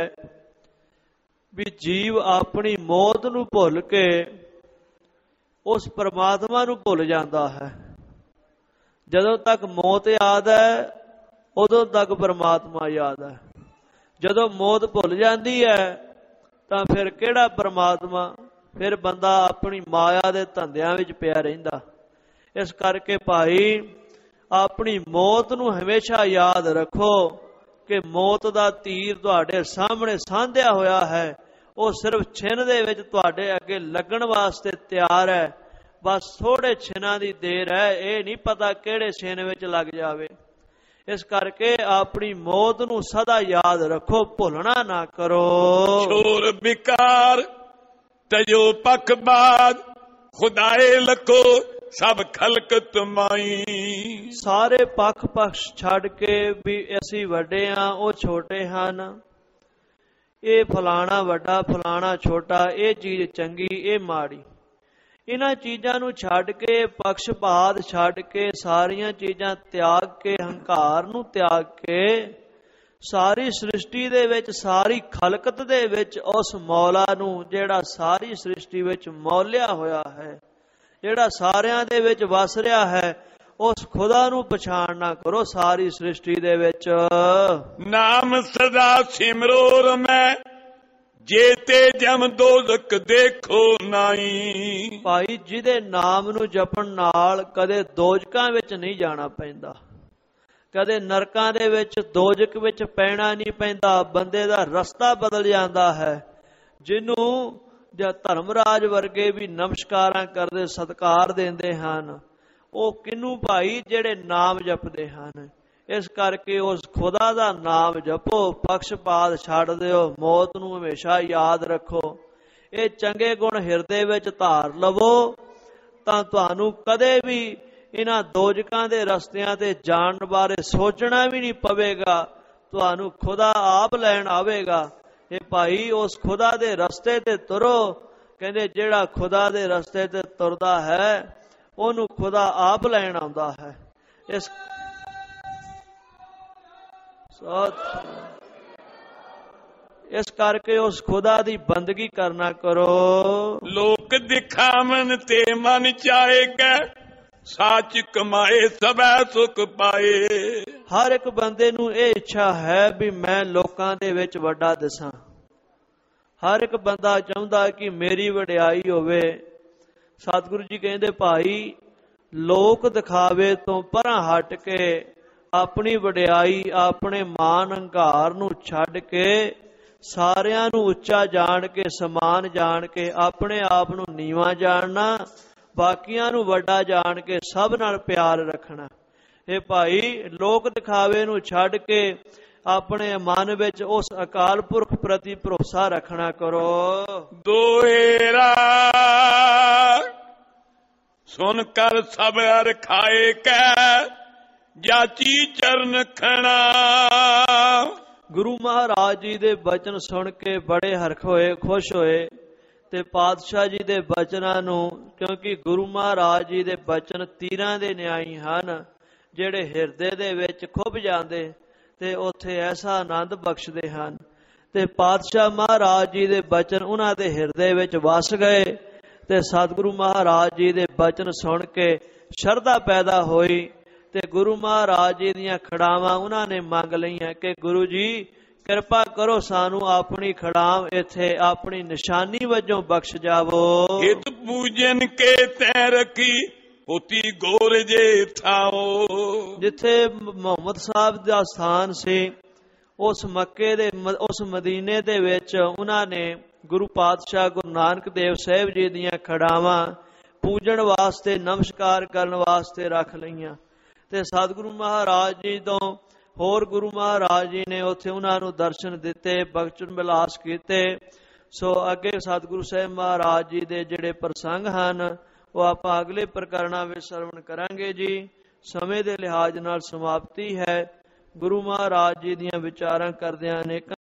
ਵੀ ਜੀਵ ਆਪਣੀ ਮੌਤ ਨੂੰ ਭੁੱਲ ਕੇ ਉਸ ਪਰਮਾਤਮਾ ਨੂੰ ਭੁੱਲ ਜਾਂਦਾ ਹੈ। ਜਦੋਂ ਤੱਕ ਮੌਤ ਯਾਦ ਹੈ, ਉਦੋਂ ਤੱਕ ਪਰਮਾਤਮਾ ਯਾਦ ਹੈ। ਜਦੋਂ ਮੌਤ ਭੁੱਲ ਜਾਂਦੀ ਹੈ ਤਾਂ ਫਿਰ ਕਿਹੜਾ ਪਰਮਾਤਮਾ, ਫਿਰ ਬੰਦਾ ਆਪਣੀ ਮਾਇਆ ਦੇ ਧੰਦਿਆਂ ਵਿੱਚ ਪਿਆ ਰਹਿੰਦਾ। ਇਸ ਕਰਕੇ ਭਾਈ ਆਪਣੀ ਮੌਤ ਨੂੰ ਹਮੇਸ਼ਾ ਯਾਦ ਰੱਖੋ ਕਿ ਮੌਤ ਦਾ ਤੀਰ ਤੁਹਾਡੇ ਸਾਹਮਣੇ ਸਾਂਧਿਆ ਹੋਇਆ ਹੈ, ਉਹ ਸਿਰਫ ਛਿਨ ਦੇ ਵਿੱਚ ਤੁਹਾਡੇ ਅੱਗੇ ਲੱਗਣ ਵਾਸਤੇ ਤਿਆਰ ਹੈ। ਬਸ ਥੋੜੇ ਛਿਨਾਂ ਦੀ ਦੇਰ ਹੈ, ਇਹ ਨਹੀਂ ਪਤਾ ਕਿਹੜੇ ਛਿਨ ਵਿੱਚ ਲੱਗ ਜਾਵੇ। ਇਸ ਕਰਕੇ ਆਪਣੀ ਮੌਤ ਨੂੰ ਸਦਾ ਯਾਦ ਰੱਖੋ, ਭੁੱਲਣਾ ਨਾ ਕਰੋ। ਛੋਰ ਵਿਕਾਰ ਤਜੋ ਪਖਬਾਦ ਖੁਦਾਏ ਲਖੋ ਸਭ ਖਲਕ ਤੁਮਾਈ। ਸਾਰੇ ਪੱਖ ਪਕਸ਼ ਛੱਡ ਕੇ ਵੀ ਅਸੀਂ ਵੱਡੇ ਹਾਂ, ਉਹ ਛੋਟੇ ਹਨ, ਇਹ ਫਲਾਣਾ ਵੱਡਾ ਫਲਾਣਾ ਛੋਟਾ, ਇਹ ਚੀਜ਼ ਚੰਗੀ ਇਹ ਮਾੜੀ, ਇਹਨਾਂ ਚੀਜ਼ਾਂ ਨੂੰ ਛੱਡ ਕੇ, ਪਕਸ਼ਪਾਤ ਛੱਡ ਕੇ, ਸਾਰੀਆਂ ਚੀਜ਼ਾਂ ਤਿਆਗ ਕੇ, ਹੰਕਾਰ ਨੂੰ ਤਿਆਗ ਕੇ, ਸਾਰੀ ਸ੍ਰਿਸ਼ਟੀ ਦੇ ਵਿੱਚ, ਸਾਰੀ ਖਲਕਤ ਦੇ ਵਿੱਚ ਉਸ ਮੌਲਾ ਨੂੰ ਜਿਹੜਾ ਸਾਰੀ ਸ੍ਰਿਸ਼ਟੀ ਵਿੱਚ ਮੌਲਿਆ ਹੋਇਆ ਹੈ, ਜਿਹੜਾ ਸਾਰਿਆਂ ਦੇ ਵਿੱਚ ਵਸ ਰਿਹਾ ਹੈ, ਉਸ ਖੁਦਾ ਨੂੰ ਪਛਾਣਨਾ ਕਰੋ। ਸਾਰੀ ਸ੍ਰਿਸ਼ਟੀ ਦੇ ਵਿੱਚ ਨਾਮ ਸਦਾ ਸਿਮਰੋ ਰਮੈ ਜੇ ਤੇ ਜਮ ਦੋਜ਼ਖ ਦੇਖੋ ਨਾਈ। ਭਾਈ ਜਿਹਦੇ ਨਾਮ ਨੂੰ ਜਪਣ ਨਾਲ ਕਦੇ ਦੋਜ਼ਕਾਂ ਵਿੱਚ ਨਹੀਂ ਜਾਣਾ ਪੈਂਦਾ, ਕਦੇ ਨਰਕਾਂ ਦੇ ਵਿੱਚ ਦੋਜ਼ਖ ਵਿੱਚ ਪੈਣਾ ਨਹੀਂ ਪੈਂਦਾ, ਬੰਦੇ ਦਾ ਰਸਤਾ ਬਦਲ ਜਾਂਦਾ ਹੈ। ਜਿਹਨੂੰ ਜਾਂ ਧਰਮਰਾਜ ਵਰਗੇ ਵੀ ਨਮਸਕਾਰਾਂ ਕਰਦੇ, ਸਤਿਕਾਰ ਦਿੰਦੇ ਹਨ, ਉਹ ਕਿਹਨੂੰ ਭਾਈ? ਜਿਹੜੇ ਨਾਮ ਜਪਦੇ ਹਨ। ਇਸ ਕਰਕੇ ਉਸ ਖੁਦਾ ਦਾ ਨਾਮ ਜਪੋ, ਪਕਸ਼ਪਾਤ ਛੱਡ ਦਿਓ, ਮੌਤ ਨੂੰ ਹਮੇਸ਼ਾ ਯਾਦ ਰੱਖੋ। ਇਹ ਚੰਗੇ ਗੁਣ ਹਿਰਦੇ ਵਿੱਚ ਧਾਰ ਲਵੋ ਤਾਂ ਤੁਹਾਨੂੰ ਕਦੇ ਵੀ ਇਹਨਾਂ ਦੋਜ਼ਕਾਂ ਦੇ ਰਸਤਿਆਂ ਤੇ ਜਾਣ ਬਾਰੇ ਸੋਚਣਾ ਵੀ ਨਹੀਂ ਪਵੇਗਾ, ਤੁਹਾਨੂੰ ਖੁਦਾ ਆਪ ਲੈਣ ਆਵੇਗਾ। ਇਹ ਭਾਈ ਉਸ ਖੁਦਾ ਦੇ ਰਸਤੇ ਤੇ ਤੁਰੋ। ਕਹਿੰਦੇ ਜਿਹੜਾ ਖੁਦਾ ਦੇ ਰਸਤੇ ਤੇ ਤੁਰਦਾ ਹੈ ਉਹਨੂੰ ਖੁਦਾ ਆਪ ਲੈਣ ਆਉਂਦਾ ਹੈ। ਇਸ ਇਸ ਕਰਕੇ ਉਸ ਖੁਦਾ ਦੀ ਬੰਦਗੀ ਕਰਨਾ ਕਰੋ। ਲੋਕ ਦਿਖਾਵਨ ਤੇ ਮਨ ਚਾਹੇਗਾ, ਸਾਚ ਕਮਾਏ ਸਭੈ ਸੁਖ ਪਾਏ। ਹਰ ਇੱਕ ਬੰਦੇ ਨੂੰ ਇਹ ਇੱਛਾ ਹੈ ਵੀ ਮੈਂ ਲੋਕਾਂ ਦੇ ਵਿੱਚ ਵੱਡਾ ਦਿਸਾਂ। ਹਰ ਇੱਕ ਬੰਦਾ ਚਾਹੁੰਦਾ ਕਿ ਮੇਰੀ ਵਡਿਆਈ ਹੋਵੇ। ਸਤਿਗੁਰੂ ਜੀ ਕਹਿੰਦੇ ਭਾਈ ਲੋਕ ਦਿਖਾਵੇ ਤੋਂ ਪਰਾਂ ਹਟ ਕੇ ਆਪਣੀ ਵਡਿਆਈ, ਆਪਣੇ ਮਾਨ ਹੰਕਾਰ ਨੂੰ ਛੱਡ ਕੇ ਸਾਰਿਆਂ ਨੂੰ ਉੱਚਾ ਜਾਣ ਕੇ, ਸਮਾਨ ਜਾਣ ਕੇ, ਆਪਣੇ ਆਪ ਨੂੰ ਨੀਵਾਂ ਜਾਣਨਾ, ਬਾਕੀਆਂ ਨੂੰ ਵੱਡਾ ਜਾਣ ਕੇ ਸਭ ਨਾਲ ਪਿਆਰ ਰੱਖਣਾ। ਇਹ ਭਾਈ ਲੋਕ ਦਿਖਾਵੇ ਨੂੰ ਛੱਡ ਕੇ ਆਪਣੇ ਮਨ ਵਿੱਚ ਉਸ ਅਕਾਲ ਪੁਰਖ ਪ੍ਰਤੀ ਭਰੋਸਾ ਰੱਖਣਾ ਕਰੋ। ਦੋਹੇਰਾ ਸੁਨ ਕਰ ਸਭ ਅਰ ਖਾਏ ਕੈ ਜਾਚੀ ਚਰਨ ਖਣਾ। ਗੁਰੂ ਮਹਾਰਾਜ ਜੀ ਦੇ ਬਚਨ ਸੁਣ ਕੇ ਬੜੇ ਹਰਖ ਹੋਏ, ਖੁਸ਼ ਹੋਏ ਤੇ ਪਾਤਸ਼ਾਹ ਜੀ ਦੇ ਬਚਨਾਂ ਨੂੰ, ਕਿਉਂਕਿ ਗੁਰੂ ਮਹਾਰਾਜ ਜੀ ਦੇ ਬਚਨ ਤੀਰਾਂ ਦੇ ਨਿਆਈ ਹਨ, ਜਿਹੜੇ ਹਿਰਦੇ ਦੇ ਵਿੱਚ ਖੁੱਭ ਜਾਂਦੇ ਤੇ ਉੱਥੇ ਐਸਾ ਆਨੰਦ ਬਖਸ਼ਦੇ ਹਨ। ਤੇ ਪਾਤਸ਼ਾਹ ਮਹਾਰਾਜ ਜੀ ਦੇ ਬਚਨ ਉਹਨਾਂ ਦੇ ਹਿਰਦੇ ਵਿੱਚ ਵਸ ਗਏ ਤੇ ਸਤਿਗੁਰੂ ਮਹਾਰਾਜ ਜੀ ਦੇ ਬਚਨ ਸੁਣ ਕੇ ਸ਼ਰਧਾ ਪੈਦਾ ਹੋਈ ਤੇ ਗੁਰੂ ਮਹਾਰਾਜ ਜੀ ਦੀਆਂ ਖੜਾਵਾਂ ਉਹਨਾਂ ਨੇ ਮੰਗ ਲਈਆਂ ਕਿ ਗੁਰੂ ਜੀ ਕਿਰਪਾ ਕਰੋ, ਸਾਨੂੰ ਆਪਣੀ ਖੜਾਮ ਇੱਥੇ ਆਪਣੀ ਨਿਸ਼ਾਨੀ ਵਜੋਂ ਬਖਸ਼ ਜਾਵੋ। ਹਿਤ ਪੂਜਨ ਕੇ ਤੈ ਰਖੀ ਪੋਤੀ ਗੋਰ ਜੇ ਥਾਓ। ਜਿੱਥੇ ਮੁਹੰਮਦ ਸਾਹਿਬ ਦਾ ਸਥਾਨ ਸੀ, ਉਸ ਮੱਕੇ ਦੇ ਉਸ ਮਦੀਨੇ ਦੇ ਵਿੱਚ ਉਹਨਾਂ ਨੇ ਗੁਰੂ ਪਾਤਸ਼ਾਹ ਗੁਰੂ ਨਾਨਕ ਦੇਵ ਸਾਹਿਬ ਜੀ ਦੀਆਂ ਖੜਾਵਾਂ ਪੂਜਣ ਵਾਸਤੇ, ਨਮਸਕਾਰ ਕਰਨ ਵਾਸਤੇ ਰੱਖ ਲਈਆਂ ਤੇ ਸਤਿਗੁਰੂ ਮਹਾਰਾਜ ਜੀ ਤੋਂ ਹੋਰ ਗੁਰੂ ਮਹਾਰਾਜ ਜੀ ਨੇ ਉੱਥੇ ਉਹਨਾਂ ਨੂੰ ਦਰਸ਼ਨ ਦਿੱਤੇ, ਬਖਸ਼ਣ ਬਿਲਾਸ ਕੀਤੇ। ਸੋ ਅੱਗੇ ਸਤਿਗੁਰੂ ਸਾਹਿਬ ਮਹਾਰਾਜ ਜੀ ਦੇ ਜਿਹੜੇ ਪ੍ਰਸੰਗ ਹਨ ਉਹ ਆਪਾਂ ਅਗਲੇ ਪ੍ਰਕਰਣਾਂ ਵਿੱਚ ਸਰਵਣ ਕਰਾਂਗੇ ਜੀ। ਸਮੇਂ ਦੇ ਲਿਹਾਜ਼ ਨਾਲ ਸਮਾਪਤੀ ਹੈ। ਗੁਰੂ ਮਹਾਰਾਜ ਜੀ ਦੀਆਂ ਵਿਚਾਰਾਂ ਕਰਦਿਆਂ ਅਨੇਕਾਂ